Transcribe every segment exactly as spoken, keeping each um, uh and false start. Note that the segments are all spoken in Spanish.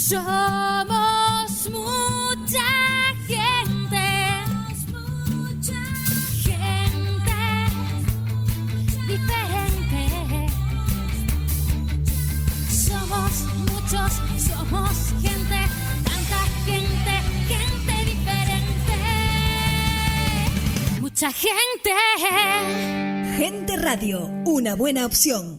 Somos mucha gente, mucha gente diferente. Somos muchos, somos gente, tanta gente, gente diferente. Mucha gente. Gente Radio, una buena opción.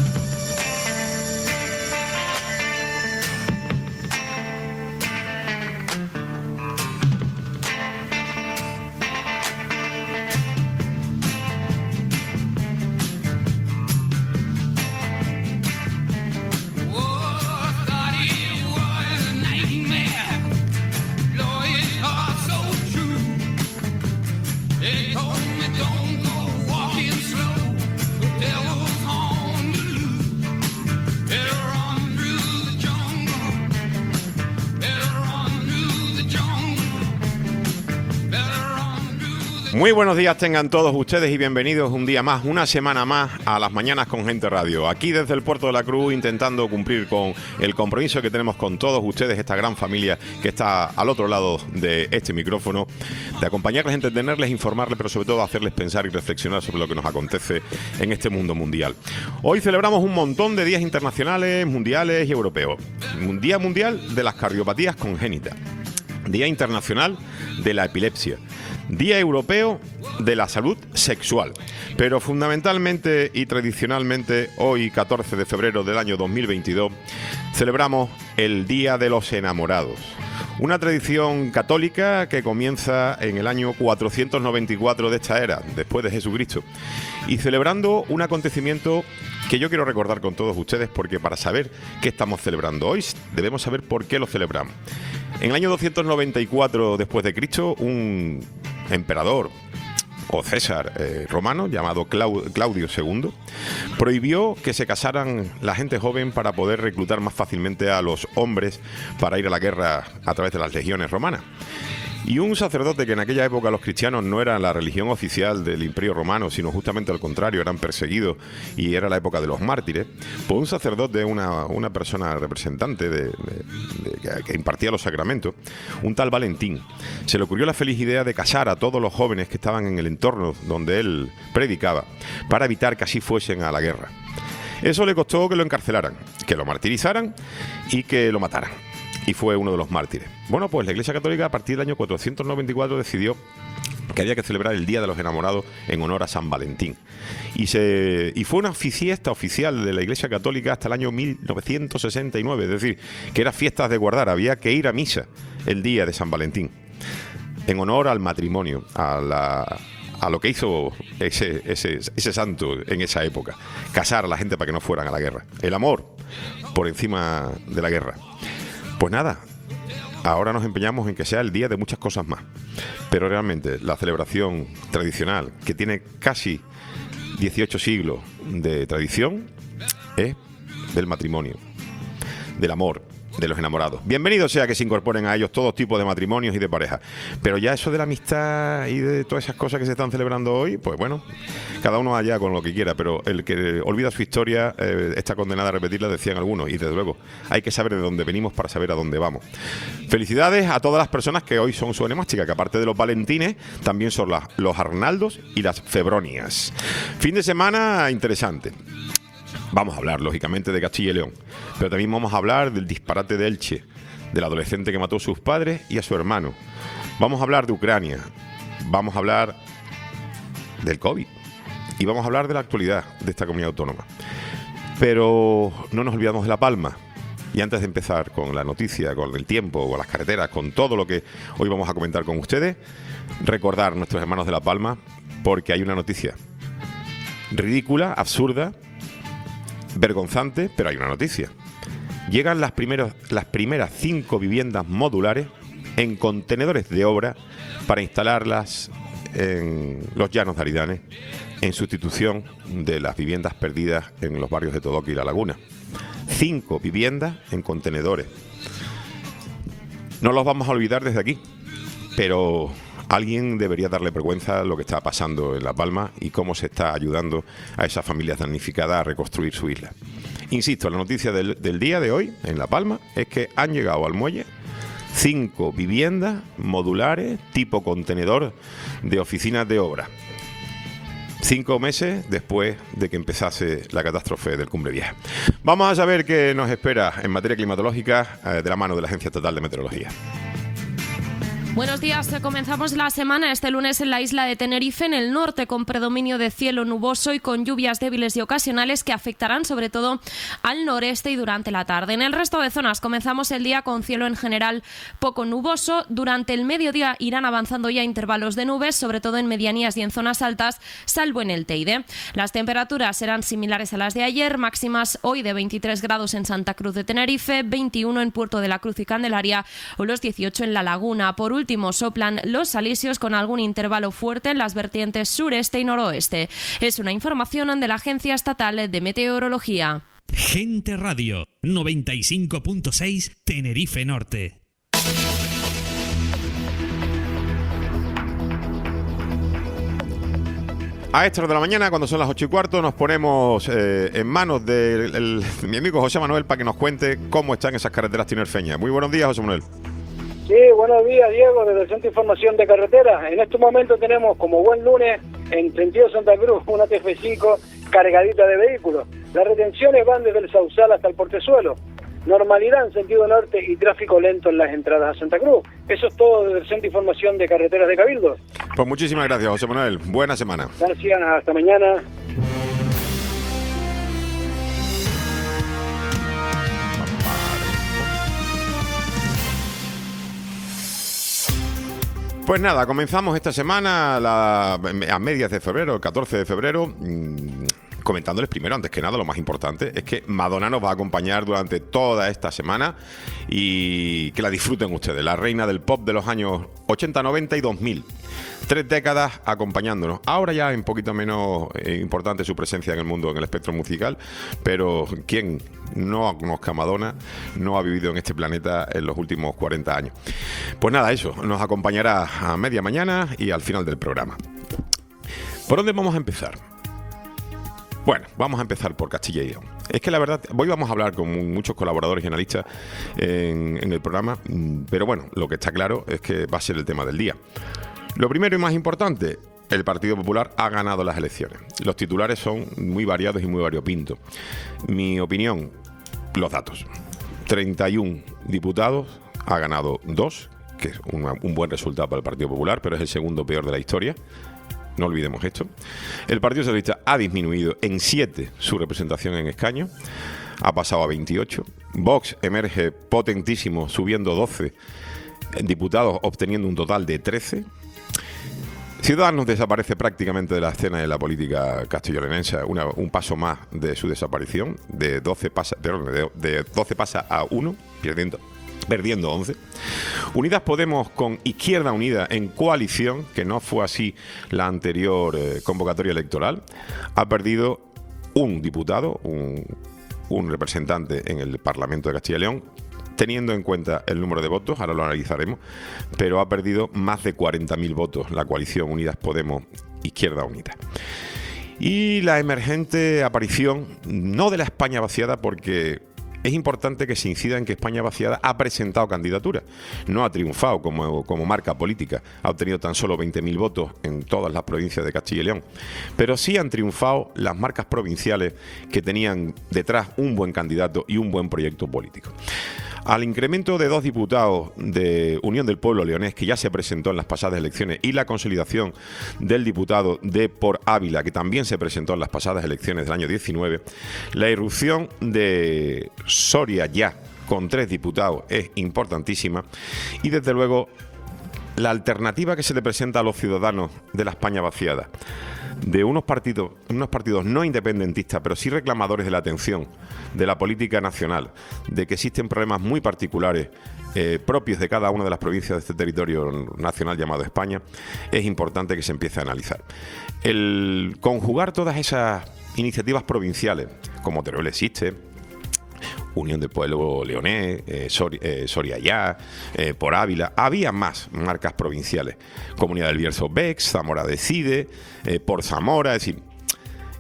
Muy buenos días tengan todos ustedes y bienvenidos un día más, una semana más a las mañanas con Gente Radio. Aquí desde el Puerto de la Cruz intentando cumplir con el compromiso que tenemos con todos ustedes, esta gran familia que está al otro lado de este micrófono, de acompañarles, entretenerles, informarles, pero sobre todo hacerles pensar y reflexionar sobre lo que nos acontece en este mundo mundial. Hoy celebramos un montón de días internacionales, mundiales y europeos. Día Mundial de las Cardiopatías Congénitas. Día Internacional de la Epilepsia. Día Europeo de la Salud Sexual. Pero fundamentalmente y tradicionalmente, hoy, catorce de febrero del año dos mil veintidós, celebramos el Día de los Enamorados. Una tradición católica que comienza en el año cuatrocientos noventa y cuatro de esta era, después de Jesucristo, y celebrando un acontecimiento que yo quiero recordar con todos ustedes, porque para saber qué estamos celebrando hoy, debemos saber por qué lo celebramos. En el año doscientos noventa y cuatro después de Cristo, un emperador o César eh, romano llamado Clau- Claudio segundo prohibió que se casaran la gente joven para poder reclutar más fácilmente a los hombres para ir a la guerra a través de las legiones romanas. Y un sacerdote, que en aquella época los cristianos no eran la religión oficial del Imperio Romano, sino justamente al contrario, eran perseguidos y era la época de los mártires, pues un sacerdote, una, una persona representante de, de, de, que impartía los sacramentos, un tal Valentín, se le ocurrió la feliz idea de casar a todos los jóvenes que estaban en el entorno donde él predicaba, para evitar que así fuesen a la guerra. Eso le costó que lo encarcelaran, que lo martirizaran y que lo mataran. Y fue uno de los mártires. Bueno, pues la Iglesia Católica a partir del año cuatrocientos noventa y cuatro decidió que había que celebrar el Día de los Enamorados en honor a San Valentín. Y, se, y fue una fiesta oficial de la Iglesia Católica hasta el año mil novecientos sesenta y nueve, es decir, que eran fiestas de guardar, había que ir a misa el día de San Valentín, en honor al matrimonio, a la... a lo que hizo ese, ese, ese santo en esa época, casar a la gente para que no fueran a la guerra, el amor por encima de la guerra. Pues nada, ahora nos empeñamos en que sea el día de muchas cosas más, pero realmente la celebración tradicional, que tiene casi dieciocho siglos de tradición, es del matrimonio, del amor, de los enamorados. Bienvenido sea que se incorporen a ellos todos tipos de matrimonios y de parejas. Pero ya eso de la amistad y de todas esas cosas que se están celebrando hoy, pues bueno, cada uno allá con lo que quiera, pero el que olvida su historia eh, está condenado a repetirla, decían algunos, y desde luego hay que saber de dónde venimos para saber a dónde vamos. Felicidades a todas las personas que hoy son su onomástica, que aparte de los valentines, también son las, los Arnaldos y las Febronias. Fin de semana interesante. Vamos a hablar, lógicamente, de Castilla y León, pero también vamos a hablar del disparate de Elche, del adolescente que mató a sus padres y a su hermano. Vamos a hablar de Ucrania, vamos a hablar del COVID y vamos a hablar de la actualidad de esta comunidad autónoma. Pero no nos olvidamos de La Palma. Y antes de empezar con la noticia, con el tiempo, con las carreteras, con todo lo que hoy vamos a comentar con ustedes, recordar a nuestros hermanos de La Palma, porque hay una noticia ridícula, absurda, vergonzante, pero hay una noticia. Llegan las, primeros, las primeras cinco viviendas modulares en contenedores de obra para instalarlas en los llanos de Aridane, en sustitución de las viviendas perdidas en los barrios de Todoque y La Laguna. Cinco viviendas en contenedores. No los vamos a olvidar desde aquí, pero alguien debería darle vergüenza a lo que está pasando en La Palma y cómo se está ayudando a esas familias damnificadas a reconstruir su isla. Insisto, la noticia del, del día de hoy en La Palma es que han llegado al muelle cinco viviendas modulares tipo contenedor de oficinas de obra. Cinco meses después de que empezase la catástrofe del Cumbre Vieja. Vamos a saber qué nos espera en materia climatológica eh, de la mano de la Agencia Estatal de Meteorología. Buenos días, comenzamos la semana este lunes en la isla de Tenerife, en el norte, con predominio de cielo nuboso y con lluvias débiles y ocasionales que afectarán sobre todo al noreste y durante la tarde. En el resto de zonas comenzamos el día con cielo en general poco nuboso. Durante el mediodía irán avanzando ya intervalos de nubes, sobre todo en medianías y en zonas altas, salvo en el Teide. Las temperaturas serán similares a las de ayer, máximas hoy de veintitrés grados en Santa Cruz de Tenerife, veintiuno en Puerto de la Cruz y Candelaria o los dieciocho en La Laguna. Por último, último soplan los alisios con algún intervalo fuerte en las vertientes sureste y noroeste. Es una información de la Agencia Estatal de Meteorología. Gente Radio noventa y cinco punto seis Tenerife Norte. A esta hora de la mañana, cuando son las ocho y cuarto, nos ponemos eh, en manos de el, el, mi amigo José Manuel para que nos cuente cómo están esas carreteras tinerfeñas. Muy buenos días, José Manuel. Sí, buenos días, Diego, desde el Centro de Información de Carreteras. En este momento tenemos, como buen lunes, en sentido Santa Cruz, una T F cinco cargadita de vehículos. Las retenciones van desde el Sausal hasta el Portezuelo. Normalidad en sentido norte y tráfico lento en las entradas a Santa Cruz. Eso es todo desde el Centro de Información de Carreteras de Cabildo. Pues muchísimas gracias, José Manuel. Buena semana. Gracias, hasta mañana. Pues nada, comenzamos esta semana la, a medias de febrero, el catorce de febrero, mmm, comentándoles primero, antes que nada, lo más importante es que Madonna nos va a acompañar durante toda esta semana y que la disfruten ustedes, la reina del pop de los años ochenta, noventa y dos mil. Tres décadas acompañándonos. Ahora ya es un poquito menos eh, importante su presencia en el mundo, en el espectro musical, pero quien no conozca a Madonna no ha vivido en este planeta en los últimos cuarenta años. Pues nada, eso, nos acompañará a media mañana y al final del programa. ¿Por dónde vamos a empezar? Bueno, vamos a empezar por Castilla y León. Es que la verdad, hoy vamos a hablar con muchos colaboradores y analistas en, en el programa, pero bueno, lo que está claro es que va a ser el tema del día. Lo primero y más importante, el Partido Popular ha ganado las elecciones. Los titulares son muy variados y muy variopintos. Mi opinión, los datos. treinta y uno diputados, ha ganado dos, que es una, un buen resultado para el Partido Popular, pero es el segundo peor de la historia. No olvidemos esto. El Partido Socialista ha disminuido en siete su representación en escaños, ha pasado a veintiocho. Vox emerge potentísimo, subiendo doce diputados, obteniendo un total de trece. Ciudadanos desaparece prácticamente de la escena de la política castellonense, una, un paso más de su desaparición, de doce pasa, perdón, de, de doce pasa a uno, perdiendo, perdiendo once. Unidas Podemos con Izquierda Unida en coalición, que no fue así la anterior eh, convocatoria electoral, ha perdido un diputado, un, un representante en el Parlamento de Castilla y León, teniendo en cuenta el número de votos, ahora lo analizaremos, pero ha perdido más de cuarenta mil votos la coalición Unidas Podemos Izquierda Unida. Y la emergente aparición, no de la España vaciada, porque es importante que se incida en que España vaciada ha presentado candidatura, no ha triunfado como, como marca política, ha obtenido tan solo veinte mil votos en todas las provincias de Castilla y León, pero sí han triunfado las marcas provinciales que tenían detrás un buen candidato y un buen proyecto político. Al incremento de dos diputados de Unión del Pueblo Leonés, que ya se presentó en las pasadas elecciones, y la consolidación del diputado de Por Ávila, que también se presentó en las pasadas elecciones del año diecinueve, la irrupción de Soria ya con tres diputados es importantísima y desde luego la alternativa que se le presenta a los ciudadanos de la España vaciada, de unos partidos, unos partidos no independentistas, pero sí reclamadores de la atención de la política nacional, de que existen problemas muy particulares eh, propios de cada una de las provincias de este territorio nacional llamado España, es importante que se empiece a analizar. El conjugar todas esas iniciativas provinciales, como Teruel existe, Unión del Pueblo Leonés, eh, Soria, eh, Soria Ya, eh, Por Ávila, había más marcas provinciales. Comunidad del Bierzo Bex, Zamora Decide, eh, Por Zamora, es decir,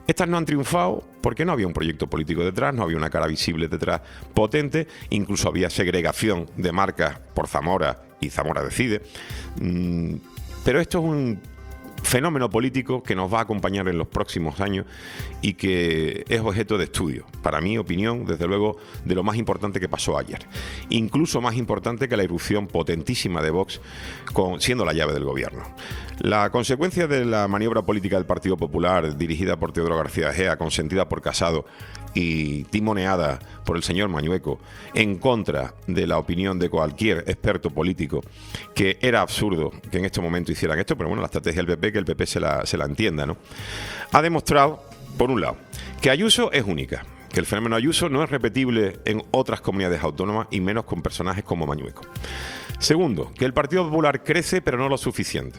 Estas no han triunfado porque no había un proyecto político detrás, no había una cara visible detrás potente, incluso había segregación de marcas por Zamora y Zamora Decide. Mm, pero esto es un fenómeno político que nos va a acompañar en los próximos años y que es objeto de estudio, para mi opinión, desde luego, de lo más importante que pasó ayer. Incluso más importante que la irrupción potentísima de Vox, con, siendo la llave del gobierno. La consecuencia de la maniobra política del Partido Popular, dirigida por Teodoro García Egea, consentida por Casado y timoneada por el señor Mañueco, en contra de la opinión de cualquier experto político, que era absurdo que en este momento hicieran esto, pero bueno, la estrategia del P P, que el P P se la, se la entienda, ¿no? Ha demostrado, por un lado, que Ayuso es única, que el fenómeno Ayuso no es repetible en otras comunidades autónomas y menos con personajes como Mañueco. Segundo, que el Partido Popular crece pero no lo suficiente.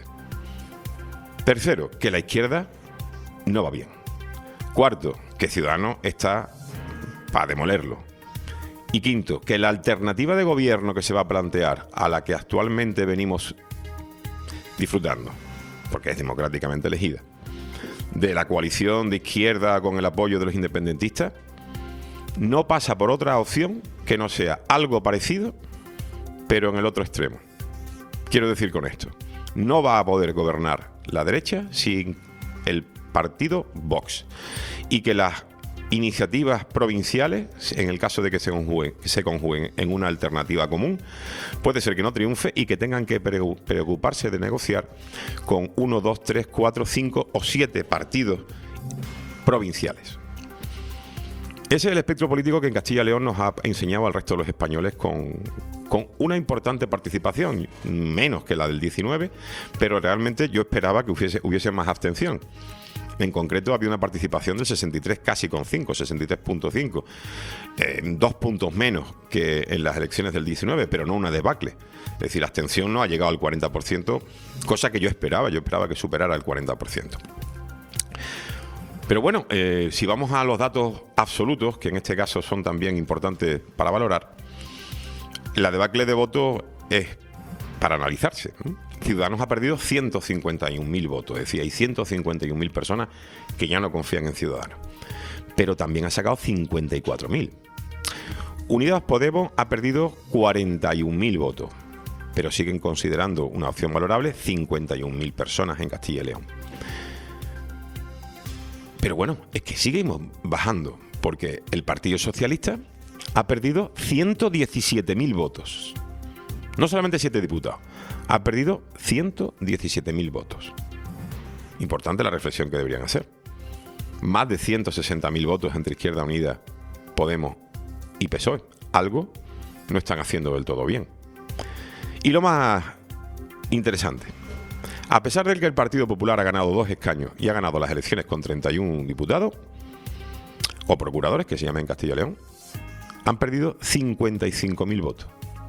Tercero, que la izquierda no va bien. Cuarto, que Ciudadanos está para demolerlo. Y quinto, que la alternativa de gobierno que se va a plantear a la que actualmente venimos disfrutando, porque es democráticamente elegida, de la coalición de izquierda con el apoyo de los independentistas, no pasa por otra opción que no sea algo parecido, pero en el otro extremo. Quiero decir con esto, no va a poder gobernar la derecha sin el partido Vox, y que las iniciativas provinciales, en el caso de que se conjuguen, que se conjuguen en una alternativa común, puede ser que no triunfe y que tengan que preocuparse de negociar con uno, dos, tres, cuatro, cinco o siete partidos provinciales. Ese es el espectro político que en Castilla y León nos ha enseñado al resto de los españoles con, con una importante participación, menos que la del diecinueve, pero realmente yo esperaba que hubiese, hubiese más abstención. En concreto había una participación del sesenta y tres, casi con cinco, sesenta y tres punto cinco, eh, dos puntos menos que en las elecciones del diecinueve, pero no una debacle. Es decir, la abstención no ha llegado al cuarenta por ciento, cosa que yo esperaba, yo esperaba que superara el cuarenta por ciento. Pero bueno, eh, si vamos a los datos absolutos, que en este caso son también importantes para valorar, la debacle de votos es para analizarse, ¿no? Ciudadanos ha perdido ciento cincuenta y un mil votos, es decir, hay ciento cincuenta y un mil personas que ya no confían en Ciudadanos, pero también ha sacado cincuenta y cuatro mil. Unidas Podemos ha perdido cuarenta y un mil votos, pero siguen considerando una opción valorable cincuenta y un mil personas en Castilla y León. Pero bueno, es que seguimos bajando, porque el Partido Socialista ha perdido ciento diecisiete mil votos. No solamente siete diputados, ha perdido ciento diecisiete mil votos. Importante la reflexión que deberían hacer. Más de ciento sesenta mil votos entre Izquierda Unida, Podemos y P S O E. Algo no están haciendo del todo bien. Y lo más interesante, a pesar de que el Partido Popular ha ganado dos escaños y ha ganado las elecciones con treinta y un diputados, o procuradores, que se llaman en Castilla y León, han perdido cincuenta y cinco mil votos.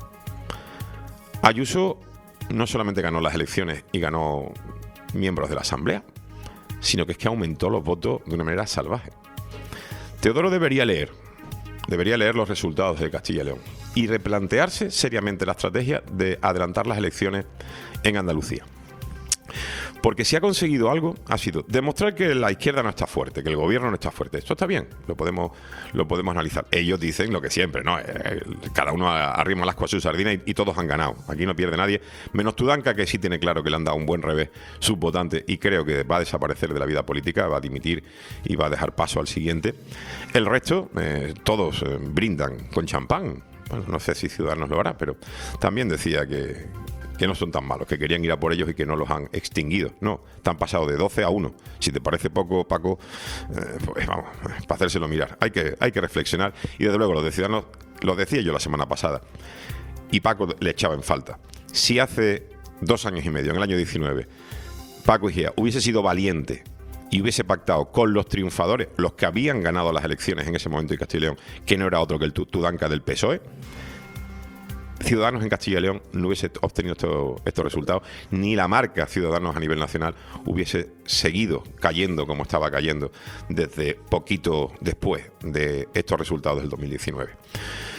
Ayuso no solamente ganó las elecciones y ganó miembros de la Asamblea, sino que es que aumentó los votos de una manera salvaje. Teodoro debería leer, debería leer los resultados de Castilla y León y replantearse seriamente la estrategia de adelantar las elecciones en Andalucía. Porque si ha conseguido algo, ha sido demostrar que la izquierda no está fuerte, que el gobierno no está fuerte. Esto está bien, lo podemos, lo podemos analizar. Ellos dicen lo que siempre, ¿no? Eh, cada uno arrima las cosas a su sardina y, y todos han ganado. Aquí no pierde nadie, menos Tudanca, que sí tiene claro que le han dado un buen revés sus votantes y creo que va a desaparecer de la vida política, va a dimitir y va a dejar paso al siguiente. El resto, eh, todos eh, brindan con champán. Bueno, no sé si Ciudadanos lo hará, pero también decía que... que no son tan malos, que querían ir a por ellos y que no los han extinguido. No, te han pasado de doce a uno. Si te parece poco, Paco, eh, pues vamos, para hacérselo mirar. Hay que, hay que reflexionar. Y desde luego, los de Ciudadanos, lo decía yo la semana pasada, y Paco le echaba en falta. Si hace dos años y medio, en el año diecinueve, Paco Igea hubiese sido valiente y hubiese pactado con los triunfadores, los que habían ganado las elecciones en ese momento en Castilla y León, que no era otro que el Tudanca del P S O E, Ciudadanos en Castilla y León no hubiese obtenido esto, estos resultados, ni la marca Ciudadanos a nivel nacional hubiese seguido cayendo como estaba cayendo desde poquito después de estos resultados del dos mil diecinueve.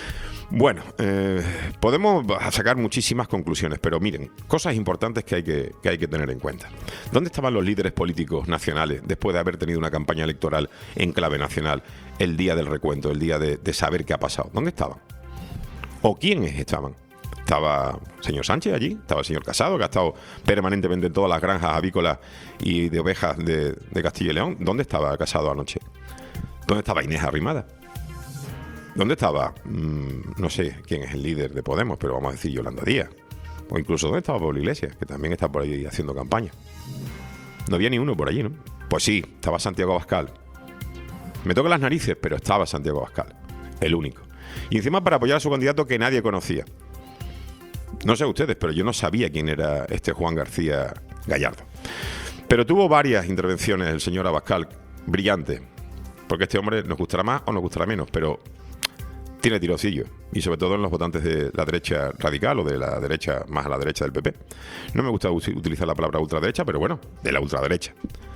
Bueno, eh, podemos sacar muchísimas conclusiones, pero miren, cosas importantes que hay que, que hay que tener en cuenta. ¿Dónde estaban los líderes políticos nacionales después de haber tenido una campaña electoral en clave nacional el día del recuento, el día de, de saber qué ha pasado? ¿Dónde estaban? ¿O quiénes estaban? Estaba el señor Sánchez allí, estaba el señor Casado, que ha estado permanentemente en todas las granjas avícolas y de ovejas de, de Castilla y León. ¿Dónde estaba Casado anoche? ¿Dónde estaba Inés Arrimada? ¿Dónde estaba? Mm, no sé quién es el líder de Podemos, pero vamos a decir Yolanda Díaz. O incluso ¿dónde estaba Pablo Iglesias? Que también está por ahí haciendo campaña. No había ni uno por allí, ¿no? Pues sí, estaba Santiago Abascal. Me toca las narices, pero estaba Santiago Abascal. El único. Y encima para apoyar a su candidato que nadie conocía. No sé ustedes, pero yo no sabía quién era este Juan García Gallardo. Pero tuvo varias intervenciones el señor Abascal, brillantes. Porque este hombre nos gustará más o nos gustará menos, pero tiene tirocillo, y sobre todo en los votantes de la derecha radical o de la derecha, más a la derecha del P P. No me gusta utilizar la palabra ultraderecha, pero bueno, de la ultraderecha.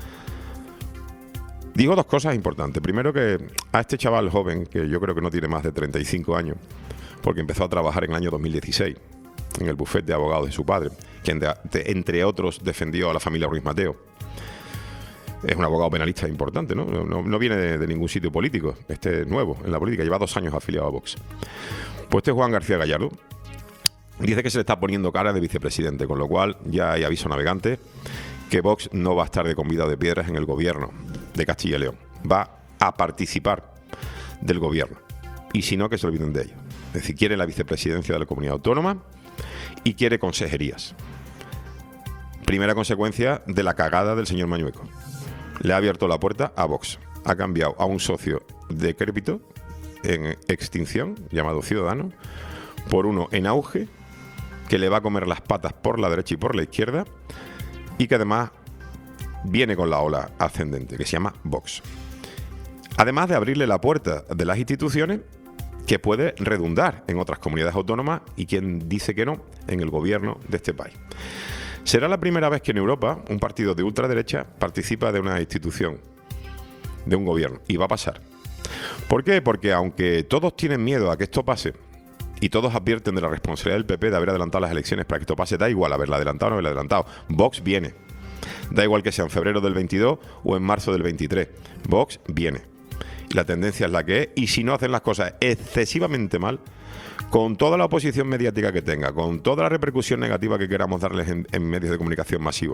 Digo dos cosas importantes. Primero, que a este chaval joven, que yo creo que no tiene más de treinta y cinco años, porque empezó a trabajar en el año dos mil dieciséis en el bufete de abogados de su padre, quien de, de, entre otros defendió a la familia Ruiz Mateo. Es un abogado penalista importante, ¿no? No, no viene de, de ningún sitio político. Este es nuevo en la política, lleva dos años afiliado a Vox. Pues este Juan García Gallardo dice que se le está poniendo cara de vicepresidente, con lo cual ya hay aviso navegante que Vox no va a estar de convidado de piedras en el gobierno de Castilla y León. Va a participar del gobierno. Y si no, que se olviden de ello. Es decir, quiere la vicepresidencia de la comunidad autónoma y quiere consejerías. Primera consecuencia de la cagada del señor Mañueco. Le ha abierto la puerta a Vox. Ha cambiado a un socio decrépito, en extinción, llamado Ciudadanos, por uno en auge, que le va a comer las patas por la derecha y por la izquierda, y que además viene con la ola ascendente, que se llama Vox. Además de abrirle la puerta de las instituciones, que puede redundar en otras comunidades autónomas, y quien dice que no, en el gobierno de este país. Será la primera vez que en Europa un partido de ultraderecha participa de una institución, de un gobierno, y va a pasar. ¿Por qué? Porque aunque todos tienen miedo a que esto pase, y todos advierten de la responsabilidad del P P de haber adelantado las elecciones para que esto pase, da igual haberla adelantado o no haberla adelantado. Vox viene. Da igual que sea en febrero del veintidós o en marzo del veintitrés. Vox viene. Y la tendencia es la que es, y si no hacen las cosas excesivamente mal, con toda la oposición mediática que tenga, con toda la repercusión negativa que queramos darles en, en medios de comunicación masivos,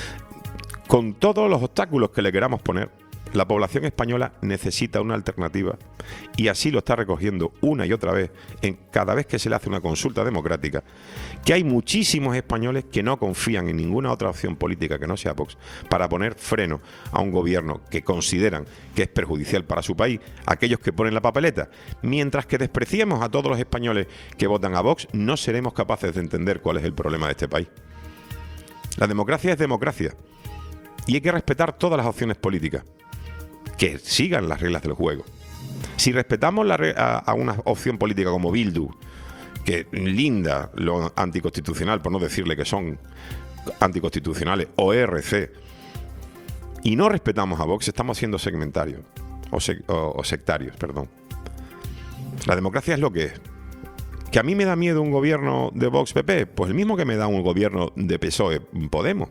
con todos los obstáculos que le queramos poner, la población española necesita una alternativa, y así lo está recogiendo una y otra vez en cada vez que se le hace una consulta democrática, que hay muchísimos españoles que no confían en ninguna otra opción política que no sea Vox para poner freno a un gobierno que consideran que es perjudicial para su país, aquellos que ponen la papeleta. Mientras que despreciemos a todos los españoles que votan a Vox, no seremos capaces de entender cuál es el problema de este país. La democracia es democracia, y hay que respetar todas las opciones políticas, que sigan las reglas del juego. Si respetamos la re- a, a una opción política como Bildu, que linda lo anticonstitucional, por no decirle que son anticonstitucionales, o E R C, y no respetamos a Vox, estamos siendo segmentarios, o, sec- o, o sectarios, perdón. La democracia es lo que es. ¿Que a mí me da miedo un gobierno de Vox P P? Pues el mismo que me da un gobierno de P S O E Podemos.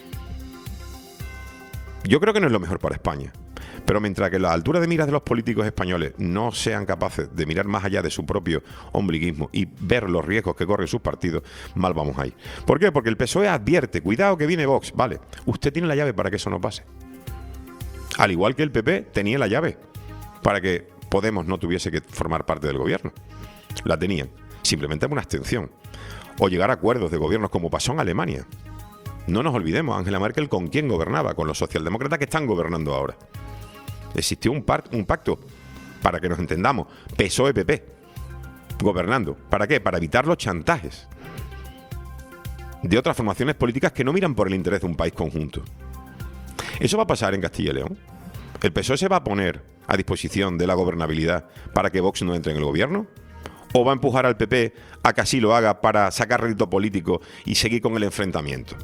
Yo creo que no es lo mejor para España. Pero mientras que la altura de miras de los políticos españoles no sean capaces de mirar más allá de su propio ombliguismo y ver los riesgos que corren sus partidos, mal vamos a ir. ¿Por qué? Porque el P S O E advierte, cuidado que viene Vox. Vale, usted tiene la llave para que eso no pase. Al igual que el P P tenía la llave para que Podemos no tuviese que formar parte del gobierno. La tenían. Simplemente una abstención. O llegar a acuerdos de gobiernos como pasó en Alemania. No nos olvidemos, Angela Merkel con quién gobernaba, con los socialdemócratas que están gobernando ahora. Existió un, par- un pacto, para que nos entendamos, P S O E P P, gobernando. ¿Para qué? Para evitar los chantajes de otras formaciones políticas que no miran por el interés de un país conjunto. Eso va a pasar en Castilla y León. ¿El P S O E se va a poner a disposición de la gobernabilidad para que Vox no entre en el gobierno? ¿O va a empujar al P P a que así lo haga para sacar rédito político y seguir con el enfrentamiento?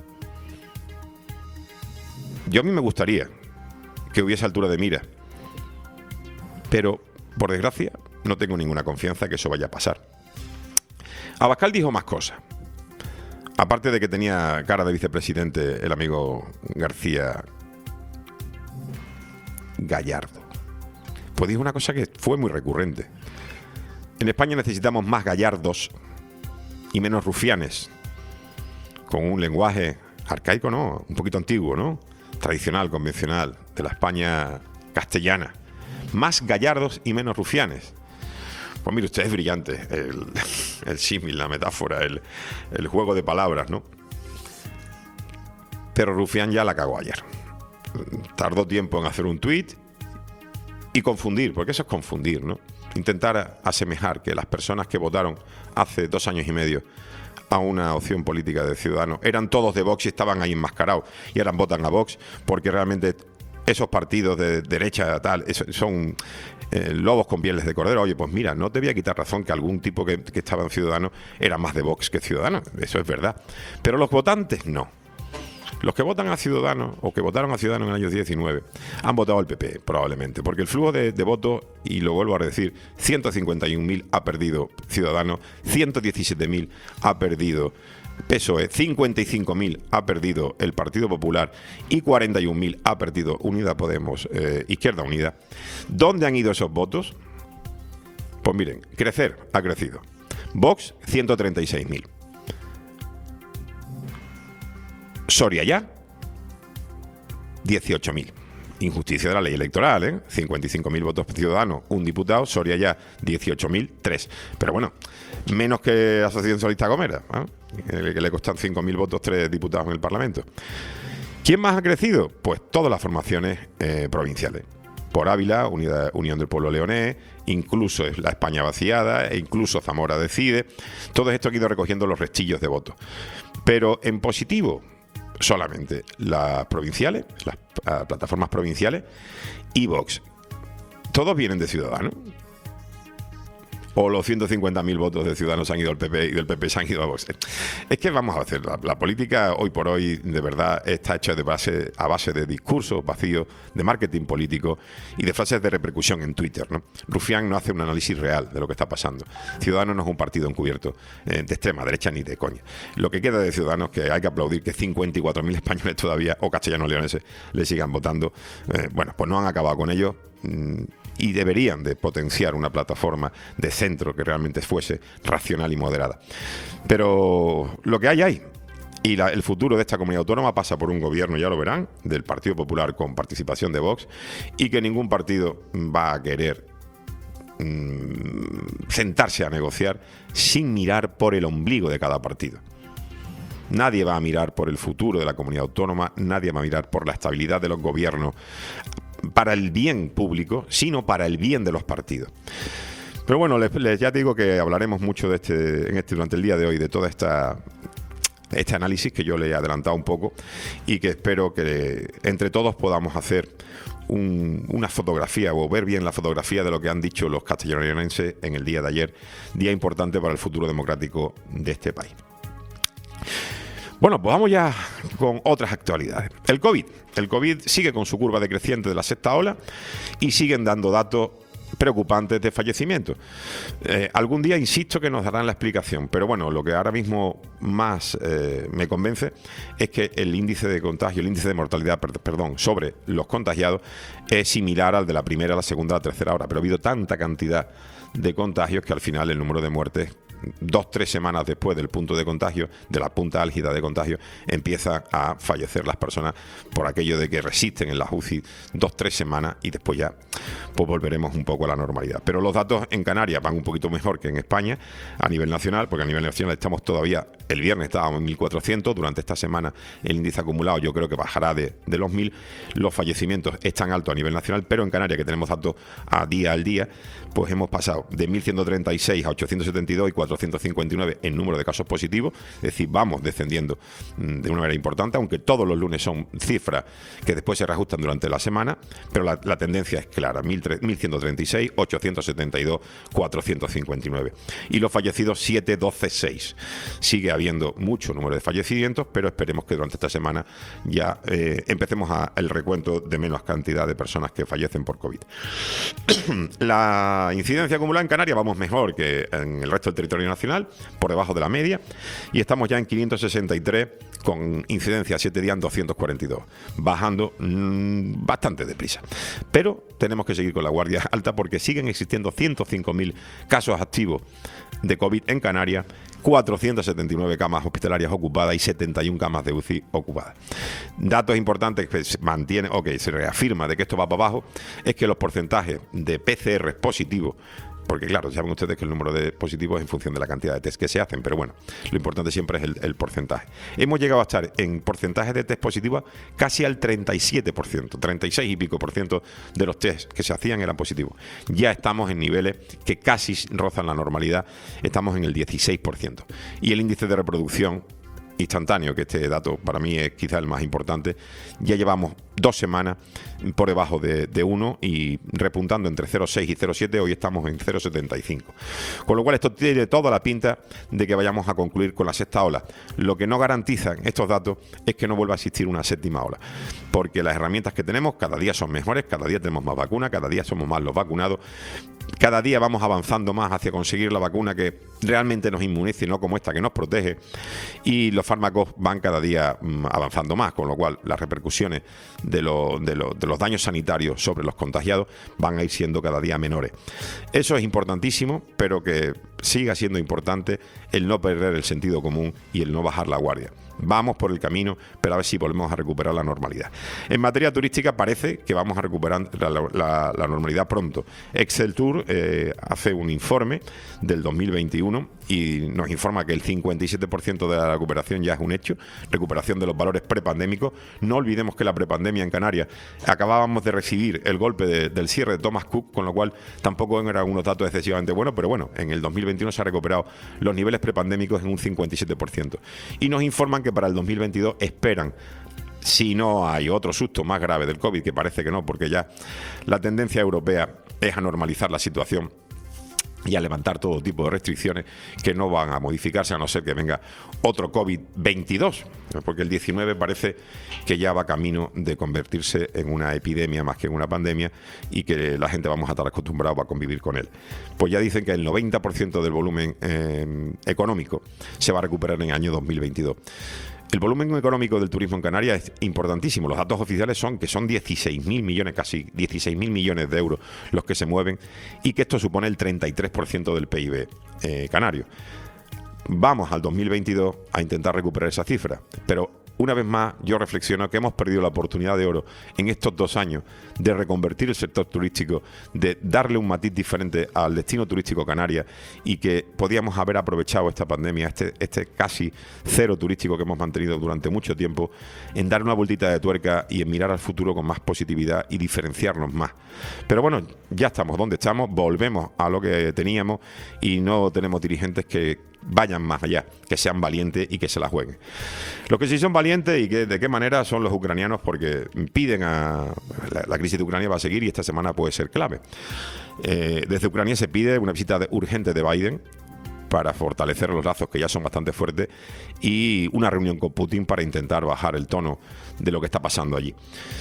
Yo a mí me gustaría que hubiese altura de mira, pero por desgracia no tengo ninguna confianza que eso vaya a pasar. Abascal dijo más cosas. Aparte de que tenía cara de vicepresidente el amigo García Gallardo, pues dijo una cosa que fue muy recurrente. En España necesitamos más gallardos y menos rufianes, con un lenguaje arcaico, ¿no? Un poquito antiguo, ¿no? Tradicional, convencional, de la España castellana. Más gallardos y menos rufianes. Pues mire usted, es brillante el, el símil, la metáfora, el, el juego de palabras, ¿no? Pero Rufián ya la cagó ayer. Tardó tiempo en hacer un tuit y confundir, porque eso es confundir, ¿no? Intentar asemejar que las personas que votaron hace dos años y medio a una opción política de Ciudadanos eran todos de Vox y estaban ahí enmascarados y ahora votan a Vox porque realmente esos partidos de derecha tal son eh, lobos con pieles de cordero. Oye, pues mira, no te voy a quitar razón que algún tipo que, que estaba en Ciudadanos era más de Vox que Ciudadanos, eso es verdad, pero los votantes no. Los que votan a Ciudadanos o que votaron a Ciudadanos en el año diecinueve han votado al P P, probablemente, porque el flujo de, de votos, y lo vuelvo a decir, ciento cincuenta y un mil ha perdido Ciudadanos, ciento diecisiete mil ha perdido P S O E, cincuenta y cinco mil ha perdido el Partido Popular y cuarenta y un mil ha perdido Unida Podemos, eh, Izquierda Unida. ¿Dónde han ido esos votos? Pues miren, crecer ha crecido. Vox, ciento treinta y seis mil. Soria ya, dieciocho mil. Injusticia de la ley electoral, ¿eh? cincuenta y cinco mil votos Ciudadanos, un diputado. Soria ya, dieciocho mil, tres. Pero bueno, menos que Asociación Socialista Gomera, ¿eh? que le costan cinco mil votos, tres diputados en el Parlamento. ¿Quién más ha crecido? Pues todas las formaciones eh, provinciales. Por Ávila, Unidad, Unión del Pueblo Leonés, incluso La España Vaciada, e incluso Zamora Decide. Todo esto ha ido recogiendo los restillos de votos. Pero en positivo, solamente las provinciales, las uh, plataformas provinciales y Vox. ¿Todos vienen de Ciudadanos? ¿O los ciento cincuenta mil votos de Ciudadanos han ido al P P y del P P se han ido a Vox? Es que vamos a hacer, la, la política hoy por hoy de verdad está hecha de base, a base de discursos vacíos, de marketing político y de frases de repercusión en Twitter, ¿no? Rufián no hace un análisis real de lo que está pasando. Ciudadanos no es un partido encubierto eh, de extrema derecha ni de coña. Lo que queda de Ciudadanos, que hay que aplaudir que cincuenta y cuatro mil españoles todavía, o castellanos leoneses, le sigan votando, eh, bueno, pues no han acabado con ellos. Mmm, y deberían de potenciar una plataforma de centro que realmente fuese racional y moderada. Pero lo que hay hay. Y la, el futuro de esta comunidad autónoma pasa por un gobierno, ya lo verán, del Partido Popular con participación de Vox, y que ningún partido va a querer mmm, sentarse a negociar sin mirar por el ombligo de cada partido. Nadie va a mirar por el futuro de la comunidad autónoma, nadie va a mirar por la estabilidad de los gobiernos para el bien público, sino para el bien de los partidos. Pero bueno, les, les ya digo que hablaremos mucho de este, en este durante el día de hoy de toda esta este análisis que yo le he adelantado un poco y que espero que entre todos podamos hacer un, una fotografía o ver bien la fotografía de lo que han dicho los castellanoleonenses en el día de ayer, día importante para el futuro democrático de este país. Bueno, pues vamos ya con otras actualidades. El COVID. El COVID sigue con su curva decreciente de la sexta ola y siguen dando datos preocupantes de fallecimientos. Eh, algún día insisto que nos darán la explicación, pero bueno, lo que ahora mismo más eh, me convence es que el índice de contagio, el índice de mortalidad, per, perdón, sobre los contagiados es similar al de la primera, la segunda, la tercera hora, pero ha habido tanta cantidad de contagios que al final el número de muertes, dos, tres semanas después del punto de contagio, de la punta álgida de contagio, empieza a fallecer las personas por aquello de que resisten en la U C I dos, tres semanas y después ya pues volveremos un poco a la normalidad. Pero los datos en Canarias van un poquito mejor que en España a nivel nacional, porque a nivel nacional estamos todavía, el viernes estábamos en mil cuatrocientos, durante esta semana el índice acumulado yo creo que bajará de, de los mil, los fallecimientos están altos a nivel nacional, pero en Canarias, que tenemos datos a día al día, pues hemos pasado de mil ciento treinta y seis a ochocientos setenta y dos y cuatrocientos cincuenta y nueve en número de casos positivos, es decir, vamos descendiendo de una manera importante, aunque todos los lunes son cifras que después se reajustan durante la semana, pero la, la tendencia es clara, mil ciento treinta y seis, ochocientos setenta y dos, cuatrocientos cincuenta y nueve. Y los fallecidos siete, doce, seis. Sigue habiendo mucho número de fallecimientos, pero esperemos que durante esta semana ya eh, empecemos a, el recuento de menos cantidad de personas que fallecen por COVID. La incidencia acumulada en Canarias vamos mejor que en el resto del territorio nacional, por debajo de la media, y estamos ya en quinientos sesenta y tres con incidencia a siete días en doscientos cuarenta y dos, bajando mmm, bastante deprisa. Pero tenemos que seguir con la guardia alta porque siguen existiendo ciento cinco mil casos activos de COVID en Canarias, cuatrocientas setenta y nueve camas hospitalarias ocupadas y setenta y una camas de U C I ocupadas. Datos importantes que se mantienen o que se reafirma de que esto va para abajo es que los porcentajes de P C R positivos, porque claro, saben ustedes que el número de positivos es en función de la cantidad de test que se hacen, pero bueno, lo importante siempre es el, el porcentaje. Hemos llegado a estar en porcentajes de test positivos casi al treinta y siete por ciento, treinta y seis y pico por ciento de los test que se hacían eran positivos. Ya estamos en niveles que casi rozan la normalidad, estamos en el dieciséis por ciento. Y el índice de reproducción instantáneo, que este dato para mí es quizá el más importante, ya llevamos dos semanas por debajo de, de uno y repuntando entre cero coma seis y cero coma siete, hoy estamos en cero coma setenta y cinco. Con lo cual esto tiene toda la pinta de que vayamos a concluir con la sexta ola. Lo que no garantizan estos datos es que no vuelva a existir una séptima ola, porque las herramientas que tenemos cada día son mejores, cada día tenemos más vacunas, cada día somos más los vacunados, cada día vamos avanzando más hacia conseguir la vacuna que realmente nos inmunice, no como esta que nos protege, y los fármacos van cada día mmm, avanzando más, con lo cual las repercusiones de, lo, de, lo, de los daños sanitarios sobre los contagiados van a ir siendo cada día menores. Eso es importantísimo, pero que siga siendo importante el no perder el sentido común y el no bajar la guardia. Vamos por el camino, pero a ver si volvemos a recuperar la normalidad. En materia turística parece que vamos a recuperar la, la, la normalidad pronto. Excel Tour eh, hace un informe del dos mil veintiuno y nos informa que el cincuenta y siete por ciento de la recuperación ya es un hecho, recuperación de los valores prepandémicos. No olvidemos que la prepandemia en Canarias acabábamos de recibir el golpe de, del cierre de Thomas Cook, con lo cual tampoco eran unos datos excesivamente buenos, pero bueno, en el dos mil veintiuno se ha recuperado los niveles prepandémicos en un cincuenta y siete por ciento. Y nos informan que para el dos mil veintidós esperan, si no hay otro susto más grave del COVID, que parece que no, porque ya la tendencia europea es a normalizar la situación y a levantar todo tipo de restricciones que no van a modificarse a no ser que venga otro COVID veintidós, porque el diecinueve parece que ya va camino de convertirse en una epidemia más que en una pandemia y que la gente vamos a estar acostumbrados a convivir con él. Pues ya dicen que el noventa por ciento del volumen eh, económico se va a recuperar en el año dos mil veintidós. El volumen económico del turismo en Canarias es importantísimo. Los datos oficiales son que son dieciséis mil millones, casi dieciséis mil millones de euros los que se mueven y que esto supone el treinta y tres por ciento del P I B eh, canario. Vamos al dos mil veintidós a intentar recuperar esa cifra, pero una vez más yo reflexiono que hemos perdido la oportunidad de oro en estos dos años de reconvertir el sector turístico, de darle un matiz diferente al destino turístico Canarias y que podíamos haber aprovechado esta pandemia, este, este casi cero turístico que hemos mantenido durante mucho tiempo, en dar una vueltita de tuerca y en mirar al futuro con más positividad y diferenciarnos más. Pero bueno, ya estamos donde estamos, volvemos a lo que teníamos y no tenemos dirigentes que vayan más allá, que sean valientes y que se la jueguen. Los que sí son valientes y que de qué manera son los ucranianos, porque piden a... La, la crisis de Ucrania va a seguir y esta semana puede ser clave. Eh, desde Ucrania se pide una visita de, urgente de Biden para fortalecer los lazos que ya son bastante fuertes y una reunión con Putin para intentar bajar el tono de lo que está pasando allí.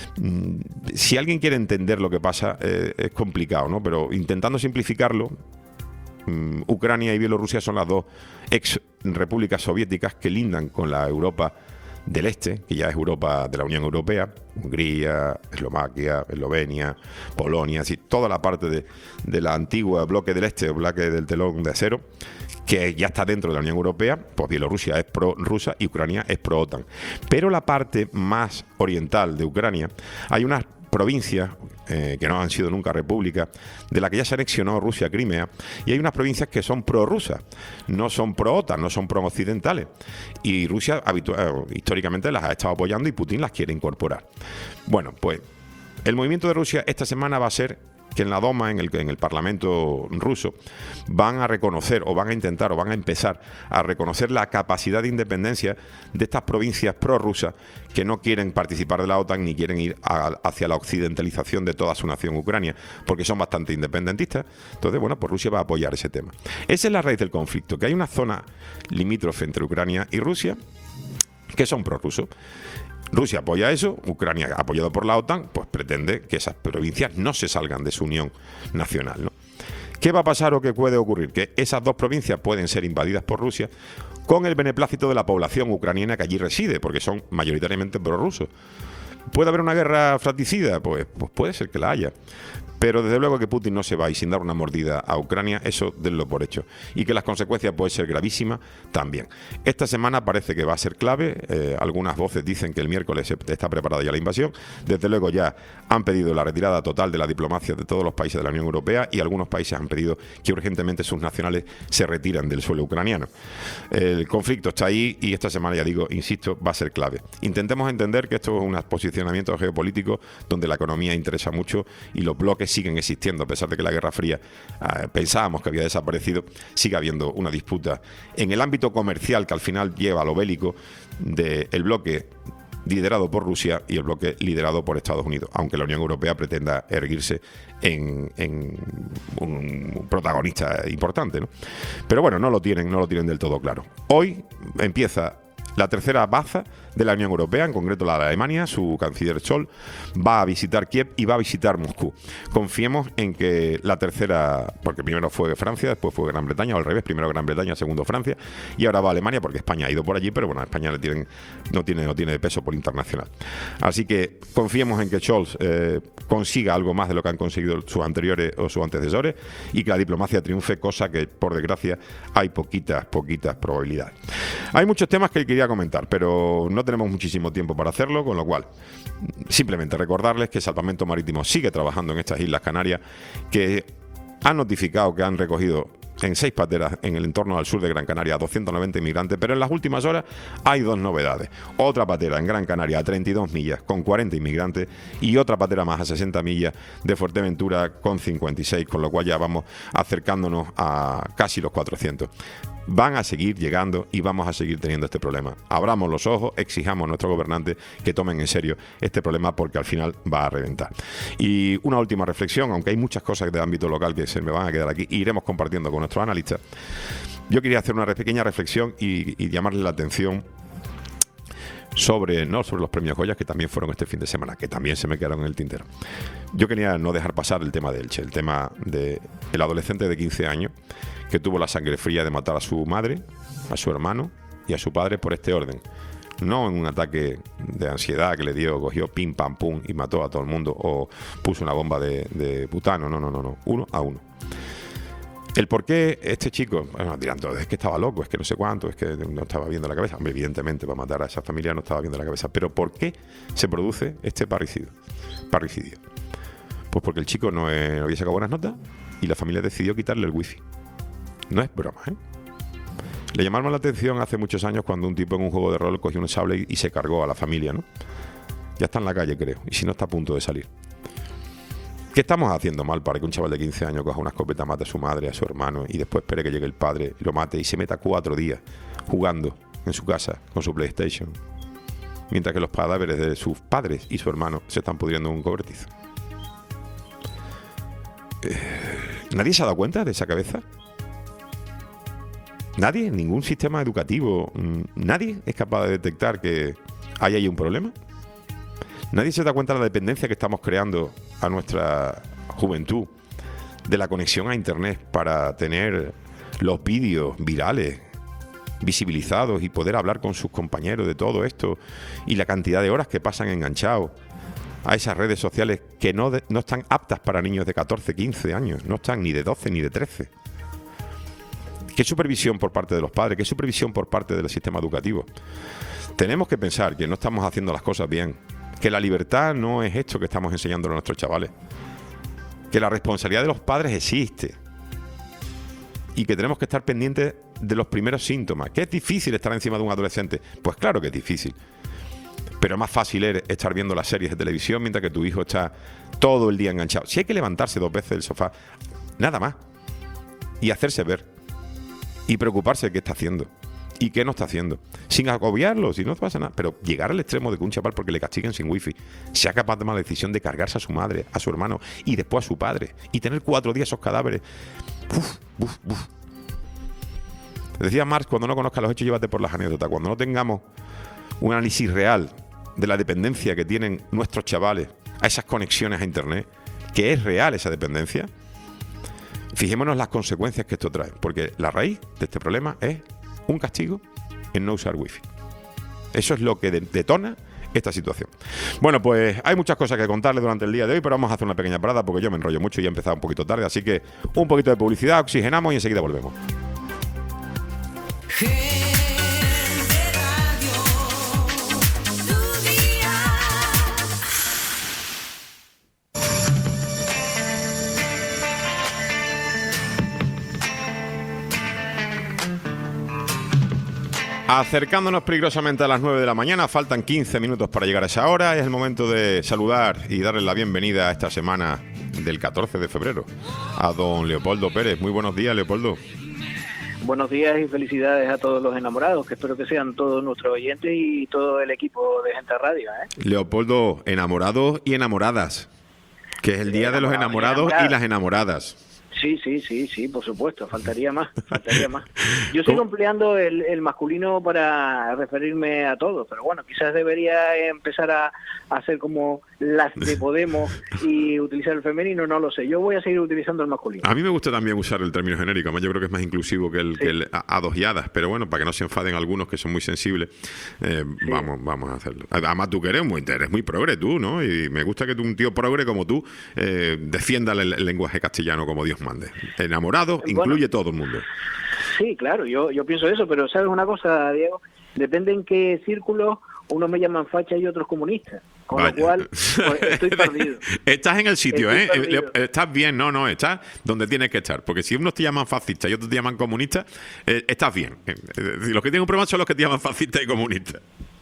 Si alguien quiere entender lo que pasa, eh, es complicado, ¿no? Pero intentando simplificarlo, Um, Ucrania y Bielorrusia son las dos ex repúblicas soviéticas que lindan con la Europa del Este, que ya es Europa de la Unión Europea, Hungría, Eslovaquia, Eslovenia, Polonia, así, toda la parte de, de la antigua bloque del Este, bloque del telón de acero, que ya está dentro de la Unión Europea. Pues Bielorrusia es pro-rusa y Ucrania es pro-OTAN. Pero la parte más oriental de Ucrania, hay unas provincias eh, que no han sido nunca repúblicas, de la que ya se anexionó Rusia, Crimea, y hay unas provincias que son prorrusas, no son pro-OTAN, no son pro-occidentales, y Rusia habitu- históricamente las ha estado apoyando y Putin las quiere incorporar. Bueno, pues el movimiento de Rusia esta semana va a ser que en la Duma, en el, en el Parlamento ruso, van a reconocer o van a intentar o van a empezar a reconocer la capacidad de independencia de estas provincias prorrusas que no quieren participar de la OTAN ni quieren ir a, hacia la occidentalización de toda su nación Ucrania, porque son bastante independentistas. Entonces, bueno, pues Rusia va a apoyar ese tema. Esa es la raíz del conflicto, que hay una zona limítrofe entre Ucrania y Rusia que son prorrusos. Rusia apoya eso, Ucrania, apoyado por la OTAN, pues pretende que esas provincias no se salgan de su unión nacional, ¿no? ¿Qué va a pasar o qué puede ocurrir? Que esas dos provincias pueden ser invadidas por Rusia con el beneplácito de la población ucraniana que allí reside, porque son mayoritariamente prorrusos. ¿Puede haber una guerra fratricida? Pues, pues puede ser que la haya. Pero desde luego que Putin no se va a ir sin dar una mordida a Ucrania, eso denlo por hecho. Y que las consecuencias pueden ser gravísimas también. Esta semana parece que va a ser clave. Eh, algunas voces dicen que el miércoles está preparada ya la invasión. Desde luego ya han pedido la retirada total de la diplomacia de todos los países de la Unión Europea y algunos países han pedido que urgentemente sus nacionales se retiren del suelo ucraniano. El conflicto está ahí y esta semana, ya digo, insisto, va a ser clave. Intentemos entender que esto es un posicionamiento geopolítico donde la economía interesa mucho y los bloques siguen existiendo, a pesar de que la Guerra Fría eh, pensábamos que había desaparecido, sigue habiendo una disputa en el ámbito comercial que al final lleva a lo bélico del bloque liderado por Rusia y el bloque liderado por Estados Unidos, aunque la Unión Europea pretenda erguirse en, en un protagonista importante, ¿no? Pero bueno, no lo tienen, no lo tienen del todo claro. Hoy empieza la tercera baza de la Unión Europea, en concreto la de Alemania. Su canciller Scholz va a visitar Kiev y va a visitar Moscú. Confiemos en que la tercera, porque primero fue Francia, después fue Gran Bretaña, o al revés, primero Gran Bretaña, segundo Francia, y ahora va Alemania, porque España ha ido por allí, pero bueno, España le tienen, no tiene no tiene peso por internacional. Así que confiemos en que Scholz eh, consiga algo más de lo que han conseguido sus anteriores o sus antecesores y que la diplomacia triunfe, cosa que, por desgracia, hay poquitas, poquitas probabilidades. Hay muchos temas que quería comentar, pero no tenemos muchísimo tiempo para hacerlo, con lo cual simplemente recordarles que Salvamento Marítimo sigue trabajando en estas Islas Canarias, que han notificado que han recogido en seis pateras en el entorno al sur de Gran Canaria a doscientos noventa inmigrantes, pero en las últimas horas hay dos novedades. Otra patera en Gran Canaria a treinta y dos millas con cuarenta inmigrantes y otra patera más a sesenta millas de Fuerteventura con cincuenta y seis, con lo cual ya vamos acercándonos a casi los cuatrocientos. Van a seguir llegando y vamos a seguir teniendo este problema. Abramos los ojos, exijamos a nuestros gobernantes que tomen en serio este problema, porque al final va a reventar. Y una última reflexión, aunque hay muchas cosas de ámbito local que se me van a quedar aquí, y iremos compartiendo con nuestros analistas. Yo quería hacer una pequeña reflexión y, y llamarle la atención sobre, no sobre los premios Goya, que también fueron este fin de semana, que también se me quedaron en el tintero. Yo quería no dejar pasar el tema de Elche, el tema del adolescente de quince años que tuvo la sangre fría de matar a su madre, a su hermano y a su padre por este orden. No en un ataque de ansiedad que le dio, cogió pim pam pum y mató a todo el mundo, o puso una bomba de, de butano, no, no, no, no, uno a uno. El por qué este chico, bueno, dirán todos, es que estaba loco, es que no sé cuánto, es que no estaba viendo la cabeza. Hombre, evidentemente, para matar a esa familia no estaba viendo la cabeza. Pero ¿por qué se produce este parricidio? parricidio? Pues porque el chico no, es, no había sacado buenas notas y la familia decidió quitarle el wifi. No es broma, ¿eh? Le llamaron la atención hace muchos años cuando un tipo en un juego de rol cogió un sable y, y se cargó a la familia, ¿no? Ya está en la calle, creo, y si no, está a punto de salir. ¿Qué estamos haciendo mal para que un chaval de quince años coja una escopeta, mate a su madre, a su hermano y después espere que llegue el padre, lo mate y se meta cuatro días jugando en su casa con su PlayStation, mientras que los cadáveres de sus padres y su hermano se están pudriendo en un cobertizo? Eh, ¿Nadie se ha dado cuenta de esa cabeza? ¿Nadie? ¿Ningún sistema educativo? ¿Nadie es capaz de detectar que hay ahí un problema? ¿Nadie se da cuenta de la dependencia que estamos creando a nuestra juventud de la conexión a Internet para tener los vídeos virales, visibilizados y poder hablar con sus compañeros de todo esto, y la cantidad de horas que pasan enganchados a esas redes sociales que no, de, no están aptas para niños de catorce, quince años, no están ni de doce ni de trece? ¿Qué supervisión por parte de los padres? ¿Qué supervisión por parte del sistema educativo? Tenemos que pensar que no estamos haciendo las cosas bien, que la libertad no es esto que estamos enseñando a nuestros chavales, que la responsabilidad de los padres existe y que tenemos que estar pendientes de los primeros síntomas. ¿Que es difícil estar encima de un adolescente? Pues claro que es difícil, pero más fácil es estar viendo las series de televisión mientras que tu hijo está todo el día enganchado. Si hay que levantarse dos veces del sofá, nada más, y hacerse ver, y preocuparse de qué está haciendo y qué no está haciendo, sin agobiarlo, si no pasa nada. Pero llegar al extremo de que un chaval, porque le castiguen sin wifi, sea capaz de tomar la decisión de cargarse a su madre, a su hermano y después a su padre, y tener cuatro días esos cadáveres. Uf, uf, uf. Decía Marx, cuando no conozcas los hechos, llévate por las anécdotas. Cuando no tengamos un análisis real de la dependencia que tienen nuestros chavales a esas conexiones a internet, que es real esa dependencia, fijémonos las consecuencias que esto trae, porque la raíz de este problema es un castigo en no usar wifi. Eso es lo que detona esta situación. Bueno, pues hay muchas cosas que contarles durante el día de hoy, pero vamos a hacer una pequeña parada porque yo me enrollo mucho y he empezado un poquito tarde, así que un poquito de publicidad, oxigenamos y enseguida volvemos. Acercándonos peligrosamente a las nueve de la mañana, faltan quince minutos para llegar a esa hora. Es el momento de saludar y darle la bienvenida a esta semana del catorce de febrero a don Leopoldo Pérez. Muy buenos días, Leopoldo. Buenos días y felicidades a todos los enamorados, que espero que sean todos nuestros oyentes y todo el equipo de Gente Radio, ¿eh? Leopoldo, enamorados y enamoradas, que es el día de los enamorados y las enamoradas. Sí, sí, sí, sí, por supuesto, faltaría más, faltaría más. Yo sigo empleando el, el masculino para referirme a todos, pero bueno, quizás debería empezar a, a hacer como las de Podemos y utilizar el femenino, no lo sé. Yo voy a seguir utilizando el masculino. A mí me gusta también usar el término genérico, además yo creo que es más inclusivo que el, sí. que el a, a dos yadas, pero bueno, para que no se enfaden algunos que son muy sensibles, eh, sí. vamos vamos a hacerlo. Además tú que eres muy, eres muy progre tú, ¿no? Y me gusta que tú, un tío progre como tú, eh, defienda el, el lenguaje castellano como Dios mande. Enamorado bueno, incluye todo el mundo. Sí, claro, yo yo pienso eso, pero ¿sabes una cosa, Diego? Depende en qué círculo unos me llaman facha y otros comunistas. Con Vaya. Lo cual, pues, estoy perdido. Estás en el sitio, estoy ¿eh? Perdido. Estás bien, no, no, estás donde tienes que estar. Porque si unos te llaman fascista y otros te llaman comunista, eh, estás bien. Eh, los que tienen un problema son los que te llaman fascista y comunista.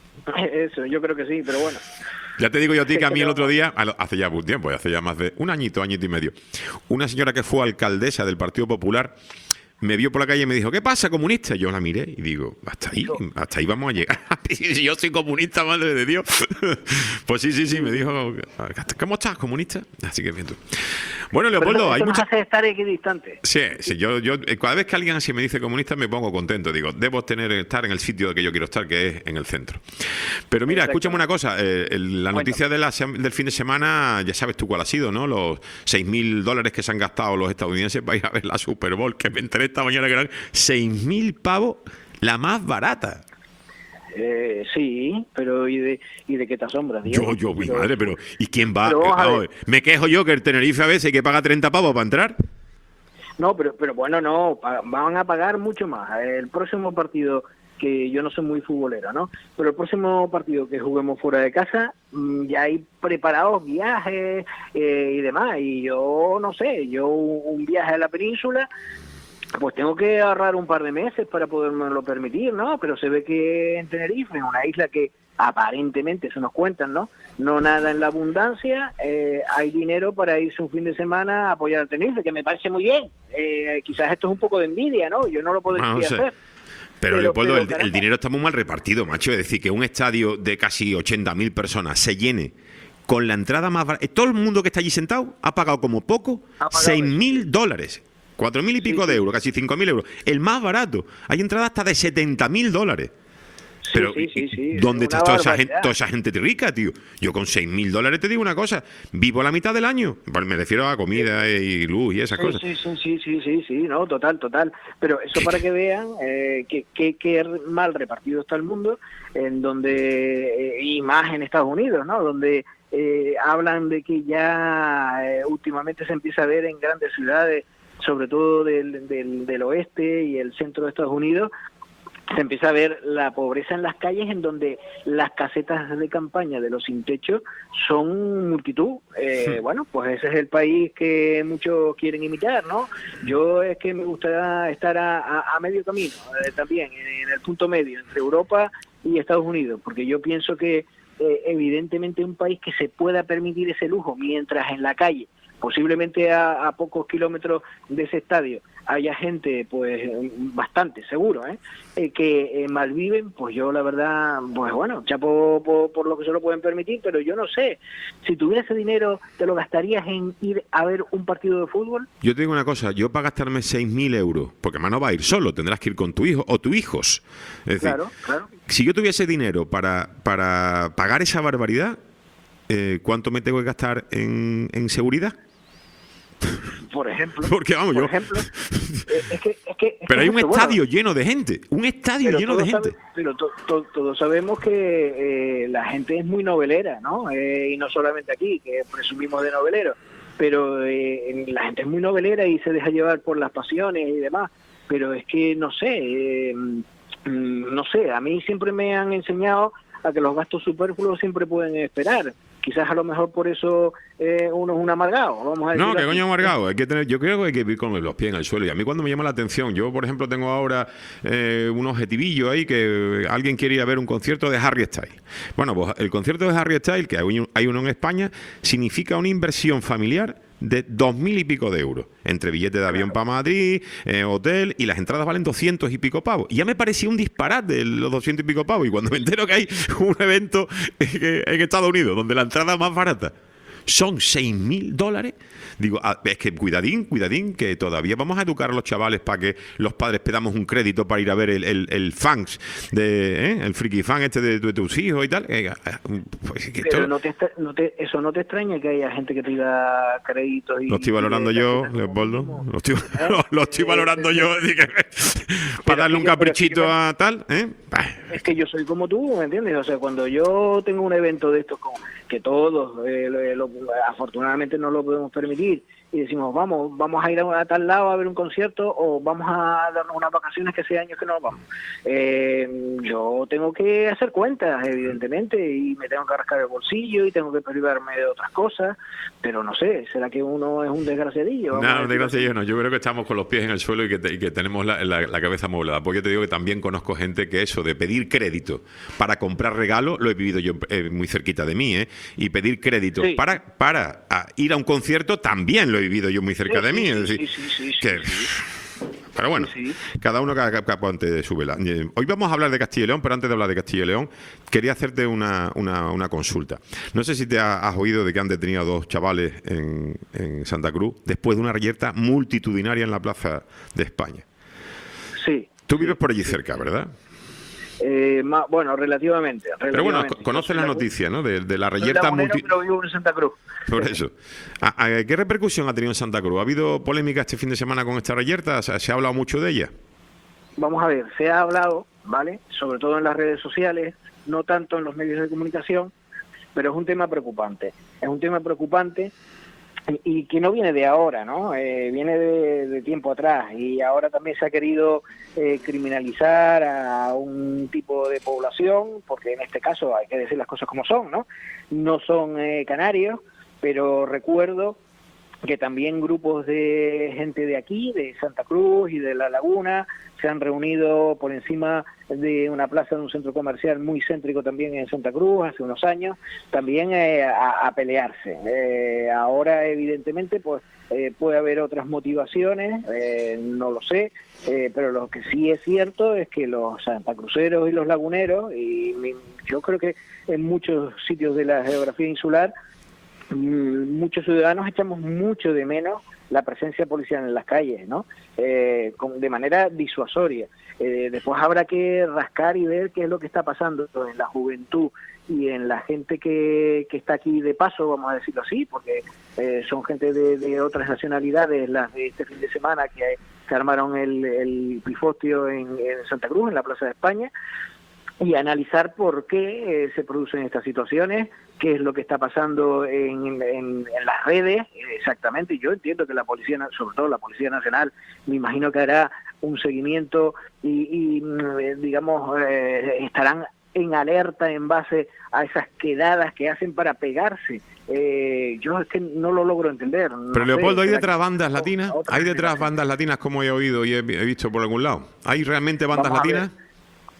Eso, yo creo que sí, pero bueno. Ya te digo yo a ti que a mí el otro día, hace ya un tiempo, hace ya más de un añito, añito y medio, una señora que fue alcaldesa del Partido Popular me vio por la calle y me dijo, ¿qué pasa, comunista? Yo la miré y digo, hasta ahí, hasta ahí vamos a llegar. Si yo soy comunista, madre de Dios. Pues sí, sí, sí, me dijo, ¿cómo estás, comunista? Así que bien tú. Bueno, Leopoldo, eso hay muchas... hace estar equidistante. Sí, sí, yo, yo, cada vez que alguien así me dice comunista me pongo contento. Digo, debo tener estar en el sitio que yo quiero estar, que es en el centro. Pero mira, Exacto. escúchame una cosa. Eh, el, la noticia de la, del fin de semana, ya sabes tú cuál ha sido, ¿no? Los seis mil dólares que se han gastado los estadounidenses para ir a ver la Super Bowl, que me enteré esta mañana que eran seis mil pavos, la más barata. Eh, sí, pero ¿y de, ¿y de qué te asombras, Diego? Yo, yo, mi pero, madre, pero ¿y quién va? Pero, eh, me quejo yo que el Tenerife a veces hay que paga treinta pavos para entrar. No, pero, pero bueno, no, van a pagar mucho más. El próximo partido, que yo no soy muy futbolero, ¿no? Pero el próximo partido que juguemos fuera de casa, ya hay preparados viajes eh, y demás. Y yo, no sé, yo un viaje a la península... Pues tengo que ahorrar un par de meses para podérmelo permitir, ¿no? Pero se ve que en Tenerife, en una isla que aparentemente, se nos cuentan, ¿no? No nada en la abundancia, eh, hay dinero para irse un fin de semana a apoyar a Tenerife, que me parece muy bien. Eh, quizás esto es un poco de envidia, ¿no? Yo no lo podría no, no sé. hacer. Pero, pero Leopoldo, pero, el, el dinero está muy mal repartido, macho. Es decir, que un estadio de casi ochenta mil personas se llene con la entrada más barata. Todo el mundo que está allí sentado ha pagado como poco seis mil dólares. Cuatro mil y pico sí, de euros, casi cinco mil euros. El más barato. Hay entradas hasta de setenta mil dólares. Sí, Pero, sí, sí, sí. ¿dónde está toda esa, gente, toda esa gente rica, tío? Yo con seis mil dólares te digo una cosa. Vivo la mitad del año. Me refiero a comida y luz y esas sí, cosas. Sí, sí, sí, sí, sí, sí, no, total, total. Pero eso para que vean eh, que, que, que mal repartido está el mundo, en donde, eh, y más en Estados Unidos, ¿no? Donde eh, hablan de que ya eh, últimamente se empieza a ver en grandes ciudades, sobre todo del, del, del oeste y el centro de Estados Unidos, se empieza a ver la pobreza en las calles, en donde las casetas de campaña de los sin techo son multitud. Eh, sí. Bueno, pues ese es el país que muchos quieren imitar, ¿no? Yo es que me gustaría estar a, a, a medio camino, eh, también, en, en el punto medio, entre Europa y Estados Unidos, porque yo pienso que eh, evidentemente un país que se pueda permitir ese lujo, mientras en la calle, posiblemente a, a pocos kilómetros de ese estadio, haya gente, pues bastante seguro, ¿eh? Eh, que eh, malviven, pues yo la verdad, pues bueno, chapo por, por lo que se lo pueden permitir, pero yo no sé, si tuviera ese dinero, ¿te lo gastarías en ir a ver un partido de fútbol? Yo te digo una cosa, yo para gastarme seis mil euros, porque más no va a ir solo, tendrás que ir con tu hijo o tus hijos. Es decir, Claro, claro. si yo tuviese dinero para, para pagar esa barbaridad, eh, ¿cuánto me tengo que gastar en, en seguridad? Por ejemplo. Porque vamos, por yo... ejemplo, eh, es que, es que, es Pero que hay un eso, estadio bueno, lleno de gente, un estadio pero lleno de todos gente. sabe- pero to- to- todos sabemos que eh, la gente es muy novelera, ¿no? Eh, y no solamente aquí, que presumimos de noveleros, pero eh, la gente es muy novelera y se deja llevar por las pasiones y demás. Pero es que, no sé, eh, mm, no sé, a mí siempre me han enseñado a que los gastos superfluos siempre pueden esperar. Quizás a lo mejor por eso eh, uno es un amargado, vamos a decir. No, que coño amargado. Hay que tener, yo creo que hay que vivir con los pies en el suelo. Y a mí cuando me llama la atención, yo por ejemplo tengo ahora eh, un objetivillo ahí que alguien quiere ir a ver un concierto de Harry Styles. Bueno, pues el concierto de Harry Styles, que hay, hay uno en España, significa una inversión familiar de dos mil y pico de euros, entre billetes de avión para Madrid, eh, hotel, y las entradas valen doscientos y pico pavos. Y ya me parecía un disparate los doscientos y pico pavos. Y cuando me entero que hay un evento en, en Estados Unidos donde la entrada más barata son seis mil dólares, digo, ah, es que cuidadín, cuidadín, que todavía vamos a educar a los chavales para que los padres pedamos un crédito para ir a ver el, el, el fans, de, ¿eh? el friki fan este de, de tus hijos y tal. Eh, pues, que Pero esto- no te, extra- no te, eso no te extraña que haya gente que pida créditos y... Lo estoy valorando y- yo, y- Leopoldo. Lo estoy, ¿Eh? lo estoy valorando Eh, yo. así que- para darle un que yo- pero caprichito es que yo- a tal. ¿eh? Bah, Es que yo soy como tú, ¿me entiendes? O sea, cuando yo tengo un evento de estos, con, que todos, eh, lo- lo- afortunadamente no lo podemos permitir, y decimos, vamos, vamos a ir a, a tal lado a ver un concierto o vamos a darnos unas vacaciones que hace años que no nos vamos. Eh, yo tengo que hacer cuentas, evidentemente, y me tengo que rascar el bolsillo y tengo que privarme de otras cosas, pero no sé, ¿será que uno es un desgraciadillo? Vamos a No, decirlo de gracia así. yo no. Yo creo que estamos con los pies en el suelo y que, te- y que tenemos la, la- la cabeza amueblada. Porque yo te digo que también conozco gente que eso de pedir crédito para comprar regalos, lo he vivido yo eh, muy cerquita de mí, ¿eh? Y pedir crédito Sí. para, para a ir a un concierto también lo he vivido yo muy cerca Sí, de mí. sí, Es sí, decir, sí, sí, sí, que- sí. Pero bueno, Sí, cada uno cada capante su vela. Eh, Hoy vamos a hablar de Castilla y León, pero antes de hablar de Castilla y León, quería hacerte una, una, una consulta. No sé si te ha- has oído de que han detenido a dos chavales en, en Santa Cruz después de una reyerta multitudinaria en la Plaza de España. Sí. Tú vives por allí cerca, ¿verdad? Eh, ma- bueno, relativamente. Pero bueno, relativamente. co- conoces Yo la soy noticia, ¿no? De, de la soy reyerta lagunero, multi... pero vivo en Santa Cruz. Por eso. ¿A- a- ¿Qué repercusión ha tenido en Santa Cruz? ¿Ha habido polémica este fin de semana con esta reyerta? ¿Se, se ha hablado mucho de ella? Vamos a ver, se ha hablado, ¿vale? Sobre todo en las redes sociales, no tanto en los medios de comunicación, pero es un tema preocupante. Es un tema preocupante y, y que no viene de ahora, ¿no? Eh, viene de, de tiempo atrás y ahora también se ha querido eh, criminalizar a un tipo de población, porque en este caso hay que decir las cosas como son, ¿no? No son eh, canarios, pero recuerdo que también grupos de gente de aquí, de Santa Cruz y de La Laguna, se han reunido por encima de una plaza de un centro comercial muy céntrico también en Santa Cruz hace unos años, también eh, a, a pelearse. Eh, ahora, evidentemente, pues eh, puede haber otras motivaciones, eh, no lo sé, eh, pero lo que sí es cierto es que los santacruceros y los laguneros, y mi- yo creo que en muchos sitios de la geografía insular, muchos ciudadanos echamos mucho de menos la presencia policial en las calles, ¿no? Eh, con, de manera disuasoria. Eh, después habrá que rascar y ver qué es lo que está pasando en la juventud y en la gente que, que está aquí de paso, vamos a decirlo así, porque eh, son gente de, de otras nacionalidades, las de este fin de semana que se armaron el, el pifostio en, en Santa Cruz, en la Plaza de España, y analizar por qué eh, se producen estas situaciones, qué es lo que está pasando en, en, en las redes, exactamente. Yo entiendo que la Policía, sobre todo la Policía Nacional, me imagino que hará un seguimiento y, y digamos, eh, estarán en alerta en base a esas quedadas que hacen para pegarse. Eh, yo es que no lo logro entender. No Pero sé, Leopoldo, ¿hay ¿será detrás que- bandas latinas? otra ¿Hay detrás generación? bandas latinas como he oído y he, he visto por algún lado? ¿Hay realmente bandas Vamos a ver. latinas?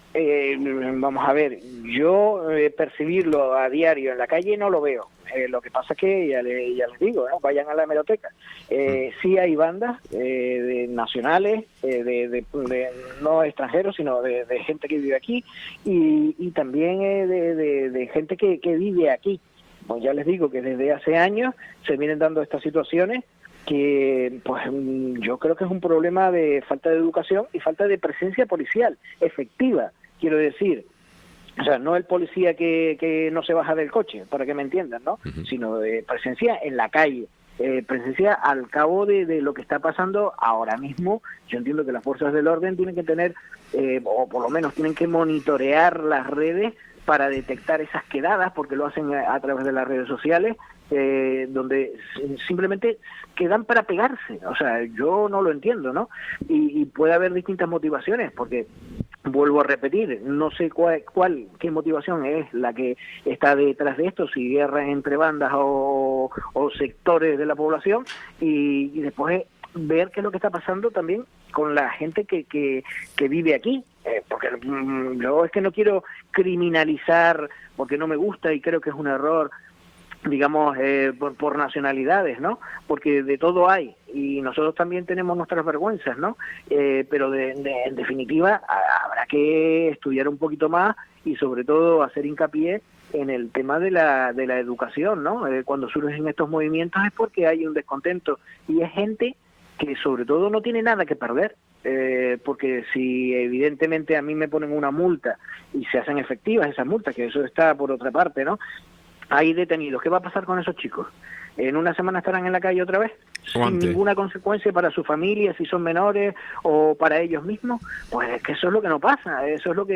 Eh, vamos a ver, yo eh, percibirlo a diario en la calle no lo veo. Eh, lo que pasa es que, ya, le, ya les digo, ¿no? Vayan a la hemeroteca. Eh, sí hay bandas eh, de nacionales, eh, de, de, de no extranjeros, sino de, de gente que vive aquí, y, y también eh, de, de, de gente que, que vive aquí. Pues ya les digo que desde hace años se vienen dando estas situaciones que pues yo creo que es un problema de falta de educación y falta de presencia policial efectiva, quiero decir. O sea, no el policía que, que no se baja del coche, para que me entiendan, ¿no? Uh-huh. Sino de presencia en la calle, eh, presencia al cabo de, de lo que está pasando ahora mismo. Yo entiendo que las fuerzas del orden tienen que tener, eh, o por lo menos tienen que monitorear las redes para detectar esas quedadas, porque lo hacen a, a través de las redes sociales, eh, donde simplemente quedan para pegarse. O sea, yo no lo entiendo, ¿no? Y, y puede haber distintas motivaciones, porque vuelvo a repetir, no sé cuál, cuál, qué motivación es la que está detrás de esto, si guerra entre bandas o, o sectores de la población, y, y después ver qué es lo que está pasando también con la gente que, que, que vive aquí, eh, porque mm, yo es que no quiero criminalizar, porque no me gusta y creo que es un error, digamos, eh, por, por nacionalidades, ¿no? Porque de todo hay, y nosotros también tenemos nuestras vergüenzas, ¿no? Eh, pero de, de, en definitiva a, habrá que estudiar un poquito más y sobre todo hacer hincapié en el tema de la de la educación, ¿no? Eh, cuando surgen estos movimientos es porque hay un descontento y es gente que sobre todo no tiene nada que perder. Eh, porque si evidentemente a mí me ponen una multa y se hacen efectivas esas multas, que eso está por otra parte, ¿no? Hay detenidos. ¿Qué va a pasar con esos chicos? ¿En una semana estarán en la calle otra vez? Sin ninguna consecuencia para su familia, si son menores, o para ellos mismos. Pues es que eso es lo que no pasa. Eso es lo que,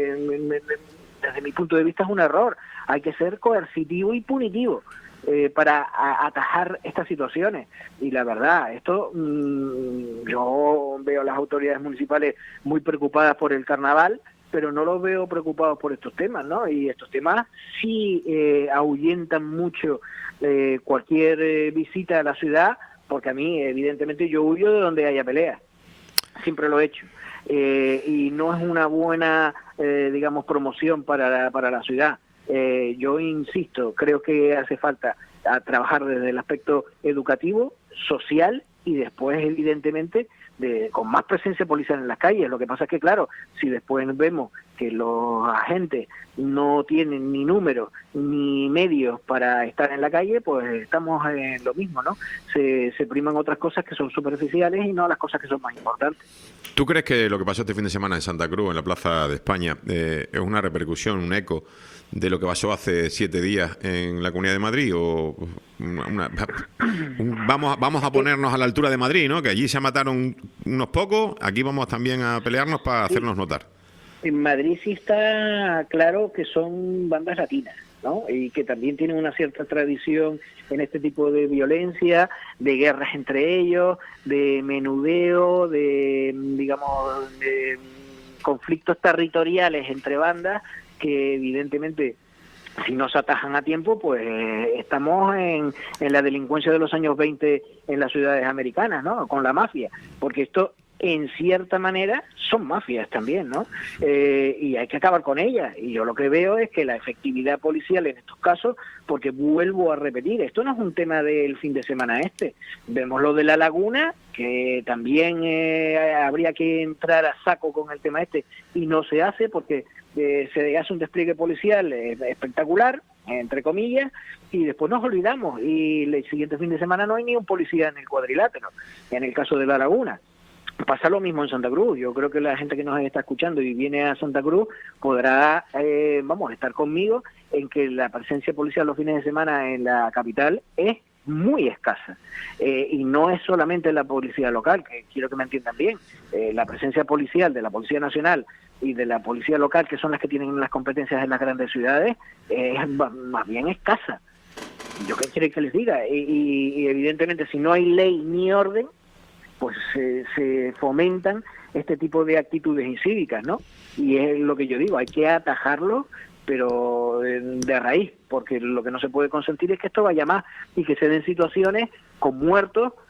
desde mi punto de vista, es un error. Hay que ser coercitivo y punitivo eh, para a, atajar estas situaciones. Y la verdad, esto mmm, yo veo a las autoridades municipales muy preocupadas por el carnaval, pero no los veo preocupados por estos temas, ¿no? Y estos temas sí eh, ahuyentan mucho eh, cualquier eh, visita a la ciudad, porque a mí, evidentemente, yo huyo de donde haya pelea. Siempre lo he hecho. Eh, y no es una buena, eh, digamos, promoción para la, para la ciudad. Eh, yo insisto, creo que hace falta a trabajar desde el aspecto educativo, social y después, evidentemente, de, con más presencia policial en las calles. Lo que pasa es que, claro, si después vemos que los agentes no tienen ni números ni medios para estar en la calle, pues estamos en lo mismo, ¿no? Se, se priman otras cosas que son superficiales y no las cosas que son más importantes. ¿Tú crees que lo que pasó este fin de semana en Santa Cruz, en la Plaza de España, eh, es una repercusión, un eco de lo que pasó hace siete días en la Comunidad de Madrid? O una, una, un, vamos, vamos a ponernos a la altura de Madrid, ¿no? Que allí se mataron unos pocos, aquí vamos también a pelearnos para hacernos notar. En Madrid sí está claro que son bandas latinas, ¿no? Y que también tienen una cierta tradición en este tipo de violencia, de guerras entre ellos, de menudeo, de, digamos, de conflictos territoriales entre bandas que evidentemente, si no se atajan a tiempo, pues estamos en, en la delincuencia de los años veinte en las ciudades americanas, ¿no? Con la mafia, porque esto en cierta manera son mafias también, ¿no? Eh, y hay que acabar con ellas. Y yo lo que veo es que la efectividad policial en estos casos, porque vuelvo a repetir, esto no es un tema del fin de semana este. Vemos lo de La Laguna, que también eh, habría que entrar a saco con el tema este, y no se hace porque eh, se hace un despliegue policial eh, espectacular, entre comillas, y después nos olvidamos. Y el siguiente fin de semana no hay ni un policía en el cuadrilátero, en el caso de La Laguna. Pasa lo mismo en Santa Cruz. Yo creo que la gente que nos está escuchando y viene a Santa Cruz podrá, eh, vamos, estar conmigo en que la presencia policial los fines de semana en la capital es muy escasa. Eh, y no es solamente la policía local, que quiero que me entiendan bien. Eh, la presencia policial de la Policía Nacional y de la policía local, que son las que tienen las competencias en las grandes ciudades, eh, es más bien escasa. ¿Yo qué quiero que les diga? Y, y, y evidentemente, si no hay ley ni orden, pues se, se fomentan este tipo de actitudes incívicas, ¿no? Y es lo que yo digo, hay que atajarlo, pero de, de raíz, porque lo que no se puede consentir es que esto vaya más y que se den situaciones con muertos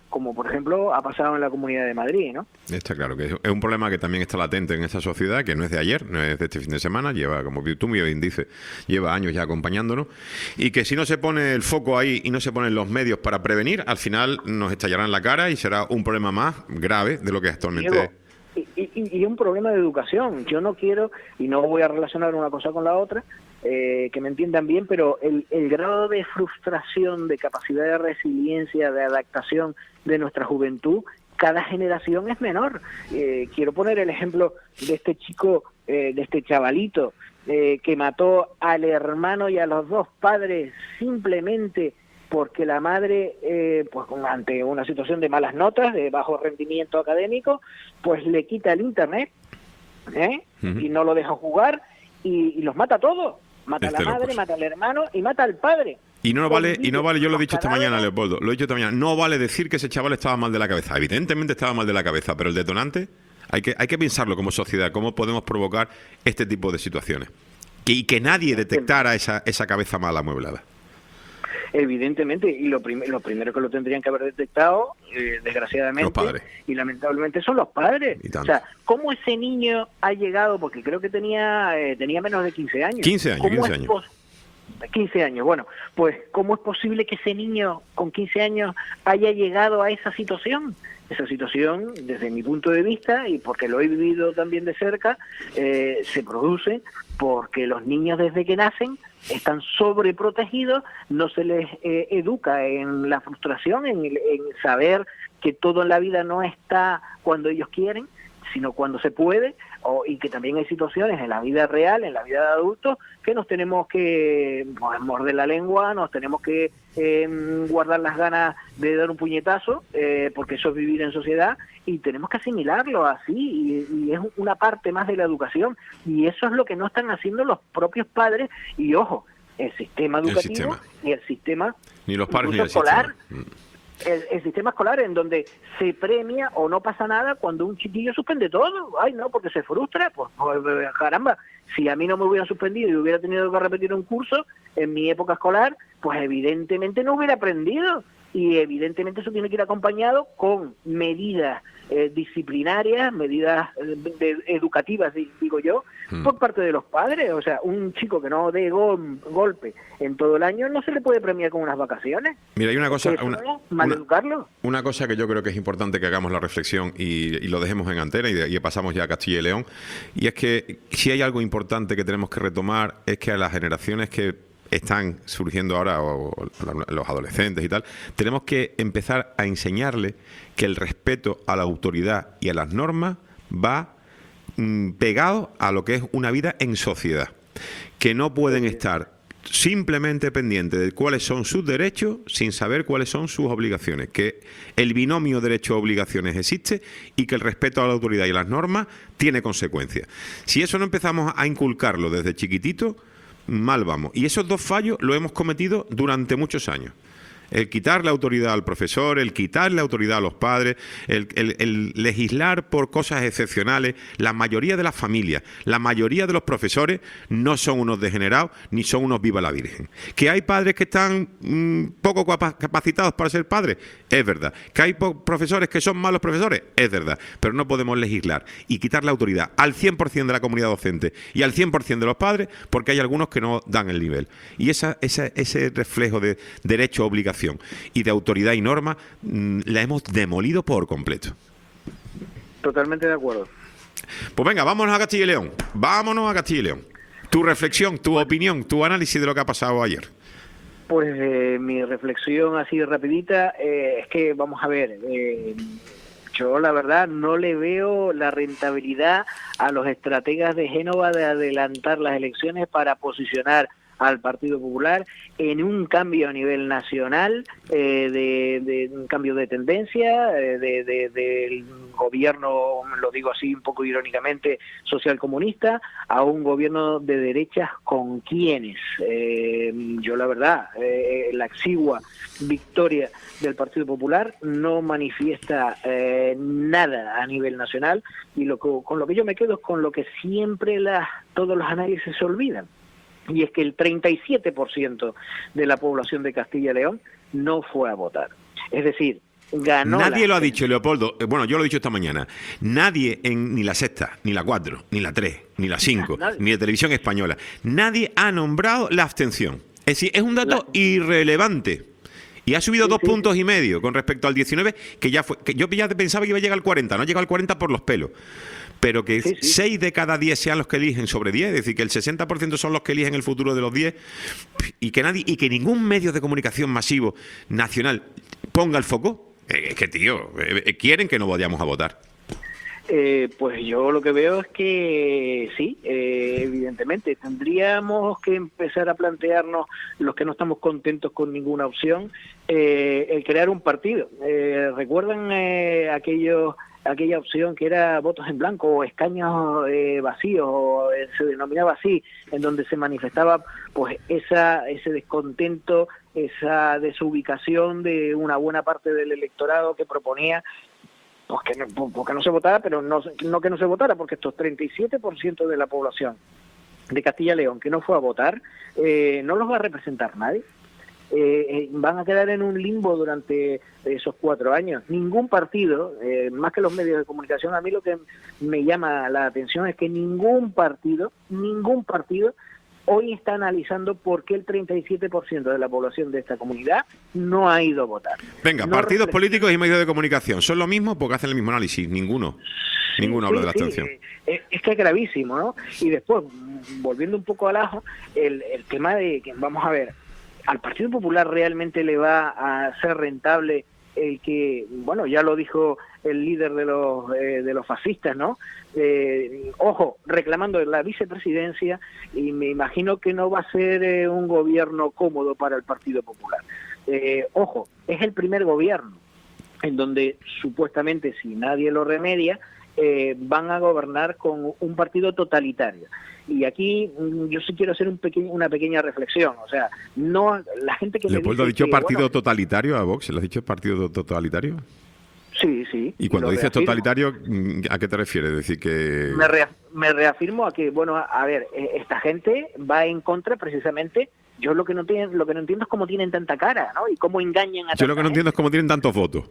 como por ejemplo ha pasado en la Comunidad de Madrid, ¿no? Está claro que es un problema que también está latente en esta sociedad, que no es de ayer, no es de este fin de semana, lleva, como tú muy bien dices, lleva años ya acompañándonos, y que si no se pone el foco ahí y no se ponen los medios para prevenir, al final nos estallará en la cara y será un problema más grave de lo que actualmente Diego, es. Y, y, y un problema de educación. Yo no quiero, y no voy a relacionar una cosa con la otra, eh, que me entiendan bien, pero el, el grado de frustración, de capacidad de resiliencia, de adaptación de nuestra juventud, cada generación es menor. Eh, quiero poner el ejemplo de este chico, eh, de este chavalito, eh, que mató al hermano y a los dos padres simplemente porque la madre, eh, pues ante una situación de malas notas, de bajo rendimiento académico, pues le quita el internet, ¿eh? Uh-huh. Y no lo deja jugar y, y los mata a todos. Mata este a la madre, locos. Mata al hermano y mata al padre. Y no vale, y no vale, yo lo he dicho esta mañana, Leopoldo, lo he dicho esta mañana, no vale decir que ese chaval estaba mal de la cabeza. Evidentemente estaba mal de la cabeza, pero el detonante hay que, hay que pensarlo como sociedad, cómo podemos provocar este tipo de situaciones. Que, y que nadie detectara esa, esa cabeza mal amueblada. Evidentemente, y lo, prim lo primero que lo tendrían que haber detectado, eh, desgraciadamente, y lamentablemente, son los padres. O sea, ¿cómo ese niño ha llegado? Porque creo que tenía eh, tenía menos de quince años. quince años, quince años. quince años, bueno, pues ¿cómo es posible que ese niño con quince años haya llegado a esa situación? Esa situación, desde mi punto de vista, y porque lo he vivido también de cerca, eh, se produce porque los niños desde que nacen están sobreprotegidos, no se les eh, educa en la frustración, en, en saber que todo en la vida no está cuando ellos quieren, sino cuando se puede, o, y que también hay situaciones en la vida real, en la vida de adultos, que nos tenemos que pues, morder la lengua, nos tenemos que eh, guardar las ganas de dar un puñetazo, eh, porque eso es vivir en sociedad, y tenemos que asimilarlo así, y, y es una parte más de la educación, y eso es lo que no están haciendo los propios padres, y ojo, el sistema educativo el sistema. y el sistema ni los padres ni el escolar. Sistema. El, el sistema escolar en donde se premia o no pasa nada cuando un chiquillo suspende todo. Ay, no, porque se frustra. Pues, pues caramba, si a mí no me hubiera suspendido y hubiera tenido que repetir un curso en mi época escolar, pues evidentemente no hubiera aprendido. Y evidentemente eso tiene que ir acompañado con medidas eh, disciplinarias, medidas eh, de, educativas, digo yo, hmm. por parte de los padres. O sea, un chico que no dé gol, golpe en todo el año no se le puede premiar con unas vacaciones. Mira, hay una cosa, una, maleducarlo. Una, una cosa que yo creo que es importante que hagamos la reflexión y, y lo dejemos en antena y, de, y pasamos ya a Castilla y León, y es que si hay algo importante que tenemos que retomar es que a las generaciones que están surgiendo ahora, o, o los adolescentes y tal, tenemos que empezar a enseñarles que el respeto a la autoridad y a las normas va mmm, pegado a lo que es una vida en sociedad, que no pueden estar simplemente pendientes de cuáles son sus derechos sin saber cuáles son sus obligaciones, que el binomio derechos-obligaciones existe y que el respeto a la autoridad y a las normas tiene consecuencias. Si eso no empezamos a inculcarlo desde chiquitito, mal vamos. Y esos dos fallos los hemos cometido durante muchos años. El quitarle autoridad al profesor, el quitarle autoridad a los padres, el, el, el legislar por cosas excepcionales. La mayoría de las familias, la mayoría de los profesores no son unos degenerados ni son unos viva la Virgen. Que hay padres que están mmm, poco capacitados para ser padres, es verdad. Que hay profesores que son malos profesores, es verdad. Pero no podemos legislar y quitar la autoridad al cien por ciento de la comunidad docente y al cien por ciento de los padres, porque hay algunos que no dan el nivel. Y esa, esa, ese reflejo de derecho, obligación y de autoridad y norma mmm, la hemos demolido por completo. Totalmente de acuerdo. Pues venga, vámonos a Castilla y León. Vámonos a Castilla y León. Tu reflexión, tu opinión, tu análisis de lo que ha pasado ayer. Pues eh, mi reflexión así rapidita eh, es que, vamos a ver, eh, yo la verdad no le veo la rentabilidad a los estrategas de Génova de adelantar las elecciones para posicionar al Partido Popular en un cambio a nivel nacional, eh, de, de un cambio de tendencia, eh, de, de, del gobierno, lo digo así un poco irónicamente, socialcomunista, a un gobierno de derechas con quienes. Eh, yo la verdad, eh, la exigua victoria del Partido Popular no manifiesta eh, nada a nivel nacional, y lo que, con lo que yo me quedo es con lo que siempre las, todos los análisis se olvidan. Y es que el treinta y siete por ciento de la población de Castilla y León no fue a votar. Es decir, ganó. Nadie la lo ha abstención. dicho, Leopoldo. Eh, Bueno, yo lo he dicho esta mañana. Nadie en ni la Sexta, ni la Cuatro, ni la Tres, ni la Cinco, Nadie. ni de Televisión Española. Nadie ha nombrado la abstención. Es decir, es un dato La- irrelevante. Y ha subido Sí, dos sí. puntos y medio con respecto al diecinueve, que ya fue. Que yo ya pensaba que iba a llegar al cuarenta, no ha llegado al cuarenta por los pelos. Pero que Sí, sí. seis de cada diez sean los que eligen sobre diez, es decir, que el sesenta por ciento son los que eligen el futuro de los diez, y que nadie, y que ningún medio de comunicación masivo nacional ponga el foco. Eh, Es que, tío, eh, eh, quieren que no vayamos a votar. Eh, pues yo lo que veo es que sí, eh, evidentemente tendríamos que empezar a plantearnos, los que no estamos contentos con ninguna opción, eh, el crear un partido. Eh, ¿Recuerdan eh, aquellos aquella opción que era votos en blanco o escaños eh, vacíos, o eh, se denominaba así, en donde se manifestaba pues esa ese descontento, esa desubicación de una buena parte del electorado que proponía pues que no, porque no se votara, pero no, no que no se votara, porque estos treinta y siete por ciento de la población de Castilla y León que no fue a votar, eh, no los va a representar nadie. Eh, eh, van a quedar en un limbo durante esos cuatro años. Ningún partido, eh, más que los medios de comunicación, a mí lo que me llama la atención es que ningún partido, ningún partido hoy está analizando por qué el treinta y siete por ciento de la población de esta comunidad no ha ido a votar. Venga, No partidos reflexiona. políticos y medios de comunicación, ¿son lo mismo? Porque hacen el mismo análisis. Ninguno. Ninguno Sí, habla de la sí, abstención. eh, es que es gravísimo, ¿no? Y después, mm, volviendo un poco al ajo, el, el tema de que, vamos a ver, ¿al Partido Popular realmente le va a ser rentable el que, bueno, ya lo dijo el líder de los eh, de los fascistas, ¿no? Eh, ojo, reclamando la vicepresidencia, y me imagino que no va a ser eh, un gobierno cómodo para el Partido Popular. Eh, ojo, es el primer gobierno en donde supuestamente, si nadie lo remedia, eh, van a gobernar con un partido totalitario. Y aquí mm, yo sí quiero hacer un pequeño, una pequeña reflexión. O sea, no la gente que me Leopoldo ha dice dicho que, partido bueno, totalitario a Vox. ¿Le has dicho partido totalitario? sí, sí. Y cuando lo dices reafirmo. totalitario, ¿a qué te refieres? Es decir, que... Me, rea- me reafirmo a que, bueno, a, a ver, eh, esta gente va en contra precisamente. Yo lo que no tienen, lo que no entiendo es cómo tienen tanta cara, ¿no? Y cómo engañan a Yo lo tanta que no entiendo es gente. cómo tienen tantos votos.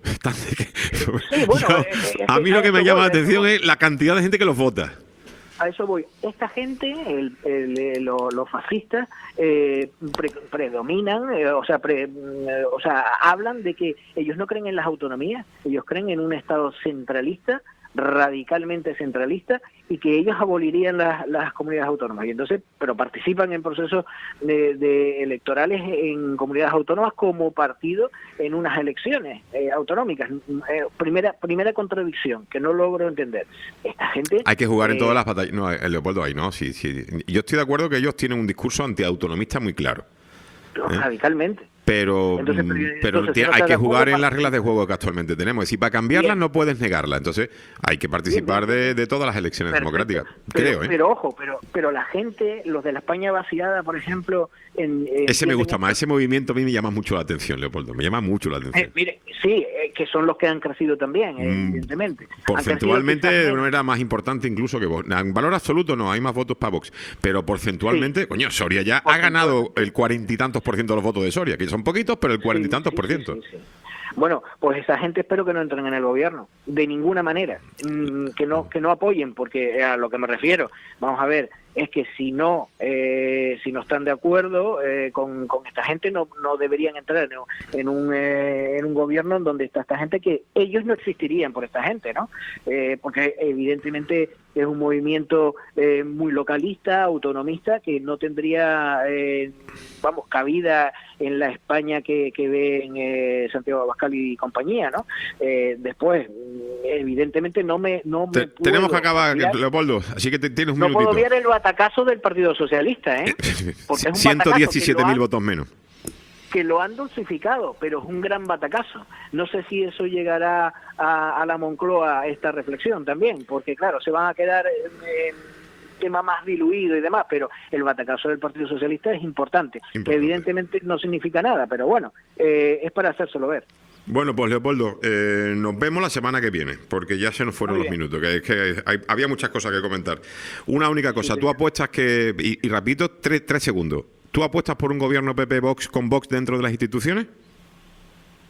Sí, bueno, Yo- eh, eh, a mí a lo que me eso llama la voy, atención a eso es la cantidad de gente que los vota. A eso voy. Esta gente, el, el, eh, lo- los fascistas, eh, pre- predominan, eh, o sea, pre- mm, eh, o sea, hablan de que ellos no creen en las autonomías, ellos creen en un Estado centralista, radicalmente centralista, y que ellos abolirían las, las comunidades autónomas. Y entonces, pero participan en procesos de, de electorales en comunidades autónomas como partido en unas elecciones eh, autonómicas. Eh, primera primera contradicción que no logro entender. Esta gente Hay que jugar en eh, todas las batallas. No, el Leopoldo ahí, ¿no? Sí, sí. Yo estoy de acuerdo que ellos tienen un discurso antiautonomista muy claro. ¿eh? radicalmente. Pero, Entonces, mm, pero- pero entonces, tiene- si no hay estás que de acuerdo, jugar en las participa. reglas de juego que actualmente tenemos. Es decir, para cambiarlas Bien. no puedes negarlas. Entonces, hay que participar Bien, bien. de, de todas las elecciones Perfecto. democráticas. Pero, Creo, ¿eh? pero ojo, pero pero la gente, los de la España vaciada, por ejemplo, en, en- Ese me en- gusta más. Ese movimiento a mí me llama mucho la atención, Leopoldo. Me llama mucho la atención. Eh, mire, sí, eh, que son los que han crecido también, eh, Mm, evidentemente. Han Porcentualmente crecido de quizás una manera más importante incluso que Vox. En valor absoluto no, hay más votos para Vox. Pero porcentualmente, Sí. coño, Soria ya ha ganado el cuarenta y tantos por ciento de los votos de Soria, que son poquitos, pero el cuarenta y Sí, tantos sí, por sí, ciento. sí, sí. Bueno, pues esa gente espero que no entren en el gobierno, de ninguna manera, mm, que no que no apoyen, porque a lo que me refiero, vamos a ver, es que si no eh, si no están de acuerdo eh, con, con esta gente, no no deberían entrar en, en un eh, en un gobierno en donde está esta gente, que ellos no existirían por esta gente, ¿no? Eh, porque evidentemente es un movimiento eh, muy localista, autonomista, que no tendría, eh, vamos, cabida en la España que, que ve en eh, Santiago Abascal y compañía, ¿no? Eh, después, evidentemente no me... No Te- me puedo tenemos que acabar, obviar- Leopoldo, así que te- tienes un no puedo minutito. obviar el batacazo del Partido Socialista, ¿eh? Porque es un ciento diecisiete batacazo que mil lo votos menos. que lo han dulcificado, pero es un gran batacazo. No sé si eso llegará a, a la Moncloa, esta reflexión también, porque claro, se van a quedar en, en tema más diluido y demás, pero el batacazo del Partido Socialista es importante. Importante. Evidentemente no significa nada, pero bueno, eh, es para hacérselo ver. Bueno, pues Leopoldo, eh, nos vemos la semana que viene, porque ya se nos fueron Muy los bien. minutos, que es que hay- había muchas cosas que comentar. Una única cosa, Sí, tú señor. apuestas que, y, y repito, tres, tres segundos, ¿tú apuestas por un gobierno P P Vox con Vox dentro de las instituciones?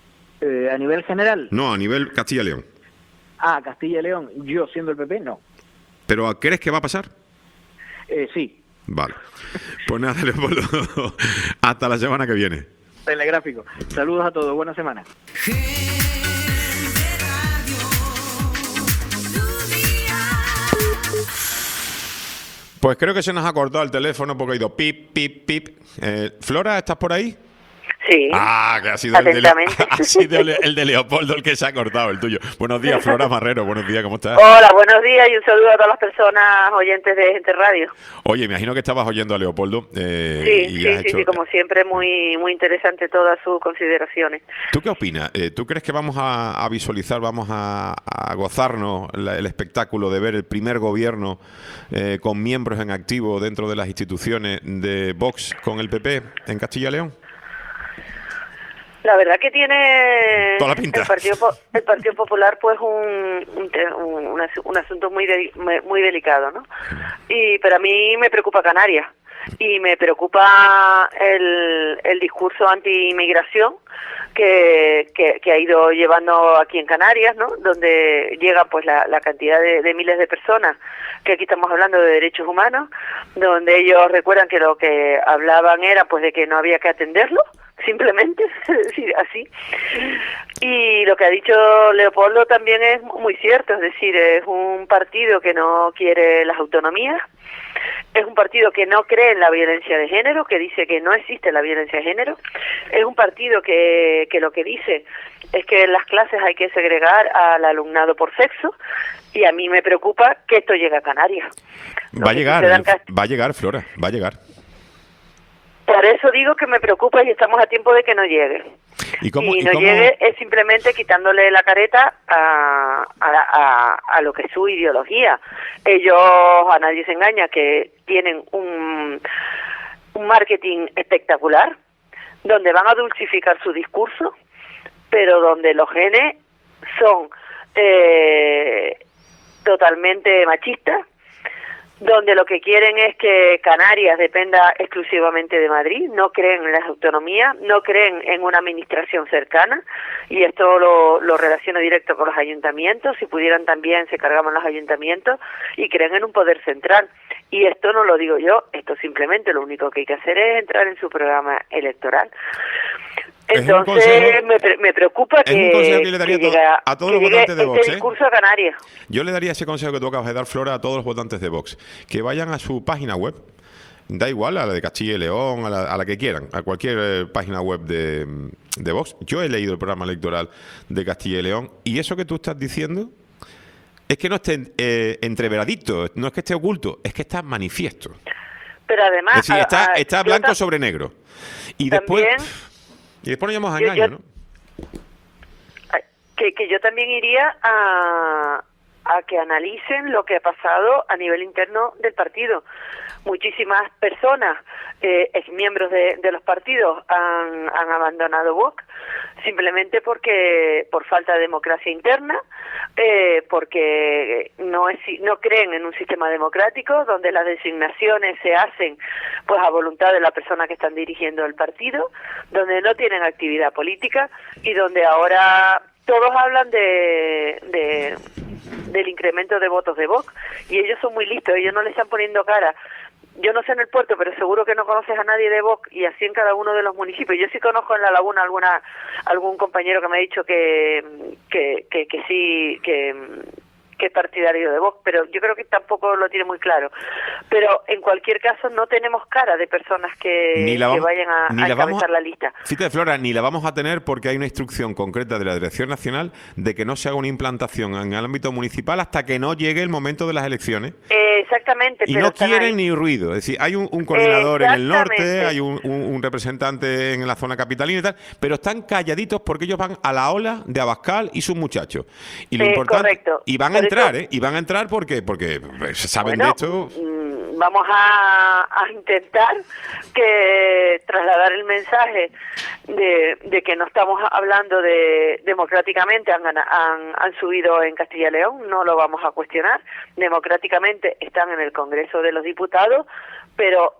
Eh, a nivel general. No, a nivel Castilla y León. Ah, Castilla y León, yo siendo el P P, no. ¿Pero crees que va a pasar? Eh, sí. Vale. Pues nada, Leopoldo. Hasta la semana que viene. Telegráfico. Saludos a todos, buena semana. Pues creo que se nos ha cortado el teléfono porque ha ido pip, pip, pip. Eh, Flora, ¿estás por ahí? Sí. Ah, que ha sido el de, Leo- Atentamente. ha sido el, el de Leopoldo el que se ha cortado, el tuyo. Buenos días, Flora Marrero. Buenos días, ¿cómo estás? Hola, buenos días y un saludo a todas las personas oyentes de Gente Radio. Oye, me imagino que estabas oyendo a Leopoldo. Eh, Sí, y sí, has sí, hecho- sí, como siempre, muy muy interesante todas sus consideraciones. ¿Tú qué opinas? Eh, ¿Tú crees que vamos a, a visualizar, vamos a, a gozarnos la- el espectáculo de ver el primer gobierno eh, con miembros en activo dentro de las instituciones de Vox con el P P en Castilla y León? La verdad que tiene Toda la pinta. el Partido Po- el Partido Popular pues un un, te- un, un asu- un asunto muy de- muy delicado, ¿no? Y pero a mí me preocupa Canarias y me preocupa el, el discurso anti-inmigración que, que, que ha ido llevando aquí en Canarias, ¿no? Donde llega pues la, la cantidad de, de miles de personas, que aquí estamos hablando de derechos humanos, donde ellos recuerdan que lo que hablaban era pues de que no había que atenderlo, simplemente, es decir, así. Y lo que ha dicho Leopoldo también es muy cierto, es decir, es un partido que no quiere las autonomías, es un partido que no cree en la violencia de género, que dice que no existe la violencia de género, es un partido que, que lo que dice es que en las clases hay que segregar al alumnado por sexo, y a mí me preocupa que esto llegue a Canarias. Lo Va a que llegar, suceda en Cast- va a llegar, Flora, va a llegar. Por eso digo que me preocupa y estamos a tiempo de que no llegue. ¿Y cómo, y y no cómo- llegue es simplemente quitándole la careta a, a, a, a lo que es su ideología. Ellos, a nadie se engaña, que tienen un, un marketing espectacular, donde van a dulcificar su discurso, pero donde los genes son eh, totalmente machistas, donde lo que quieren es que Canarias dependa exclusivamente de Madrid, no creen en las autonomías, no creen en una administración cercana, y esto lo, lo relaciono directo con los ayuntamientos, si pudieran también se cargaban los ayuntamientos, y creen en un poder central. Y esto no lo digo yo, esto simplemente lo único que hay que hacer es entrar en su programa electoral. Es un Entonces consejo- me, pre- me preocupa es un que, consejo que le daría que a to- llegue, a todos que los llegue votantes de este Vox, ¿eh? discurso a Canarias. Yo le daría ese consejo que tú acabas de dar, Flora, a todos los votantes de Vox, que vayan a su página web, da igual, a la de Castilla y León, a la, a la que quieran, a cualquier eh, página web de, de Vox. Yo he leído el programa electoral de Castilla y León, y eso que tú estás diciendo es que no esté eh, entreveradito, no es que esté oculto, es que está manifiesto. Pero además... Es decir, está, a- a- está yo blanco tam- sobre negro. Y después, también- y después nos llamamos a Yo- engaño, yo- ¿no? que, que yo también iría a, a que analicen lo que ha pasado a nivel interno del partido. Muchísimas personas, eh, exmiembros de, de los partidos, han, han abandonado Vox simplemente porque por falta de democracia interna, eh, porque no es, no creen en un sistema democrático donde las designaciones se hacen pues a voluntad de la persona que están dirigiendo el partido, donde no tienen actividad política y donde ahora todos hablan de, de del incremento de votos de Vox, y ellos son muy listos, ellos no le están poniendo cara. Yo no sé en el puerto, pero seguro que no conoces a nadie de Vox, y así en cada uno de los municipios. Yo sí conozco en La Laguna alguna algún compañero que me ha dicho que que, que, que sí, que, que es partidario de Vox, pero yo creo que tampoco lo tiene muy claro. Pero en cualquier caso no tenemos cara de personas que, Ni la que vamos- vayan a, ni a la vamos encabezar a- la lista. Fíjate, Flora, ni la vamos a tener porque hay una instrucción concreta de la Dirección Nacional de que no se haga una implantación en el ámbito municipal hasta que no llegue el momento de las elecciones. Eh, exactamente. Y pero no están quieren ahí. ni ruido. Es decir, hay un, un coordinador en el norte, Exactamente. hay un, un- un representante en la zona capitalina y tal, pero están calladitos porque ellos van a la ola de Abascal y sus muchachos. Y lo Eh, importante, correcto. y van a Por entrar, eso- ¿eh? Y van a entrar porque porque pues, saben Bueno, de esto. mm, vamos a, a intentar que trasladar el mensaje de, de que no estamos hablando de democráticamente han, gana- han, han subido en Castilla y León, no lo vamos a cuestionar, democráticamente están en el Congreso de los Diputados, pero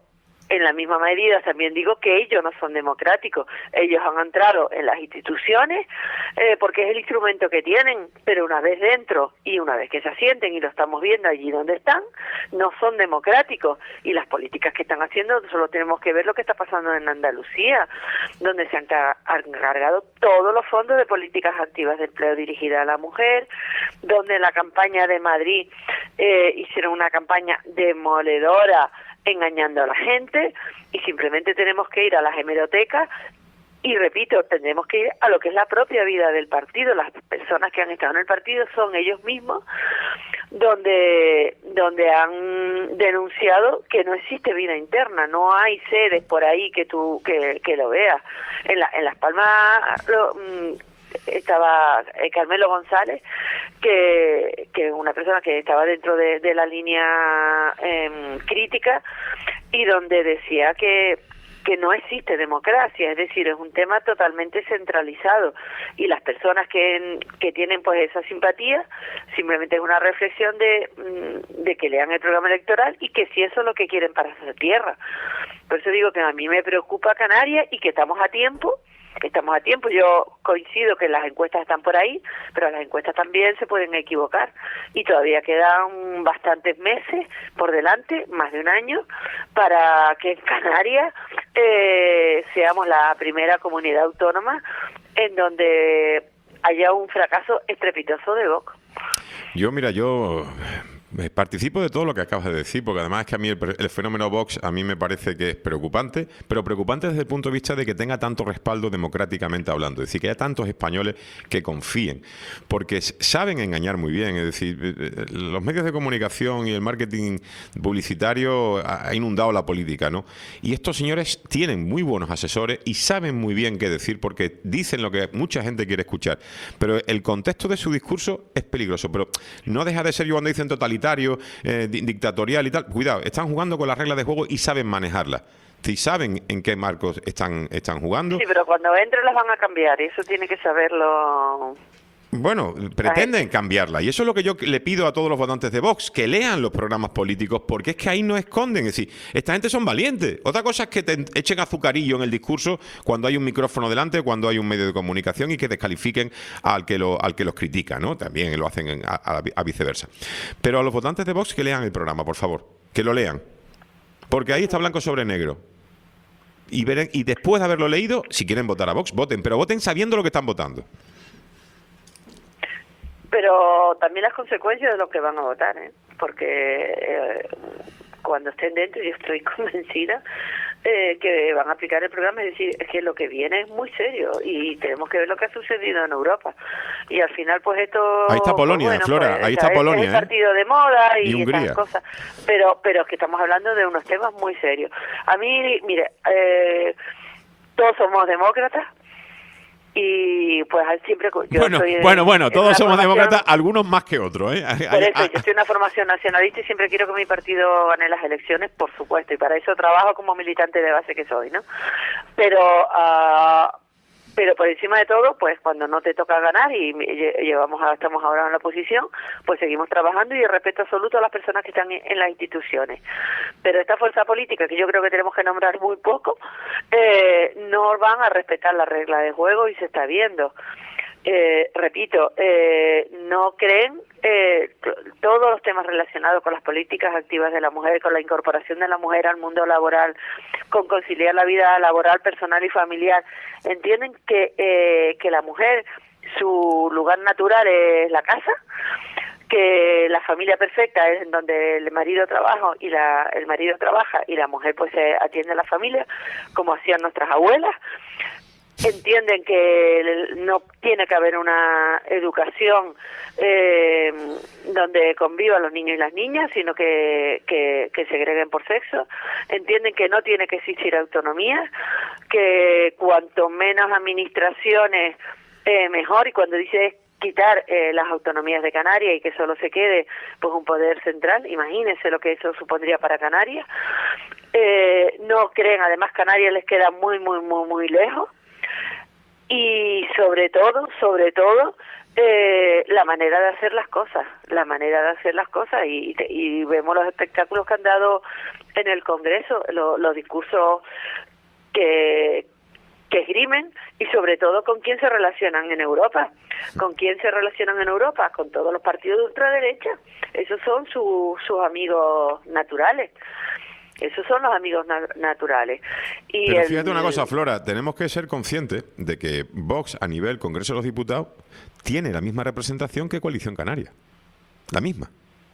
En la misma medida también digo que ellos no son democráticos. Ellos han entrado en las instituciones eh, porque es el instrumento que tienen, pero una vez dentro y una vez que se asienten, y lo estamos viendo allí donde están, no son democráticos. Y las políticas que están haciendo, solo tenemos que ver lo que está pasando en Andalucía, donde se han, ca- han cargado todos los fondos de políticas activas de empleo dirigidas a la mujer, donde en la campaña de Madrid eh, hicieron una campaña demoledora engañando a la gente, y simplemente tenemos que ir a las hemerotecas y, repito, tendremos que ir a lo que es la propia vida del partido. Las personas que han estado en el partido son ellos mismos, donde donde han denunciado que no existe vida interna, no hay sedes por ahí que tú que, que lo veas. En, la, en Las Palmas lo, estaba eh, Carmelo González, que que una persona que estaba dentro de, de la línea eh, crítica, y donde decía que que no existe democracia, es decir, es un tema totalmente centralizado, y las personas que, que tienen pues esa simpatía, simplemente es una reflexión de, de que lean el programa electoral y que si eso es lo que quieren para su tierra. Por eso digo que a mí me preocupa Canarias y que estamos a tiempo, estamos a tiempo. Yo coincido que las encuestas están por ahí, pero las encuestas también se pueden equivocar, y todavía quedan bastantes meses por delante, más de un año, para que en Canarias eh, seamos la primera comunidad autónoma en donde haya un fracaso estrepitoso de Vox. Yo, mira, yo eh, participo de todo lo que acabas de decir, porque además es que a mí el, el fenómeno Vox a mí me parece que es preocupante, pero preocupante desde el punto de vista de que tenga tanto respaldo democráticamente hablando, es decir, que haya tantos españoles que confíen, porque saben engañar muy bien, es decir, los medios de comunicación y el marketing publicitario ha inundado la política, ¿no? Y estos señores tienen muy buenos asesores y saben muy bien qué decir, porque dicen lo que mucha gente quiere escuchar, pero el contexto de su discurso es peligroso, pero no deja de ser, yo cuando dicen totalitario, eh, dictatorial y tal, cuidado, están jugando con las reglas de juego y saben manejarlas. Si saben en qué marcos están, están jugando. Sí, pero cuando entren las van a cambiar, y eso tiene que saberlo. Bueno, pretenden cambiarla, y eso es lo que yo le pido a todos los votantes de Vox, que lean los programas políticos, porque es que ahí no esconden, es decir, esta gente son valientes. Otra cosa es que te echen azucarillo en el discurso cuando hay un micrófono delante, cuando hay un medio de comunicación, y que descalifiquen al que lo, al que los critica, ¿no? También lo hacen a, a, a viceversa. Pero a los votantes de Vox, que lean el programa, por favor, que lo lean, porque ahí está blanco sobre negro. Y, veren, y después de haberlo leído, si quieren votar a Vox, voten, pero voten sabiendo lo que están votando. Pero también las consecuencias de lo que van a votar, ¿eh? Porque eh, cuando estén dentro, yo estoy convencida eh, que van a aplicar el programa. Es decir, es que lo que viene es muy serio y tenemos que ver lo que ha sucedido en Europa. Y al final, pues esto... Ahí está Polonia, pues, bueno, Flora, pues, ahí está Polonia. Es el partido ¿eh? de moda y, y esas cosas. Pero, pero es que estamos hablando de unos temas muy serios. A mí, mire, eh, todos somos demócratas. Y pues siempre yo bueno, estoy en, bueno, bueno, todos somos demócratas, algunos más que otros, ¿eh? Por eso, yo estoy en una formación nacionalista y siempre quiero que mi partido gane las elecciones, por supuesto, y para eso trabajo como militante de base que soy, ¿no? Pero uh, pero por encima de todo, pues cuando no te toca ganar y llevamos a, estamos ahora en la oposición, pues seguimos trabajando y de respeto absoluto a las personas que están en las instituciones. Pero esta fuerza política, que yo creo que tenemos que nombrar muy poco, eh, no van a respetar la regla de juego y se está viendo. Eh, repito, eh, no creen eh, todos los temas relacionados con las políticas activas de la mujer, con la incorporación de la mujer al mundo laboral, con conciliar la vida laboral, personal y familiar. Entienden que eh, que la mujer, su lugar natural es la casa, que la familia perfecta es en donde el marido trabaja y la el marido trabaja y la mujer pues eh, atiende a la familia, como hacían nuestras abuelas. Entienden que no tiene que haber una educación eh, donde convivan los niños y las niñas, sino que, que, que segreguen por sexo. Entienden que no tiene que existir autonomía, que cuanto menos administraciones eh, mejor, y cuando dice quitar eh, las autonomías de Canarias y que solo se quede pues un poder central, imagínense lo que eso supondría para Canarias. Eh, no creen, además Canarias les queda muy, muy, muy, muy lejos. Y sobre todo, sobre todo, eh, la manera de hacer las cosas, la manera de hacer las cosas y, y vemos los espectáculos que han dado en el Congreso, lo, los discursos que que esgrimen y sobre todo con quién se relacionan en Europa, con quién se relacionan en Europa, con todos los partidos de ultraderecha. Esos son su, sus amigos naturales. Esos son los amigos na naturales. Y Pero el, fíjate una cosa, Flora, tenemos que ser conscientes de que Vox a nivel Congreso de los Diputados tiene la misma representación que Coalición Canaria. La misma.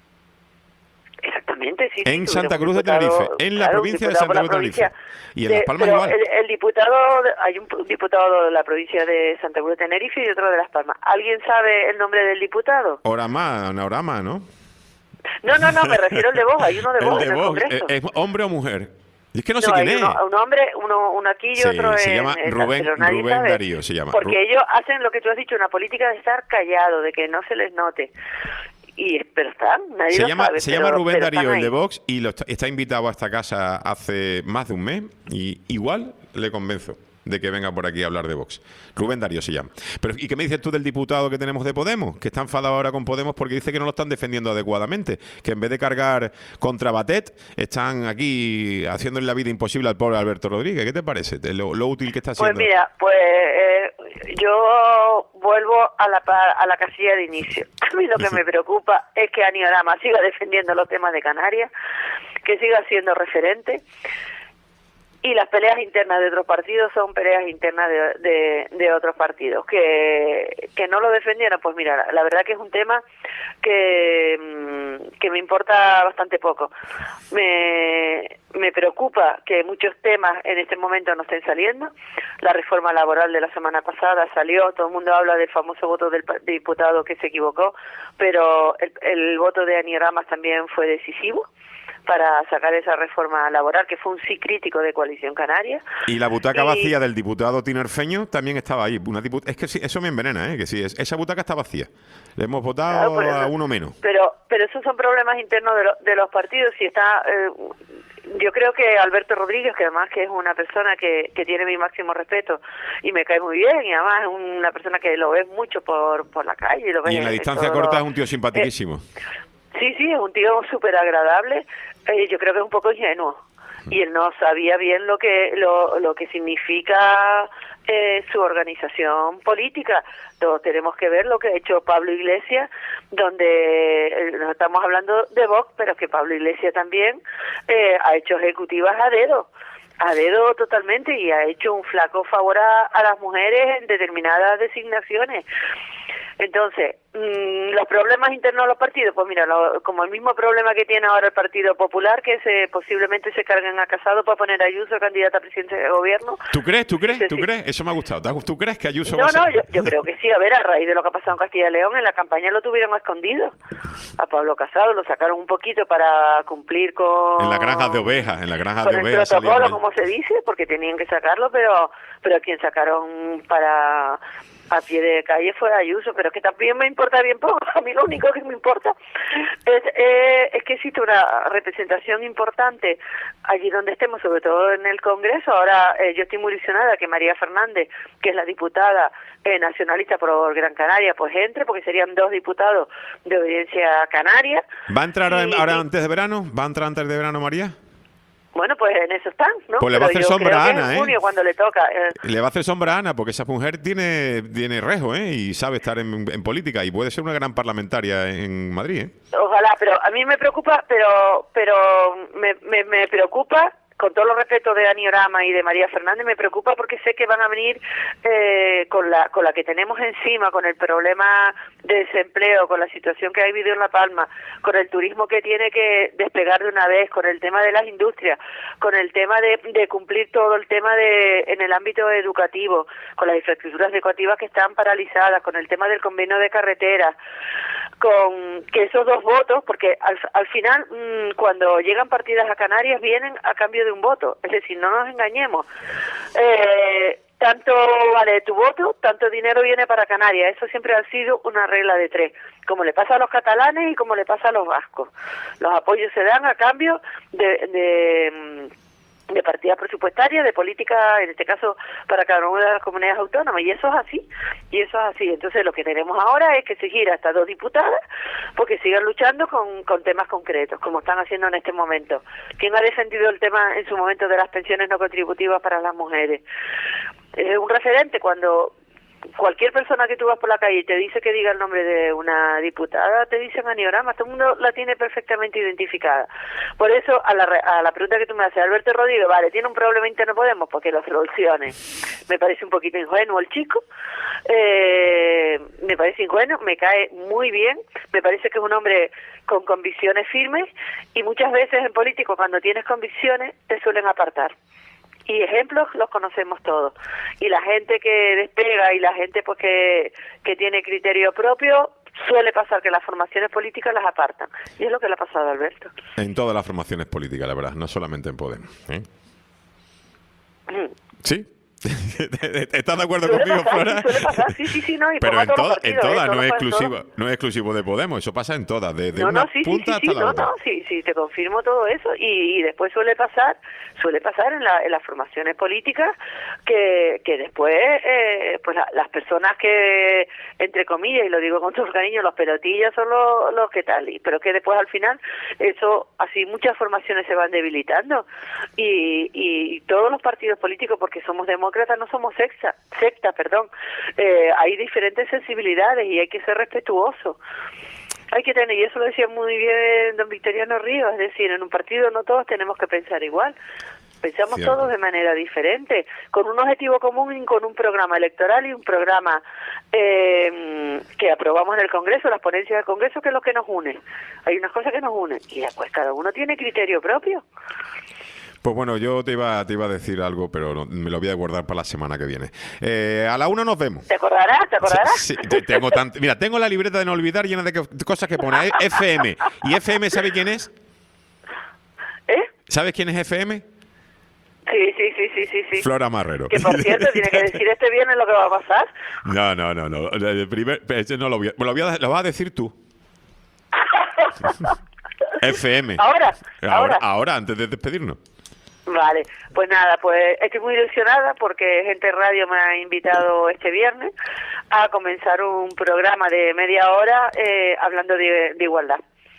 Exactamente, sí. En sí, Santa Cruz de diputado, Tenerife, en la claro, provincia de Santa Cruz de Tenerife. Y en de, Las Palmas pero igual. El, el diputado, hay un diputado de la provincia de Santa Cruz de Tenerife y otro de Las Palmas. ¿Alguien sabe el nombre del diputado? Orama, Orama, ¿no? No, no, no, me refiero al de Vox, hay uno de El Vox de en el Vox, Congreso. ¿es hombre o mujer? Y es que no, No, sé quién hay es. uno, un hombre, uno, uno aquí y Sí, otro se en, llama en Rubén, pero nadie Rubén sabe. Darío, se llama. Porque Ru- ellos hacen lo que tú has dicho, una política de estar callado, de que no se les note. Y pero están, nadie Se lo llama, sabe. se pero, llama Rubén pero Darío, están el de ahí. Vox, y lo está, está invitado a esta casa hace más de un mes, y igual le convenzo de que venga por aquí a hablar de Vox. Rubén Darío se llama. Pero, ¿y qué me dices tú del diputado que tenemos de Podemos? Que está enfadado ahora con Podemos porque dice que no lo están defendiendo adecuadamente, que en vez de cargar contra Batet, están aquí haciéndole la vida imposible al pobre Alberto Rodríguez. ¿Qué te parece? De Lo, lo útil que está Pues siendo. mira, pues eh, yo vuelvo a la pa- a la casilla de inicio. A mí lo que me preocupa es que Aniorama siga defendiendo los temas de Canarias, que siga siendo referente. Y las peleas internas de otros partidos son peleas internas de, de, de otros partidos. Que, que no lo defendieran, pues mira, la, la verdad que es un tema que, que me importa bastante poco. Me, me preocupa que muchos temas en este momento no estén saliendo. La reforma laboral de la semana pasada salió, todo el mundo habla del famoso voto del diputado que se equivocó, pero el, el voto de Aniorama también fue decisivo para sacar esa reforma laboral, que fue un sí crítico de Coalición Canaria. Y la butaca Y- vacía del diputado tinerfeño también estaba ahí. Una dipu- es que sí, eso me envenena, ¿eh? Que sí, es- esa butaca está vacía. Le hemos votado Claro, pero- a uno menos. Pero pero esos son problemas internos de, lo- de los partidos y está... Eh, yo creo que Alberto Rodríguez, que además que es una persona que, que tiene mi máximo respeto y me cae muy bien, y además es una persona que lo ves mucho por, por la calle. Lo ves Y en la distancia todo corta lo- es un tío simpaticísimo. Sí, sí, es un tío súper agradable. Eh, yo creo que es un poco ingenuo. Y él no sabía bien lo que lo, lo que significa eh, su organización política. Todos tenemos que ver lo que ha hecho Pablo Iglesias, donde eh, no estamos hablando de Vox, pero que Pablo Iglesias también eh, ha hecho ejecutivas a dedo. A dedo totalmente, y ha hecho un flaco favor a, a las mujeres en determinadas designaciones. Entonces, mmm, los problemas internos de los partidos, pues mira, lo, como el mismo problema que tiene ahora el Partido Popular, que se posiblemente se carguen a Casado para poner a Ayuso candidata a presidente de gobierno. ¿Tú crees? ¿Tú crees? Sí, ¿Tú sí. crees? Eso me ha gustado. ¿Te ha- ¿Tú crees que Ayuso No, va a ser? no, yo, yo creo que sí. A ver, a raíz de lo que ha pasado en Castilla y León, en la campaña lo tuvieron escondido. A Pablo Casado lo sacaron un poquito para cumplir con... En las granjas de ovejas, en las granjas con de el ovejas. salía protocolo, por ahí. como se dice, porque tenían que sacarlo, pero pero a quien sacaron para a pie de calle fue Ayuso, pero es que también me importa bien poco. A mí lo único que me importa es, eh, es que existe una representación importante allí donde estemos, sobre todo en el Congreso. Ahora eh, yo estoy muy ilusionada que María Fernández, que es la diputada eh, nacionalista por Gran Canaria, pues entre, porque serían dos diputados de obediencia canaria. ¿Va a entrar Y- ahora y- antes de verano? ¿Va a entrar antes de verano, María? Bueno, pues en eso están, ¿no? Pues le va a Pero hacer yo sombra creo a que Ana, es en ¿eh? junio cuando le toca. eh, Le va a hacer sombra a Ana, porque esa mujer tiene, tiene rejo, ¿eh? Y sabe estar en, en política y puede ser una gran parlamentaria en Madrid, ¿eh? Ojalá, pero a mí me preocupa, pero pero me, me, me preocupa, con todo los respeto de Aniorama y de María Fernández, me preocupa porque sé que van a venir eh, con la con la que tenemos encima, con el problema de desempleo, con la situación que ha vivido en La Palma, con el turismo que tiene que despegar de una vez, con el tema de las industrias, con el tema de, de cumplir todo el tema de en el ámbito educativo, con las infraestructuras educativas que están paralizadas, con el tema del convenio de carreteras, con que esos dos votos, porque al, al final mmm, cuando llegan partidas a Canarias vienen a cambio de un voto, es decir, no nos engañemos, eh, tanto vale tu voto, tanto dinero viene para Canarias, eso siempre ha sido una regla de tres, como le pasa a los catalanes y como le pasa a los vascos, los apoyos se dan a cambio de, de de partidas presupuestarias, de política, en este caso para cada una de las comunidades autónomas, y eso es así, y eso es así. Entonces lo que tenemos ahora es que seguir hasta dos diputadas, porque sigan luchando con, con temas concretos, como están haciendo en este momento. ¿Quién ha defendido el tema en su momento de las pensiones no contributivas para las mujeres? Es un referente cuando cualquier persona que tú vas por la calle y te dice que diga el nombre de una diputada, te dicen aniograma, todo el mundo la tiene perfectamente identificada. Por eso, a la, a la pregunta que tú me haces, Alberto Rodríguez, vale, tiene un problema y no podemos, porque lo solucione. Me parece un poquito ingenuo el chico, eh, me parece ingenuo, me cae muy bien, me parece que es un hombre con convicciones firmes, y muchas veces en político, cuando tienes convicciones, te suelen apartar. Y ejemplos los conocemos todos. Y la gente que despega y la gente pues que, que tiene criterio propio, suele pasar que las formaciones políticas las apartan. Y es lo que le ha pasado a Alberto. En todas las formaciones políticas, la verdad, no solamente en Podemos. ¿eh? Mm. ¿Sí? ¿Estás de acuerdo suele conmigo, pasar, Flora? Sí, suele pasar, sí, sí, sí, no. Y pero en, todos to los partidos, en todas, ¿eh? no, Todo es pasa en exclusivo, todas. no es exclusivo de Podemos, eso pasa en todas, desde no, una no, sí, punta sí, sí, hasta sí, la no, otra. no, sí, sí, te confirmo todo eso, y, y después suele pasar, suele pasar en, la, en las formaciones políticas que, que después, eh, pues la, las personas que, entre comillas, y lo digo con todo el cariño, los pelotillas son los, los que tal, y, pero que después al final, eso, así muchas formaciones se van debilitando, y, y todos los partidos políticos, porque somos demócratas, no somos secta, secta, perdón, eh, hay diferentes sensibilidades y hay que ser respetuoso. Hay que tener, y eso lo decía muy bien don Victoriano Ríos, es decir, en un partido no todos tenemos que pensar igual. Pensamos Cierto. todos de manera diferente, con un objetivo común y con un programa electoral y un programa eh, que aprobamos en el Congreso, las ponencias del Congreso, que es lo que nos une. Hay unas cosas que nos unen, y después cada uno tiene criterio propio. Pues bueno, yo te iba, te iba a decir algo, pero no, me lo voy a guardar para la semana que viene. Eh, a la una nos vemos. ¿Te acordarás? ¿Te acordarás? Sí, sí, tengo tant... Mira, tengo la libreta de no olvidar llena de cosas que pone F M. ¿Y F M sabe quién es? ¿Eh? ¿Sabes quién es F M? Sí, sí, sí, sí, sí, sí. Flora Marrero. Que por cierto, tiene que decir este viernes lo que va a pasar. No, no, no, no. El primer, no lo, voy a, lo, voy a, lo vas a decir tú. F M. Ahora, ahora. ahora. Ahora, antes de despedirnos. Vale, pues nada, pues estoy muy ilusionada porque Gente Radio me ha invitado este viernes a comenzar un programa de media hora eh, hablando de, de igualdad.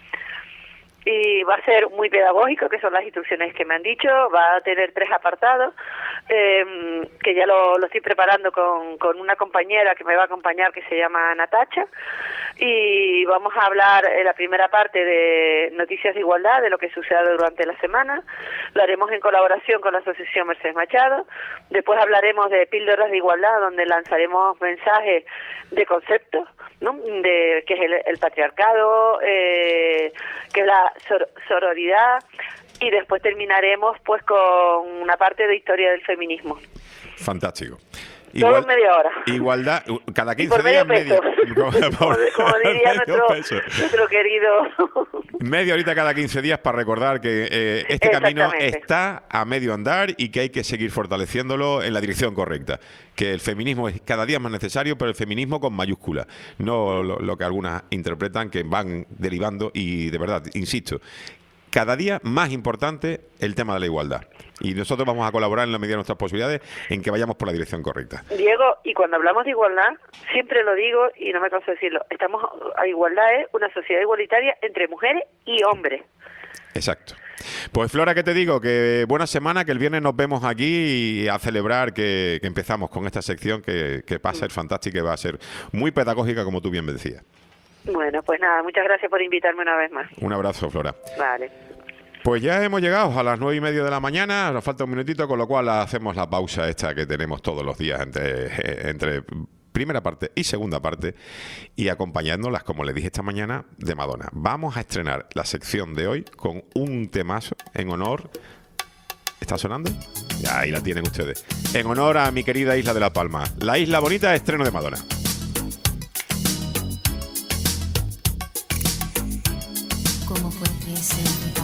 Y va a ser muy pedagógico, que son las instrucciones que me han dicho, va a tener tres apartados, eh, que ya lo, lo estoy preparando con, con una compañera que me va a acompañar, que se llama Natacha, y vamos a hablar en la primera parte de noticias de igualdad, de lo que sucede durante la semana, lo haremos en colaboración con la Asociación Mercedes Machado, después hablaremos de píldoras de igualdad, donde lanzaremos mensajes de conceptos, ¿no? De que es el, el patriarcado, eh, que es la sor sororidad, y después terminaremos pues con una parte de historia del feminismo. Fantástico. Todo en media hora. Igualdad, cada quince por medio días, peso. media. Como, como, como diría nuestro, nuestro querido. Media horita cada quince días para recordar que eh, este camino está a medio andar y que hay que seguir fortaleciéndolo en la dirección correcta. Que el feminismo es cada día más necesario, pero el feminismo con mayúscula, no lo, lo que algunas interpretan que van derivando, y de verdad, insisto, cada día más importante el tema de la igualdad. Y nosotros vamos a colaborar en la medida de nuestras posibilidades en que vayamos por la dirección correcta. Diego, y cuando hablamos de igualdad, siempre lo digo y no me canso de decirlo, estamos a igualdad es una sociedad igualitaria entre mujeres y hombres. Exacto. Pues Flora, ¿qué te digo? Que buena semana, que el viernes nos vemos aquí y a celebrar que, que empezamos con esta sección que, que va a ser fantástica y va a ser muy pedagógica, como tú bien me decías. Bueno, pues nada, muchas gracias por invitarme una vez más. Un abrazo, Flora. Vale. Pues ya hemos llegado a las nueve y media de la mañana, nos falta un minutito, con lo cual hacemos la pausa esta que tenemos todos los días entre, entre primera parte y segunda parte, y acompañándolas, como les dije esta mañana, de Madonna. Vamos a estrenar la sección de hoy con un temazo en honor... ¿Está sonando? Ya, ahí la tienen ustedes. En honor a mi querida isla de La Palma. La isla bonita, estreno de Madonna. ¿Cómo fue ese lugar?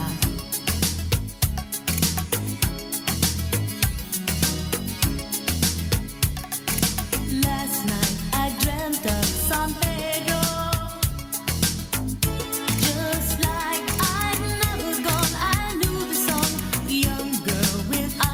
Last night I dreamt of San Pedro, just like I never gone. I knew the song, young girl with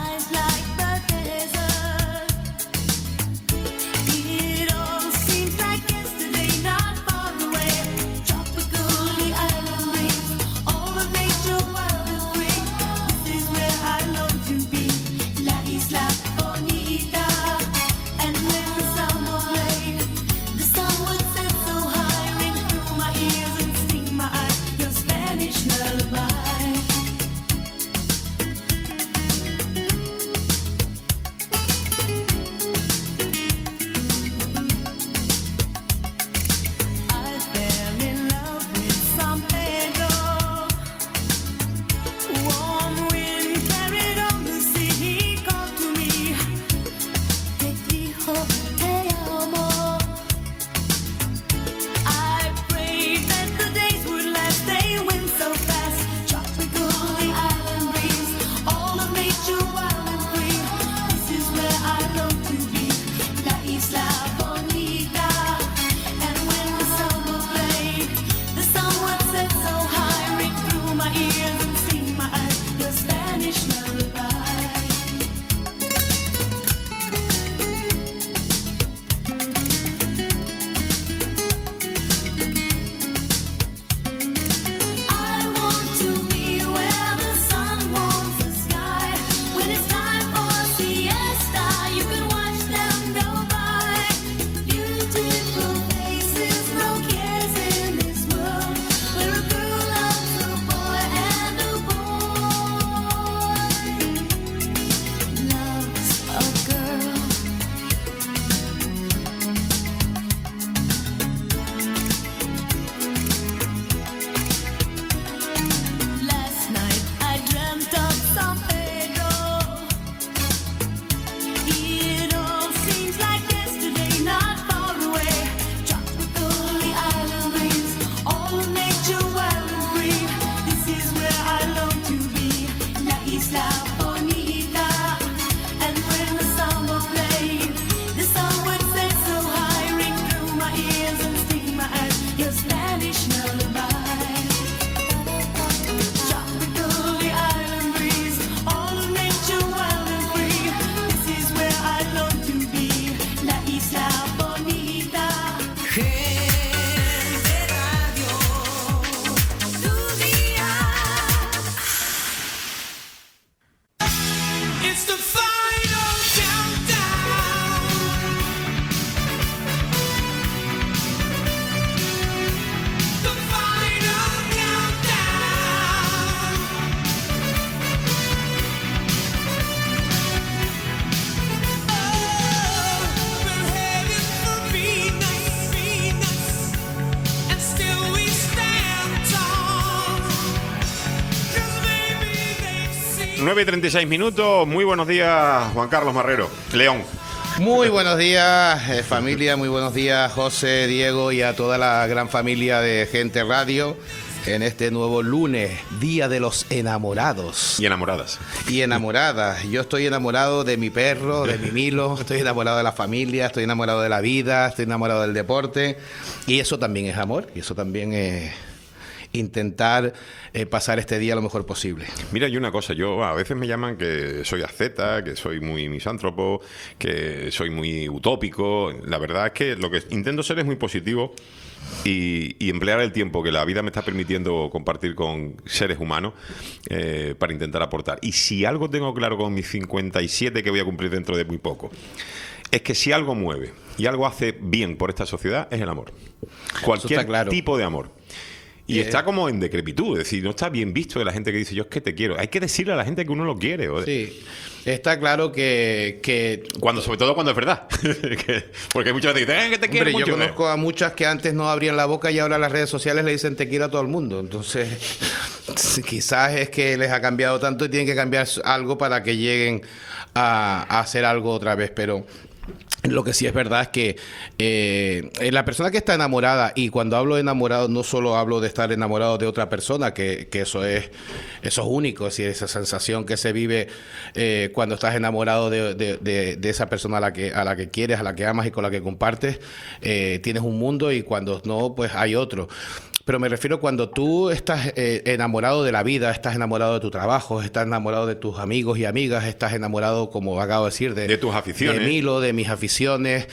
nueve y treinta y seis minutos. Muy buenos días, Juan Carlos Marrero. León. Muy buenos días, eh, familia. Muy buenos días, José, Diego y a toda la gran familia de Gente Radio. En este nuevo lunes, Día de los Enamorados. Y enamoradas. Y enamoradas. Yo estoy enamorado de mi perro, de mi Milo, estoy enamorado de la familia, estoy enamorado de la vida, estoy enamorado del deporte. Y eso también es amor, y eso también es intentar eh, pasar este día lo mejor posible. Mira, hay una cosa, yo a veces me llaman que soy asceta, que soy muy misántropo, que soy muy utópico. La verdad es que lo que intento ser es muy positivo. Y, y emplear el tiempo que la vida me está permitiendo compartir con seres humanos eh, para intentar aportar. Y si algo tengo claro con mis cincuenta y siete que voy a cumplir dentro de muy poco, es que si algo mueve y algo hace bien por esta sociedad es el amor. Cualquier claro. tipo de amor. Y Yeah. está como en decrepitud, es decir, no está bien visto de la gente que dice yo es que te quiero. Hay que decirle a la gente que uno lo quiere. ¿O? Sí, está claro que... que cuando, sobre todo cuando es verdad. Porque muchas veces dicen, eh, que te quiero Hombre, mucho. yo conozco a muchas que antes no abrían la boca y ahora en las redes sociales le dicen te quiero a todo el mundo. Entonces, quizás es que les ha cambiado tanto y tienen que cambiar algo para que lleguen a, a hacer algo otra vez, pero... Lo que sí es verdad es que eh, la persona que está enamorada, y cuando hablo de enamorado no solo hablo de estar enamorado de otra persona, que, que eso es eso es único, es decir, esa sensación que se vive eh, cuando estás enamorado de, de, de, de esa persona a la que a la que quieres, a la que amas y con la que compartes, eh, tienes un mundo y cuando no, pues hay otro. Pero me refiero cuando tú estás eh, enamorado de la vida, estás enamorado de tu trabajo, estás enamorado de tus amigos y amigas, estás enamorado, como acabo de decir, de, de tus aficiones, de Milo, de mis aficiones.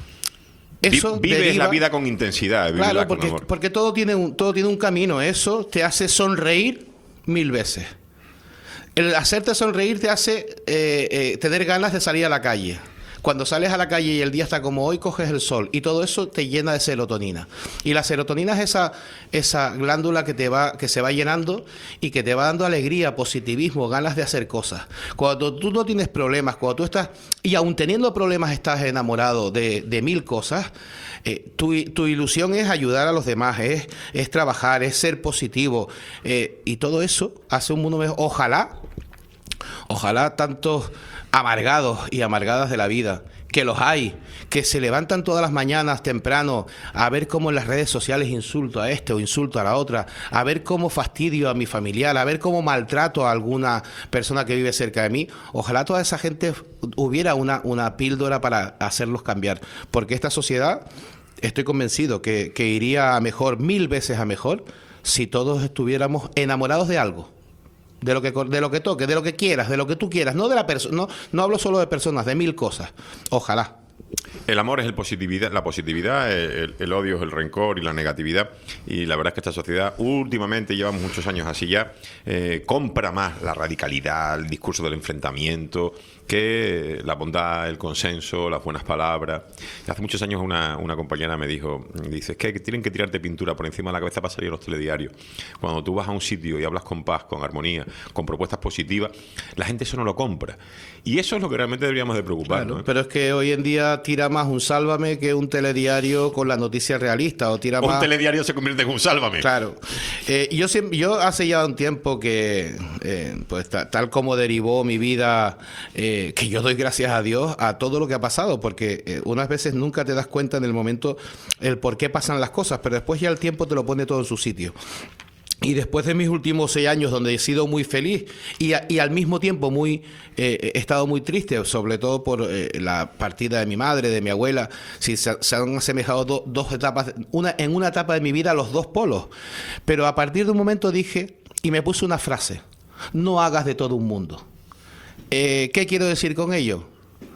Eso vives deriva, la vida con intensidad. Claro, con porque, amor. porque todo tiene un, todo tiene un camino. Eso te hace sonreír mil veces. El hacerte sonreír te hace eh, eh, tener ganas de salir a la calle. Cuando sales a la calle y el día está como hoy, coges el sol y todo eso te llena de serotonina. Y la serotonina es esa, esa glándula que te va, que se va llenando y que te va dando alegría, positivismo, ganas de hacer cosas. Cuando tú no tienes problemas, cuando tú estás, y aún teniendo problemas estás enamorado de, de mil cosas, eh, tu, tu ilusión es ayudar a los demás, es, es trabajar, es ser positivo. Eh, y todo eso hace un mundo mejor. Ojalá, ojalá tantos amargados y amargadas de la vida, que los hay, que se levantan todas las mañanas temprano a ver cómo en las redes sociales insulto a este o insulto a la otra, a ver cómo fastidio a mi familiar, a ver cómo maltrato a alguna persona que vive cerca de mí. Ojalá toda esa gente hubiera una, una píldora para hacerlos cambiar, porque esta sociedad, estoy convencido que, que iría a mejor, mil veces a mejor, si todos estuviéramos enamorados de algo. De lo que de lo que toque, de lo que quieras, de lo que tú quieras, no de la persona, no, no hablo solo de personas, de mil cosas. Ojalá. El amor es el positividad, la positividad, el, el odio es el rencor y la negatividad. Y la verdad es que esta sociedad últimamente, llevamos muchos años así ya, eh, compra más la radicalidad, el discurso del enfrentamiento, que la bondad, el consenso, las buenas palabras. Hace muchos años una, una compañera me dijo, dice, es que tienen que tirarte pintura por encima de la cabeza para salir a los telediarios. Cuando tú vas a un sitio y hablas con paz, con armonía, con propuestas positivas, la gente eso no lo compra. Y eso es lo que realmente deberíamos de preocuparnos. Claro, ¿eh? pero es que hoy en día tira más un Sálvame que un telediario con la noticia realista. O tira o más... un telediario se convierte en un Sálvame. Claro. Eh, yo, siempre, yo hace ya un tiempo que, eh, pues ta, tal como derivó mi vida, eh, que yo doy gracias a Dios a todo lo que ha pasado, porque eh, unas veces nunca te das cuenta en el momento el por qué pasan las cosas, pero después ya el tiempo te lo pone todo en su sitio. Y después de mis últimos seis años, donde he sido muy feliz y, a, y al mismo tiempo muy eh, he estado muy triste, sobre todo por eh, la partida de mi madre, de mi abuela, sí, se, se han asemejado do, dos etapas, una en una etapa de mi vida los dos polos. Pero a partir de un momento dije, y me puse una frase, no hagas de todo un mundo. Eh, ¿Qué quiero decir con ello?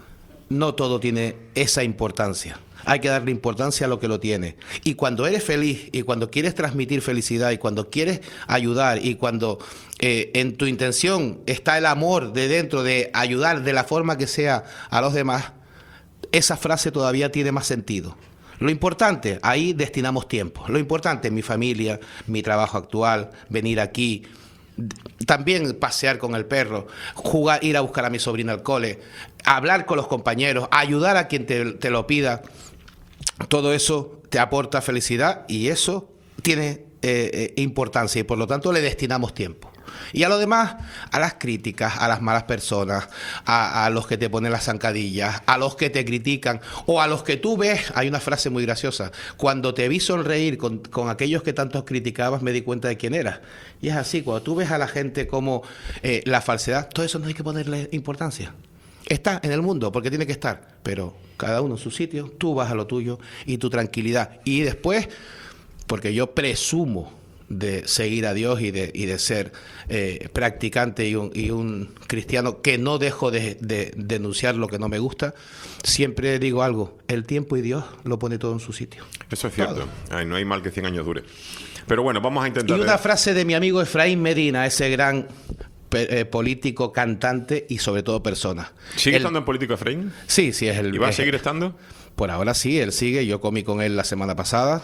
No todo tiene esa importancia. Hay que darle importancia a lo que lo tiene. Y cuando eres feliz, y cuando quieres transmitir felicidad, y cuando quieres ayudar, y cuando eh, en tu intención está el amor de dentro de ayudar de la forma que sea a los demás, esa frase todavía tiene más sentido. Lo importante, ahí destinamos tiempo. Lo importante, mi familia, mi trabajo actual, venir aquí, también pasear con el perro, jugar, ir a buscar a mi sobrina al cole, hablar con los compañeros, ayudar a quien te, te lo pida. Todo eso te aporta felicidad y eso tiene eh, eh, importancia y por lo tanto le destinamos tiempo. Y a lo demás, a las críticas, a las malas personas, a, a los que te ponen las zancadillas, a los que te critican, o a los que tú ves, hay una frase muy graciosa, cuando te vi sonreír con, con aquellos que tantos criticabas, me di cuenta de quién eras. Y es así, cuando tú ves a la gente como eh, la falsedad, todo eso no hay que ponerle importancia. Está en el mundo porque tiene que estar, pero cada uno en su sitio, tú vas a lo tuyo y tu tranquilidad. Y después, porque yo presumo de seguir a Dios y de, y de ser eh, practicante y un, y un cristiano que no dejo de, de denunciar lo que no me gusta, siempre digo algo, el tiempo y Dios lo pone todo en su sitio. Eso es cierto. Ay, no hay mal que cien años dure. Pero bueno, vamos a intentar... Y una frase de mi amigo Efraín Medina, ese gran... Eh, político, cantante y sobre todo persona. ¿Sigue él, estando en político Efraín? Sí, sí, es el... ¿Y va a es, seguir estando? Por ahora sí, él sigue. Yo comí con él la semana pasada.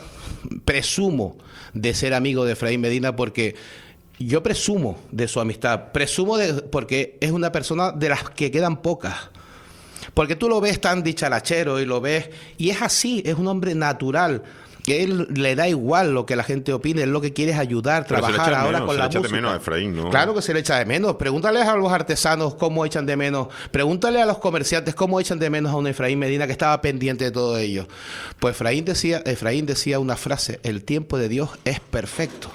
Presumo de ser amigo de Efraín Medina porque yo presumo de su amistad. Presumo de porque es una persona de las que quedan pocas. Porque tú lo ves tan dicharachero y lo ves... Y es así, es un hombre natural. Él le da igual lo que la gente opine, él lo que quiere es ayudar, pero trabajar ahora menos, con la música. Se le echa de menos a Efraín, ¿no? Claro que se le echa de menos. Pregúntales a los artesanos cómo echan de menos. Pregúntale a los comerciantes cómo echan de menos a un Efraín Medina que estaba pendiente de todo ello. Pues Efraín decía, Efraín decía una frase, el tiempo de Dios es perfecto.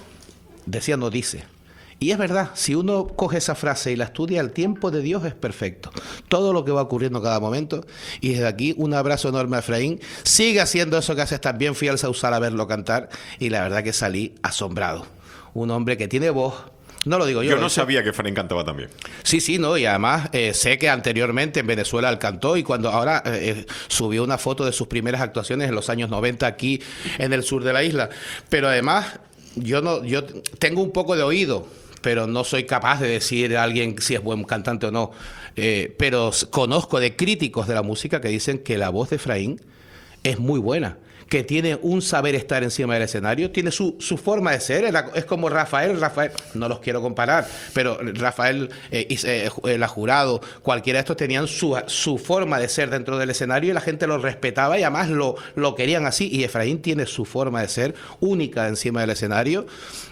Decía, no dice. Y es verdad, si uno coge esa frase y la estudia, el tiempo de Dios es perfecto. Todo lo que va ocurriendo en cada momento. Y desde aquí, un abrazo enorme a Efraín. Sigue haciendo eso que haces tan bien. Fui al Sausal a verlo cantar y la verdad que salí asombrado. Un hombre que tiene voz. No lo digo yo. Yo no sabía que Efraín cantaba también. Sí, sí, no, y además eh, sé que anteriormente en Venezuela él cantó y cuando ahora eh, subió una foto de sus primeras actuaciones en los años noventa aquí en el sur de la isla. Pero además, yo no, yo tengo un poco de oído, pero no soy capaz de decir a alguien si es buen cantante o no. Eh, pero conozco de críticos de la música que dicen que la voz de Efraín es muy buena, que tiene un saber estar encima del escenario, tiene su, su forma de ser, es como Rafael, Rafael, no los quiero comparar, pero Rafael, eh, eh, la Jurado, cualquiera de estos tenían su, su forma de ser dentro del escenario y la gente lo respetaba y además lo, lo querían así, y Efraín tiene su forma de ser única encima del escenario.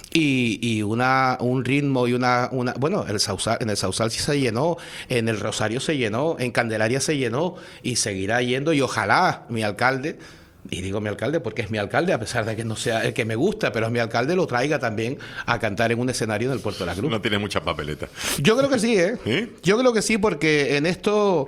Y, y una un ritmo y una, una bueno, el Sausal, en el Sausal sí se llenó, en el Rosario se llenó, en Candelaria se llenó y seguirá yendo, y ojalá mi alcalde, y digo mi alcalde porque es mi alcalde, a pesar de que no sea el que me gusta, pero es mi alcalde, lo traiga también a cantar en un escenario del Puerto de la Cruz. No tiene mucha papeleta. Yo creo que sí, ¿eh? ¿Sí? Yo creo que sí, porque en esto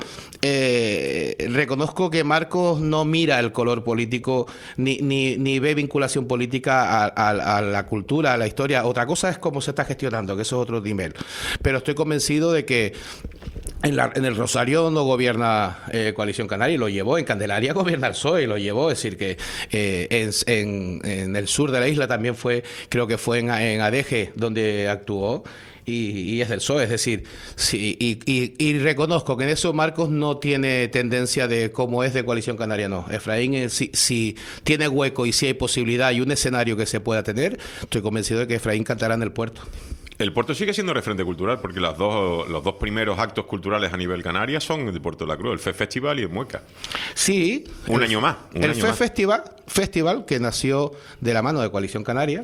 eh, reconozco que Marcos no mira el color político ni, ni, ni ve vinculación política a, a, a la cultura, a la historia. Otra cosa es cómo se está gestionando, que eso es otro nivel. Pero estoy convencido de que En, la, en el Rosario no gobierna eh, Coalición Canaria y lo llevó, en Candelaria gobierna el P S O E y lo llevó, es decir que eh, en, en, en el sur de la isla también fue, creo que fue en, en Adeje donde actuó y, y es del P S O E, es decir, sí, y, y, y reconozco que en eso Marcos no tiene tendencia de cómo es de Coalición Canaria, no. Efraín, eh, si, si tiene hueco y si hay posibilidad y un escenario que se pueda tener, estoy convencido de que Efraín cantará en el puerto. El puerto sigue siendo referente cultural porque las dos, los dos primeros actos culturales a nivel canaria son de Puerto de la Cruz, el F E Festival y el Mueca. Sí. Un el, año más. Un el año F E más. Festival, Festival, que nació de la mano de Coalición Canaria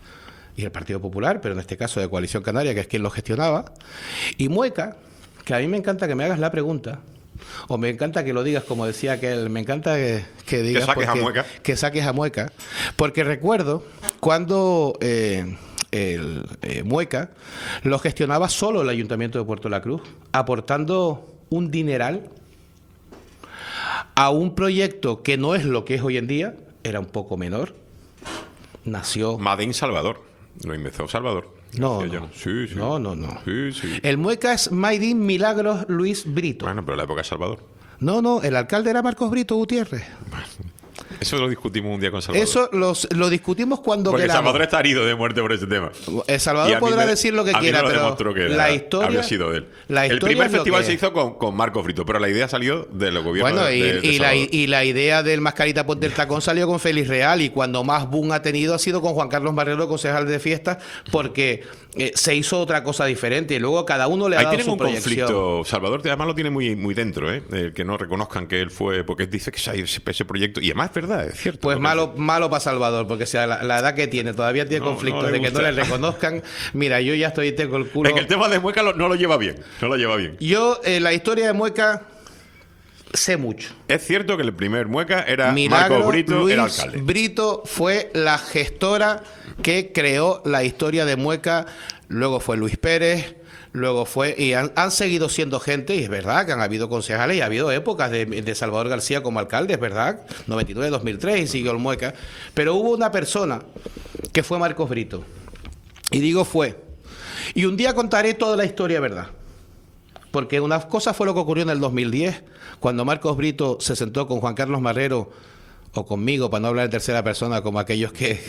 y el Partido Popular, pero en este caso de Coalición Canaria, que es quien lo gestionaba, y Mueca, que a mí me encanta que me hagas la pregunta, o me encanta que lo digas como decía aquel, me encanta que, que digas... Que saques porque, a Mueca. Que saques a Mueca, porque recuerdo cuando... Eh, el eh, Mueca lo gestionaba solo el Ayuntamiento de Puerto de la Cruz, aportando un dineral a un proyecto que no es lo que es hoy en día, era un poco menor, nació... Made in Salvador, lo inventó Salvador. No, no. no. Sí, sí. no, no, no. Sí, sí. El Mueca es Made in Milagros Luis Brito. Bueno, pero en la época de Salvador. No, no, el alcalde era Marcos Brito Gutiérrez. Eso lo discutimos un día con Salvador. Eso los, lo discutimos cuando Porque queramos. Salvador está herido de muerte por ese tema. El Salvador podrá me, decir lo que quiera, pero que era, la historia había sido de él. La el primer festival que... se hizo con, con Marcos Brito, pero la idea salió de los gobiernos bueno, de, y, de, de y, la, y la idea del Mascarita Ponte el Tacón salió con Félix Real, y cuando más boom ha tenido ha sido con Juan Carlos Barrero, concejal de fiestas, porque eh, se hizo otra cosa diferente y luego cada uno le ha Ahí dado tienen su un proyección. conflicto. Salvador además lo tiene muy, muy dentro, ¿eh? El que no reconozcan que él fue, porque dice que ese, ese proyecto, y además es verdad. verdad, es cierto. Pues malo, malo para Salvador, porque si a la, la edad que tiene todavía tiene No, conflictos no le de que gusta. no le reconozcan. Mira, yo ya estoy, tengo el culo. En el tema de Mueca lo- no lo lleva bien, no lo lleva bien. Yo, eh, la historia de Mueca, sé mucho. Es cierto que el primer Mueca era Milagro Marcos Brito, Luis era alcalde. Brito fue la gestora que creó la historia de Mueca, luego fue Luis Pérez, luego fue, y han, han seguido siendo gente, y es verdad que han habido concejales y ha habido épocas de, de Salvador García como alcalde, es verdad, noventa y nueve, dos mil tres, y siguió el Mueca, pero hubo una persona que fue Marcos Brito, y digo fue, y un día contaré toda la historia, ¿verdad? Porque una cosa fue lo que ocurrió en el dos mil diez, cuando Marcos Brito se sentó con Juan Carlos Marrero, o conmigo, para no hablar en tercera persona, como aquellos que...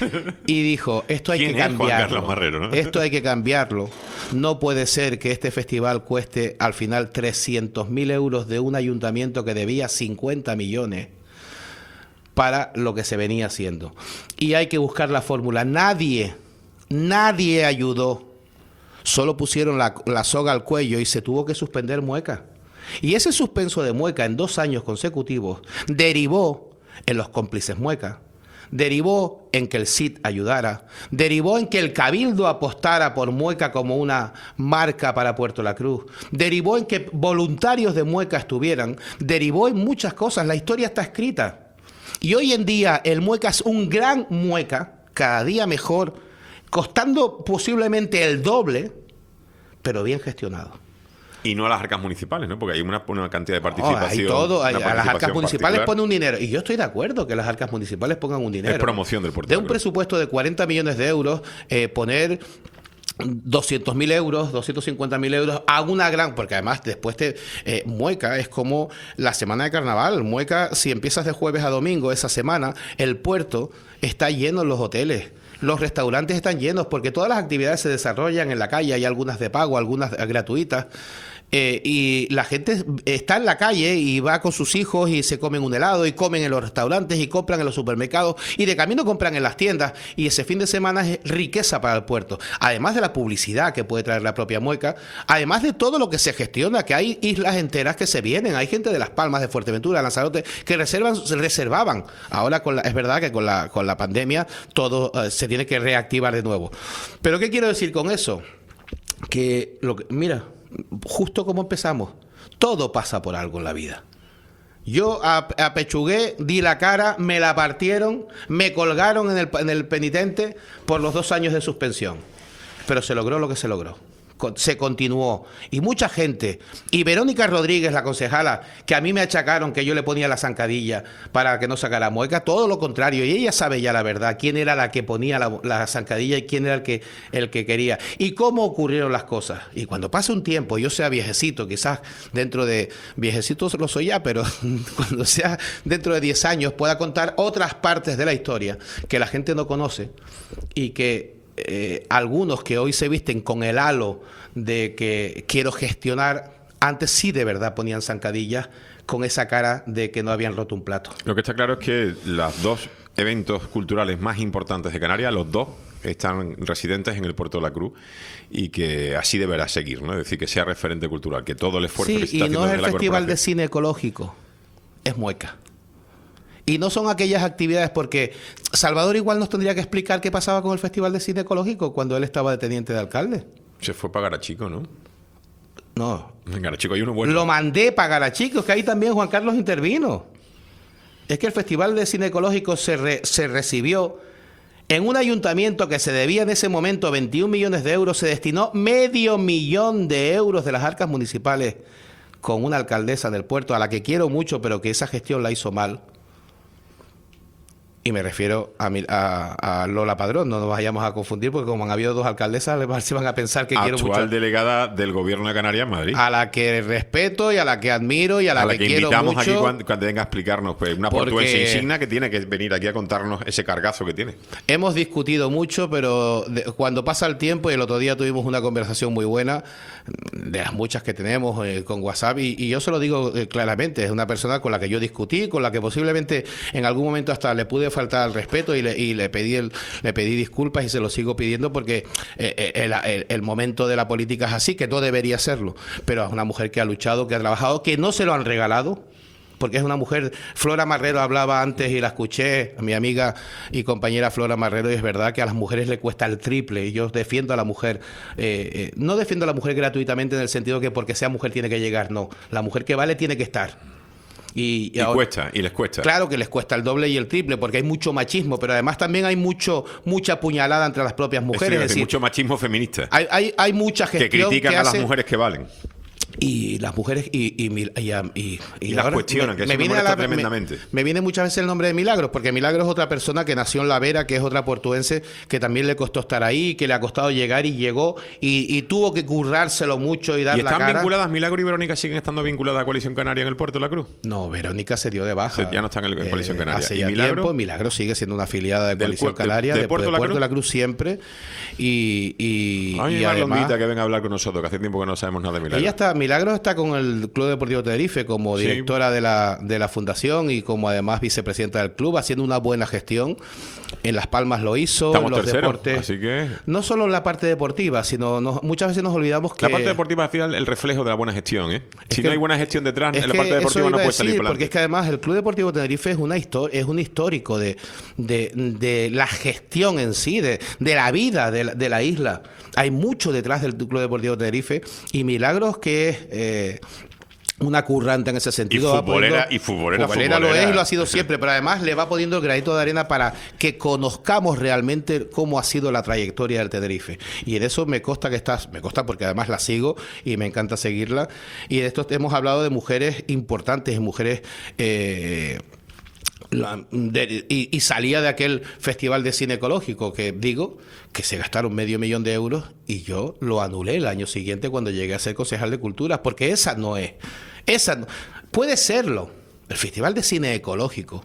y dijo, esto hay ¿Quién que es Juan cambiarlo. Carlos Marrero, no? Esto hay que cambiarlo. No puede ser que este festival cueste al final trescientos mil euros de un ayuntamiento que debía cincuenta millones para lo que se venía haciendo. Y hay que buscar la fórmula. Nadie, nadie ayudó. Solo pusieron la, la soga al cuello y se tuvo que suspender Mueca. Y ese suspenso de Mueca en dos años consecutivos derivó en los cómplices Mueca, derivó en que el C I D ayudara, derivó en que el Cabildo apostara por Mueca como una marca para Puerto La Cruz, derivó en que voluntarios de Mueca estuvieran, derivó en muchas cosas. La historia está escrita. Y hoy en día el Mueca es un gran Mueca, cada día mejor, costando posiblemente el doble, pero bien gestionado. Y no a las arcas municipales, ¿no? Porque hay una, una cantidad de Oh, participación. hay todo, hay- una a las arcas participación municipales particular. ponen un dinero. Y yo estoy de acuerdo que las arcas municipales pongan un dinero. Es promoción del Puerto De de un la Cruz. presupuesto de cuarenta millones de euros, eh, poner doscientos mil euros, doscientos cincuenta mil euros a una gran, porque además después te eh, Mueca es como la semana de carnaval. Mueca, si empiezas de jueves a domingo esa semana, el puerto está lleno en los hoteles. Los restaurantes están llenos porque todas las actividades se desarrollan en la calle, hay algunas de pago, algunas gratuitas. Eh, y la gente está en la calle y va con sus hijos y se comen un helado y comen en los restaurantes y compran en los supermercados y de camino compran en las tiendas, y ese fin de semana es riqueza para el puerto, además de la publicidad que puede traer la propia Mueca, además de todo lo que se gestiona, que hay islas enteras que se vienen, hay gente de Las Palmas, de Fuerteventura, Lanzarote, que reservan, reservaban. Ahora con la, es verdad que con la, con la pandemia todo eh, se tiene que reactivar de nuevo. Pero ¿qué quiero decir con eso? Que, lo que mira, justo como empezamos, todo pasa por algo en la vida. Yo ap- apechugué, di la cara, me la partieron, me colgaron en el, en el penitente por los dos años de suspensión. Pero se logró lo que se logró. Con- Se continuó. Y mucha gente, y Verónica Rodríguez, la concejala, que a mí me achacaron que yo le ponía la zancadilla para que no sacara Mueca, todo lo contrario. Y ella sabe ya la verdad, quién era la que ponía la, la zancadilla y quién era el que, el que quería. Y cómo ocurrieron las cosas. Y cuando pase un tiempo, yo sea viejecito, quizás dentro de... Viejecito lo soy ya, pero cuando sea dentro de diez años pueda contar otras partes de la historia que la gente no conoce y que... Eh, algunos que hoy se visten con el halo de que quiero gestionar, antes sí de verdad ponían zancadillas con esa cara de que no habían roto un plato. Lo que está claro es que los dos eventos culturales más importantes de Canarias, los dos están residentes en el Puerto de la Cruz, y que así deberá seguir, ¿no? Es decir, que sea referente cultural, que todo el esfuerzo que se Sí, está y no haciendo es desde el la Festival de corporación- Cine Ecológico, es Mueca. Y no son aquellas actividades, porque Salvador igual nos tendría que explicar qué pasaba con el Festival de Cine Ecológico cuando él estaba de teniente de alcalde. Se fue para Garachico, ¿no? No, En Garachico hay uno bueno. lo mandé para Garachico, que ahí también Juan Carlos intervino. Es que el Festival de Cine Ecológico se, re- se recibió en un ayuntamiento que se debía en ese momento veintiún millones de euros, se destinó medio millón de euros de las arcas municipales con una alcaldesa del puerto a la que quiero mucho, pero que esa gestión la hizo mal. Y me refiero a, mi- a, a Lola Padrón, no nos vayamos a confundir, porque como han habido dos alcaldesas, se van a pensar que quiero mucho. Actual delegada del Gobierno de Canarias en Madrid. A la que respeto y a la que admiro y a la, a la que, que, quiero invitamos mucho. aquí cuando, cuando venga a explicarnos, pues, una Porque- portuense insignia que tiene que venir aquí a contarnos ese cargazo que tiene. Hemos discutido mucho, pero de- cuando pasa el tiempo, y el otro día tuvimos una conversación muy buena, de las muchas que tenemos eh, con WhatsApp, y, y yo se lo digo eh, claramente, es una persona con la que yo discutí, con la que posiblemente en algún momento hasta le pude faltar al respeto y le, y le pedí el, le pedí disculpas y se lo sigo pidiendo porque eh, eh, el, el- el momento de la política es así, que no debería serlo, pero es una mujer que ha luchado, que ha trabajado, que no se lo han regalado, porque es una mujer. Flora Marrero hablaba antes y la escuché, a mi amiga y compañera Flora Marrero, y es verdad que a las mujeres le cuesta el triple, y yo defiendo a la mujer, eh, eh, no defiendo a la mujer gratuitamente en el sentido que porque sea mujer tiene que llegar, no, la mujer que vale tiene que estar. Y, y, y ahora, cuesta, y les cuesta. Claro que les cuesta el doble y el triple, porque hay mucho machismo, pero además también hay mucho mucha puñalada entre las propias mujeres. Es, es decir, mucho machismo feminista. Hay, hay, hay mucha gestión que critican que a hace, las mujeres que valen. Y las mujeres y, y, y, y, y, y las cuestionan, me, que eso me, me viene a la, tremendamente. Me, me viene muchas veces el nombre de Milagros, porque Milagros es otra persona que nació en La Vera, que es otra portuense, que también le costó estar ahí, que le ha costado llegar y llegó, y, y tuvo que currárselo mucho y dar ¿Y la están cara. vinculadas, Milagro y Verónica siguen estando vinculadas a Coalición Canaria en el Puerto de la Cruz? No, Verónica se dio de baja. Se, ya no están en, en Coalición Canaria. Eh, hace ¿Y ya Milagro? tiempo, Milagro sigue siendo una afiliada de Coalición del, Canaria, de, de, de, Puerto, de de Puerto de la la Cruz siempre, y, y, Ay, y además... que venga a hablar con nosotros, que hace tiempo que no sabemos nada de Milagro. Ella está, Milagro está con el Club Deportivo Tenerife como directora sí. de, la, de la fundación y como además vicepresidenta del club, haciendo una buena gestión. En Las Palmas lo hizo, Estamos los terceros, deportes. Así que... No solo en la parte deportiva, sino nos, muchas veces nos olvidamos que... La parte deportiva es el reflejo de la buena gestión, ¿eh? Si no hay buena gestión detrás, en la parte deportiva no puede salir por porque es que además el Club Deportivo Tenerife es, una es un histórico de, de, de la gestión en sí, de, de la vida de la, de la isla. Hay mucho detrás del Club Deportivo Tenerife, y Milagros, que es... Eh, una currante en ese sentido. Y futbolera, poniendo, y futbolera, futbolera, futbolera lo es y lo ha sido siempre, pero además le va poniendo el granito de arena para que conozcamos realmente cómo ha sido la trayectoria del Tenerife. Y en eso me consta que estás, me consta porque además la sigo y me encanta seguirla. Y de esto hemos hablado de mujeres importantes y mujeres... Eh, La, de, y, y salía de aquel festival de cine ecológico que digo que se gastaron medio millón de euros y yo lo anulé el año siguiente cuando llegué a ser concejal de cultura, porque esa no es, esa no, puede serlo, el festival de cine ecológico,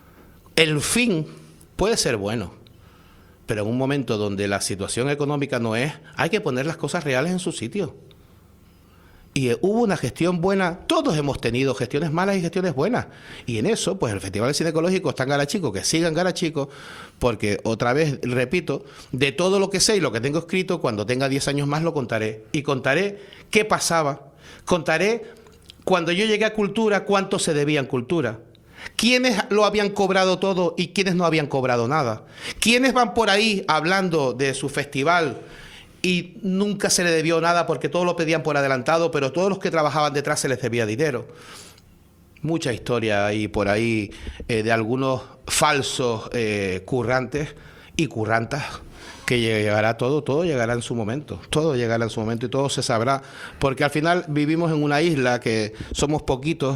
el fin puede ser bueno, pero en un momento donde la situación económica no es, hay que poner las cosas reales en su sitio. Y hubo una gestión buena, todos hemos tenido gestiones malas y gestiones buenas. Y en eso, pues el Festival de Cine Ecológico está en Garachico, que siga en Garachico, porque otra vez, repito, de todo lo que sé y lo que tengo escrito, cuando tenga diez años más lo contaré. Y contaré qué pasaba, contaré cuando yo llegué a Cultura, cuánto se debía en Cultura. ¿Quiénes lo habían cobrado todo y quiénes no habían cobrado nada? ¿Quiénes van por ahí hablando de su festival y nunca se le debió nada porque todos lo pedían por adelantado, pero todos los que trabajaban detrás se les debía dinero? Mucha historia ahí por ahí eh, de algunos falsos eh, currantes y currantas, que llegará todo, todo llegará en su momento, todo llegará en su momento y todo se sabrá, porque al final vivimos en una isla que somos poquitos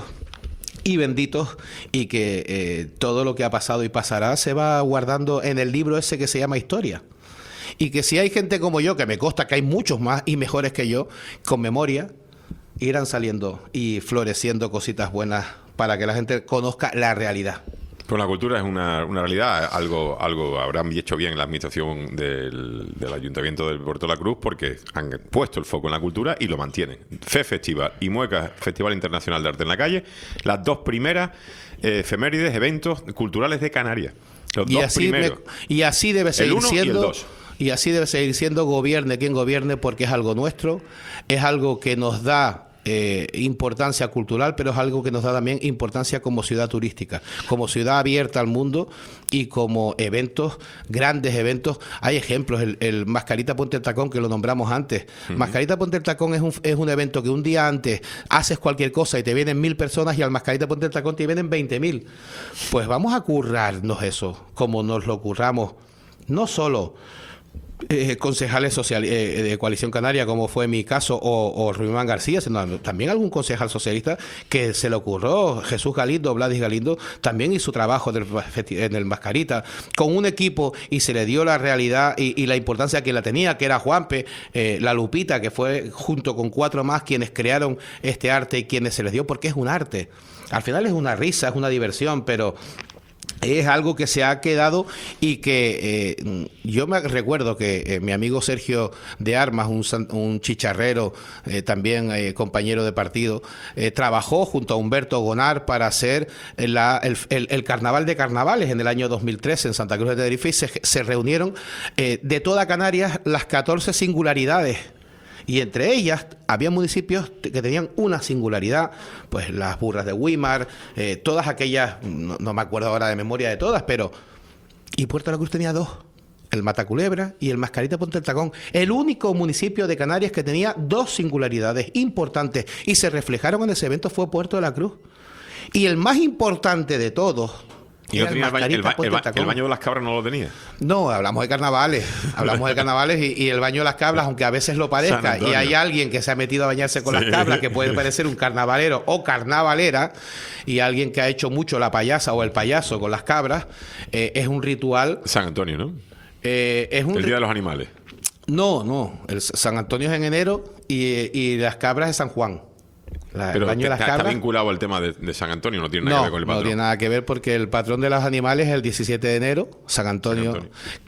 y benditos, y que eh, todo lo que ha pasado y pasará se va guardando en el libro ese que se llama historia. Y que si hay gente como yo, que me consta que hay muchos más y mejores que yo, con memoria, irán saliendo y floreciendo cositas buenas para que la gente conozca la realidad. Pues la cultura es una, una realidad, algo algo habrán hecho bien la administración del, del Ayuntamiento del Puerto de la Cruz, porque han puesto el foco en la cultura y lo mantienen. F E F Festival y Mueca Festival Internacional de Arte en la Calle, las dos primeras eh, efemérides, eventos culturales de Canarias. Los y, dos así primeros. Me, y así debe seguir el uno siendo. Y el dos. Y así debe seguir siendo, gobierne quien gobierne, porque es algo nuestro, es algo que nos da eh, importancia cultural, pero es algo que nos da también importancia como ciudad turística, como ciudad abierta al mundo y como eventos, grandes eventos. Hay ejemplos, el, el Mascarita Ponte el Tacón, que lo nombramos antes. Uh-huh. Mascarita Ponte el Tacón es un, es un evento que un día antes haces cualquier cosa y te vienen mil personas, y al Mascarita Ponte el Tacón te vienen veinte mil. Pues vamos a currarnos eso, como nos lo curramos, no solo Eh, concejales social, eh, de Coalición Canaria, como fue mi caso, o, o Ruimán García, sino también algún concejal socialista que se le ocurrió, Jesús Galindo, Vladis Galindo, también hizo trabajo del, en el Mascarita, con un equipo, y se le dio la realidad y, y la importancia que la tenía, que era Juanpe, eh, la Lupita, que fue junto con cuatro más quienes crearon este arte y quienes se les dio, porque es un arte. Al final es una risa, es una diversión, pero es algo que se ha quedado y que eh, yo me recuerdo que eh, mi amigo Sergio de Armas, un, un chicharrero, eh, también eh, compañero de partido, eh, trabajó junto a Humberto Gonar para hacer la, el, el, el Carnaval de Carnavales en el año dos mil trece en Santa Cruz de Tenerife, y se, se reunieron eh, de toda Canarias las catorce singularidades. Y entre ellas había municipios que tenían una singularidad, pues las Burras de Güímar, eh, todas aquellas, no, no me acuerdo ahora de memoria de todas, pero... Y Puerto de la Cruz tenía dos, el Mataculebra y el Mascarita Ponte el Tacón, el único municipio de Canarias que tenía dos singularidades importantes y se reflejaron en ese evento fue Puerto de la Cruz. Y el más importante de todos... ¿Y no tenía el, baño, el, ba el, ba el baño de las cabras no lo tenía? No, hablamos de carnavales, hablamos de carnavales y, y el baño de las cabras, aunque a veces lo parezca, y hay alguien que se ha metido a bañarse con sí. las cabras, que puede parecer un carnavalero o carnavalera, y alguien que ha hecho mucho la payasa o el payaso con las cabras, eh, es un ritual... San Antonio, ¿no? Eh, es un el Día de los Animales. No, no, el San Antonio es en enero y, y las cabras es San Juan. La, Pero el baño de las está, cabras, está vinculado al tema de, de San Antonio, no tiene nada no, que ver con el patrón. No tiene nada que ver porque el patrón de los animales es el diecisiete de enero, San Antonio, San Antonio.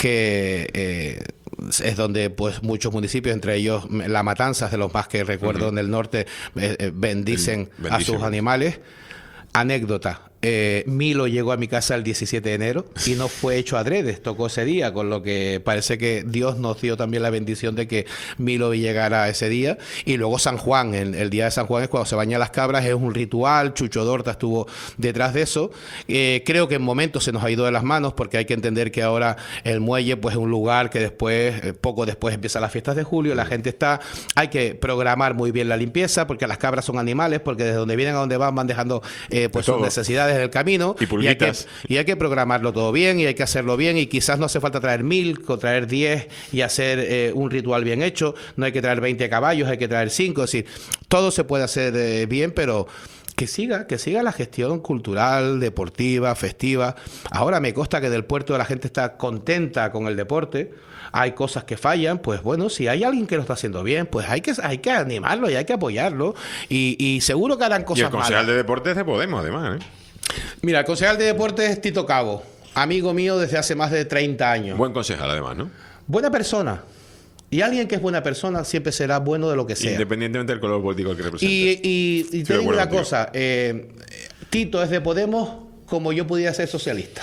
que eh, es donde pues muchos municipios, entre ellos La Matanza, de los más que recuerdo uh-huh. en el norte, eh, eh, bendicen, el, bendicen a sus animales. Anécdota. Eh, Milo llegó a mi casa el diecisiete de enero y no fue hecho adrede, tocó ese día, con lo que parece que Dios nos dio también la bendición de que Milo llegara ese día. Y luego San Juan, el, el día de San Juan es cuando se bañan las cabras, es un ritual, Chucho Dorta estuvo detrás de eso. Eh, creo que en momentos se nos ha ido de las manos porque hay que entender que ahora el muelle pues es un lugar que después, eh, poco después empiezan las fiestas de julio, la gente está, hay que programar muy bien la limpieza porque las cabras son animales, porque desde donde vienen a donde van van dejando eh, pues sus necesidades en el camino y, y, hay que, y hay que programarlo todo bien y hay que hacerlo bien y quizás no hace falta traer mil, o traer diez y hacer eh, un ritual bien hecho, no hay que traer veinte caballos, hay que traer cinco, es decir, todo se puede hacer eh, bien, pero que siga, que siga la gestión cultural, deportiva, festiva. Ahora me consta que del puerto la gente está contenta con el deporte. Hay cosas que fallan, pues bueno, si hay alguien que lo está haciendo bien, pues hay que hay que animarlo y hay que apoyarlo. Y, y seguro que harán cosas malas. Y el concejal malas. de deportes es de Podemos, además, ¿eh? Mira, el concejal de deportes es Tito Cabo, amigo mío desde hace más de treinta años. Buen concejal, además, ¿no? Buena persona. Y alguien que es buena persona siempre será bueno de lo que sea. Independientemente del color político que represente. Y, y, y te digo una cosa, eh, Tito es de Podemos como yo pudiera ser socialista.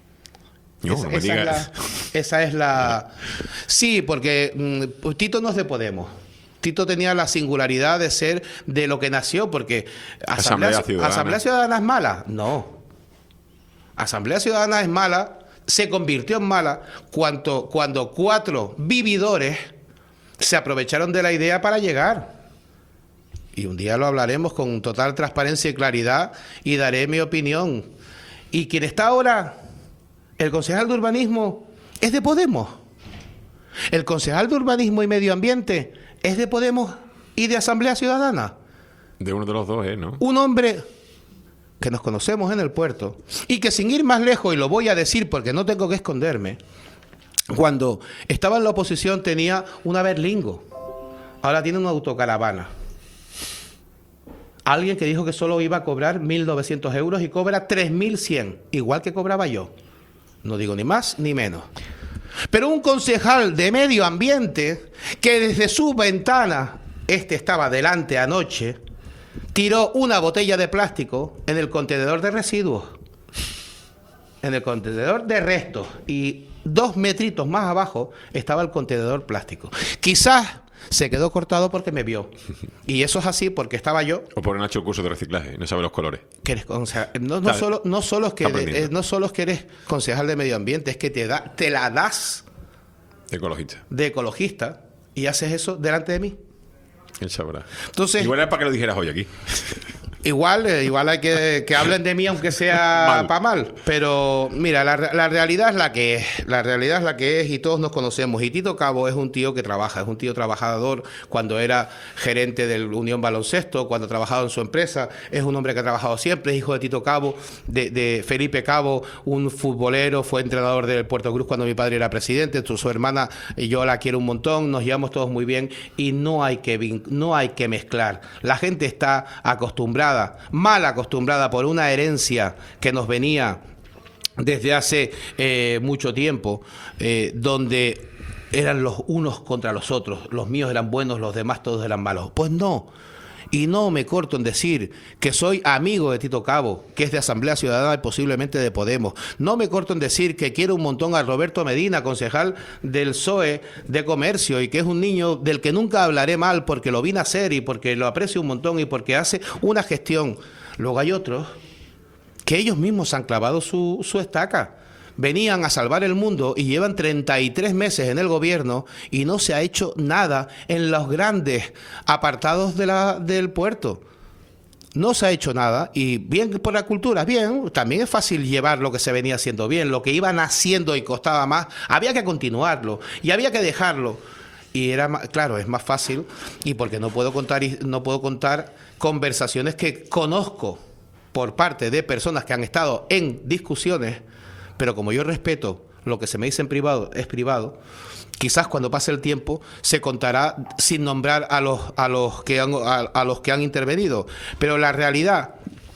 No, esa, no me esa, digas. es la, esa es la... Sí, porque mm, Tito no es de Podemos. Tito tenía la singularidad de ser de lo que nació, porque Asamblea, Asamblea Ciudadana. ¿Asamblea Ciudadana es mala? No. Asamblea Ciudadana es mala, se convirtió en mala cuando, cuando cuatro vividores se aprovecharon de la idea para llegar. Y un día lo hablaremos con total transparencia y claridad y daré mi opinión. Y quien está ahora, el concejal de urbanismo, es de Podemos. El concejal de urbanismo y medio ambiente es de Podemos y de Asamblea Ciudadana. De uno de los dos, ¿eh? ¿No? Un hombre que nos conocemos en el puerto y que sin ir más lejos, y lo voy a decir porque no tengo que esconderme, cuando estaba en la oposición tenía una Berlingo, ahora tiene una autocaravana. Alguien que dijo que solo iba a cobrar mil novecientos euros y cobra tres mil cien, igual que cobraba yo. No digo ni más ni menos. Pero un concejal de medio ambiente que desde su ventana, este estaba delante anoche, tiró una botella de plástico en el contenedor de residuos, en el contenedor de restos, y dos metritos más abajo estaba el contenedor plástico. Quizás se quedó cortado porque me vio. Y eso es así porque estaba yo. O por un hecho curso de reciclaje, no sabe los colores. Que eres, o sea, no, no, solo, no, solo es que eres, no solo es que eres concejal de medio ambiente, es que te, da, te la das de ecologista. De ecologista y haces eso delante de mí. Él sabrá. Entonces, igual era para que lo dijeras hoy aquí. Igual, eh, igual hay que que hablen de mí aunque sea para mal. Pero mira, la, la realidad es la que es. La realidad es la que es y todos nos conocemos. Y Tito Cabo es un tío que trabaja, es un tío trabajador. Cuando era gerente del Unión Baloncesto, cuando ha trabajado en su empresa, es un hombre que ha trabajado siempre, es hijo de Tito Cabo, de, de Felipe Cabo, un futbolero, fue entrenador del Puerto Cruz cuando mi padre era presidente. Su, su hermana, yo la quiero un montón, nos llevamos todos muy bien y no hay que, no hay que mezclar. La gente está acostumbrada, mal acostumbrada por una herencia que nos venía desde hace eh, mucho tiempo, eh, donde eran los unos contra los otros, los míos eran buenos, los demás todos eran malos. Pues no, Y no me corto en decir que soy amigo de Tito Cabo, que es de Asamblea Ciudadana y posiblemente de Podemos. No me corto en decir que quiero un montón a Roberto Medina, concejal del P S O E de Comercio, y que es un niño del que nunca hablaré mal porque lo vi nacer y porque lo aprecio un montón y porque hace una gestión. Luego hay otros que ellos mismos han clavado su, su estaca. Venían a salvar el mundo y llevan treinta y tres meses en el gobierno y no se ha hecho nada en los grandes apartados de la, del puerto. No se ha hecho nada, y bien por la cultura, bien, también es fácil llevar lo que se venía haciendo bien, lo que iban haciendo y costaba más, había que continuarlo y había que dejarlo. Y era más, claro, es más fácil, y porque no puedo contar, no puedo contar conversaciones que conozco por parte de personas que han estado en discusiones. Pero como yo respeto lo que se me dice en privado, es privado, quizás cuando pase el tiempo se contará sin nombrar a los, a los, que, han, a, a los que han intervenido. Pero la realidad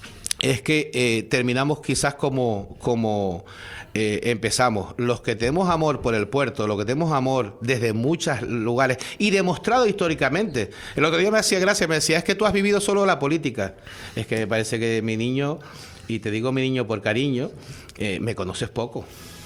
es que eh, terminamos quizás como, como eh, empezamos. Los que tenemos amor por el puerto, los que tenemos amor desde muchos lugares y demostrado históricamente. El otro día me hacía gracia, me decía, es que tú has vivido solo la política. Es que me parece que mi niño... Y te digo mi niño por cariño, eh, me conoces poco.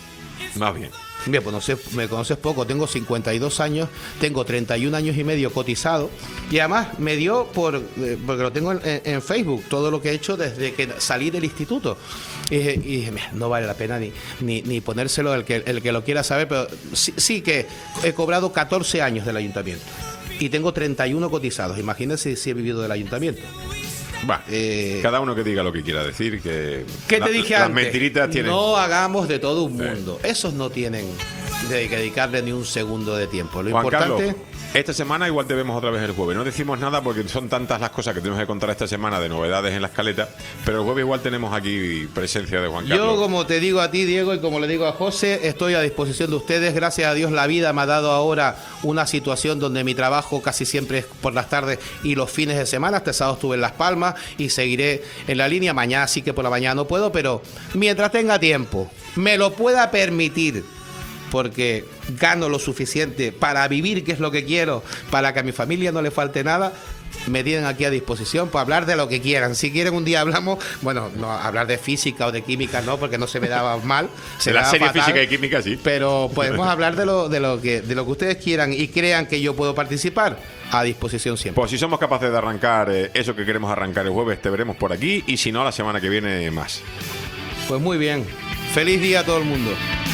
Más bien. Me conoces, me conoces poco, tengo cincuenta y dos años, tengo treinta y un años y medio cotizado, y además me dio por, eh, porque lo tengo en, en Facebook, todo lo que he hecho desde que salí del instituto. Y, y dije, no vale la pena ni, ni, ni ponérselo el que, el que lo quiera saber, pero sí, sí que he cobrado catorce años del ayuntamiento y tengo treinta y uno cotizados. Imagínense si he vivido del ayuntamiento. Va, eh, cada uno que diga lo que quiera decir, que ¿qué la, te dije las antes? mentiritas tienen... No hagamos de todo un mundo. Sí. Esos no tienen de que dedicarle ni un segundo de tiempo. Lo Juan importante... Carlos, esta semana igual te vemos otra vez el jueves. No decimos nada porque son tantas las cosas que tenemos que contar esta semana de novedades en la escaleta, pero el jueves igual tenemos aquí presencia de Juan Carlos. Yo, como te digo a ti, Diego, y como le digo a José, estoy a disposición de ustedes. Gracias a Dios la vida me ha dado ahora una situación donde mi trabajo casi siempre es por las tardes y los fines de semana. Este sábado estuve en Las Palmas y seguiré en la línea. Mañana sí que por la mañana no puedo, pero mientras tenga tiempo, me lo pueda permitir, porque gano lo suficiente para vivir, que es lo que quiero, para que a mi familia no le falte nada, me tienen aquí a disposición para hablar de lo que quieran. Si quieren un día hablamos, bueno, no hablar de física o de química no, porque no se me daba mal. Se de la daba serie fatal, física y química sí. Pero podemos hablar de lo, de lo que de lo que ustedes quieran y crean que yo puedo participar, a disposición siempre. Pues si somos capaces de arrancar eh, eso que queremos arrancar el jueves, te veremos por aquí, y si no, la semana que viene más. Pues muy bien. Feliz día a todo el mundo.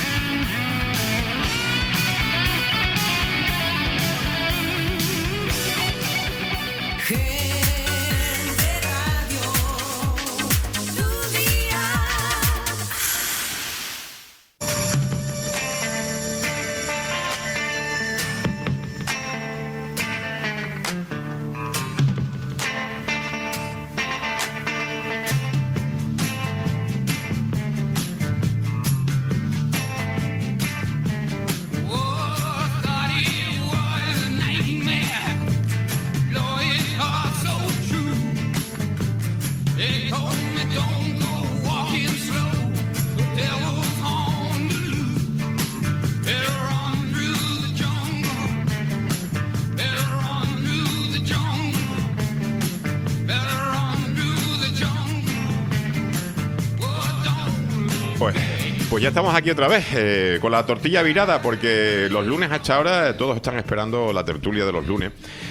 Pues, pues ya estamos aquí otra vez, eh, con la tortilla virada, porque los lunes hasta ahora todos están esperando la tertulia de los lunes.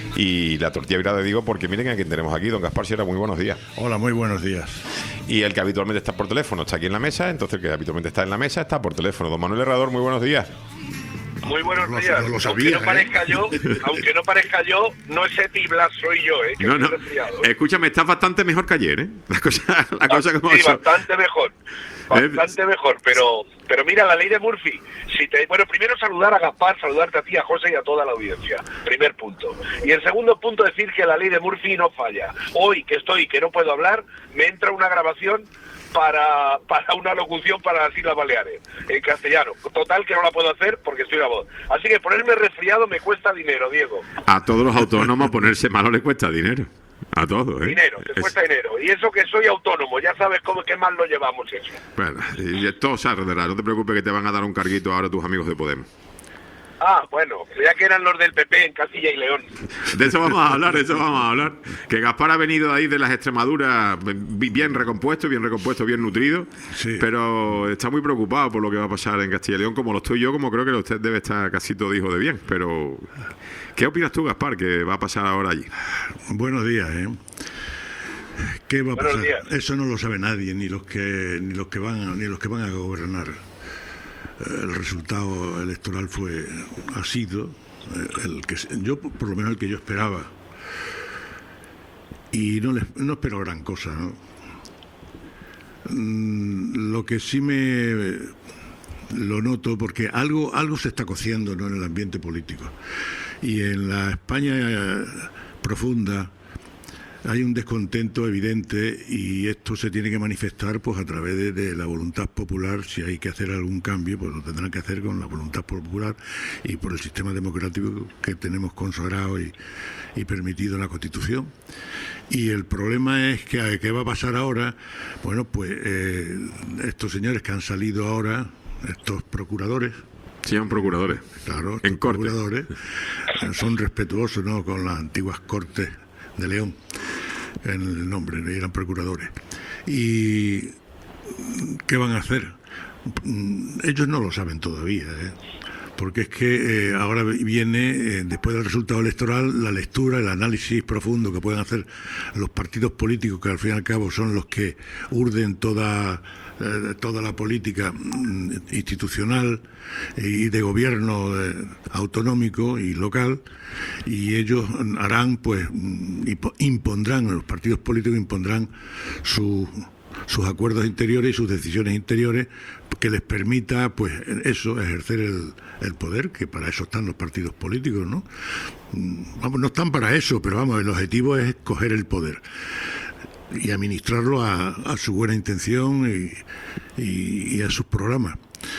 Y la tortilla virada digo porque miren a quién tenemos aquí. Don Gaspar Sierra, muy buenos días. Hola, muy buenos días. Y el que habitualmente está por teléfono está aquí en la mesa, entonces el que habitualmente está en la mesa está por teléfono. Don Manuel Herrador, muy buenos días. Muy buenos no, días. no lo aunque sabía, no parezca ¿eh? yo, aunque no parezca yo, no es Eti Blas, soy yo, ¿eh? Que No, no. estoy resfriado, ¿eh? Escúchame, estás bastante mejor que ayer, ¿eh? La cosa, la cosa como Sí, son. bastante mejor. Bastante mejor, pero pero mira, la ley de Murphy, si te, bueno, primero saludar a Gaspar, saludarte a ti, a José y a toda la audiencia, primer punto. Y el segundo punto, decir que la ley de Murphy no falla. Hoy que estoy, que no puedo hablar, me entra una grabación para para una locución para las Islas Baleares, en castellano. Total que no la puedo hacer porque estoy la voz. Así que ponerme resfriado me cuesta dinero, Diego. A todos los autónomos ponerse malo le cuesta dinero. A todos, ¿eh? Dinero, te Es- cuesta dinero. Y eso que soy autónomo, ya sabes cómo qué mal lo llevamos eso. Bueno, y todo se arreglará. No te preocupes que te van a dar un carguito ahora tus amigos de Podemos. Ah, bueno, ya que eran los del P P en Castilla y León. De eso vamos a hablar, de eso vamos a hablar. Que Gaspar ha venido ahí de las Extremaduras bien recompuesto, bien recompuesto, bien nutrido, sí. Pero está muy preocupado por lo que va a pasar en Castilla y León, como lo estoy yo, como creo que usted debe estar casi todo hijo de bien. Pero, ¿qué opinas tú, Gaspar, que va a pasar ahora allí? Buenos días, ¿eh? ¿Qué va a Buenos pasar? días. Eso no lo sabe nadie, ni los que ni los que van ni los que van a gobernar. El resultado electoral fue ha sido el que yo por lo menos el que yo esperaba, y no les, no espero gran cosa, ¿no? Lo que sí me lo noto, porque algo algo se está cociendo, ¿no?, en el ambiente político, y en la España profunda hay un descontento evidente, y esto se tiene que manifestar pues a través de, de la voluntad popular. Si hay que hacer algún cambio, pues lo tendrán que hacer con la voluntad popular y por el sistema democrático que tenemos consagrado y, y permitido en la Constitución. Y el problema es que ¿qué va a pasar ahora? Bueno, pues eh, estos señores que han salido ahora, estos procuradores, Sí, son procuradores. Claro, en corte. Procuradores son respetuosos, ¿no?, con las antiguas cortes de León, en el nombre, eran procuradores. ¿Y qué van a hacer? Ellos no lo saben todavía, ¿eh? Porque es que eh, ahora viene, eh, después del resultado electoral, la lectura, el análisis profundo que pueden hacer los partidos políticos, que al fin y al cabo son los que urden toda, eh, toda la política mm, institucional y de gobierno eh, autonómico y local, y ellos harán, pues, impondrán, los partidos políticos impondrán su... sus acuerdos interiores y sus decisiones interiores que les permita, pues, eso, ejercer el, el poder, que para eso están los partidos políticos, ¿no? Vamos, no están para eso, pero vamos, el objetivo es coger el poder y administrarlo a, a su buena intención y, y, y a sus programas.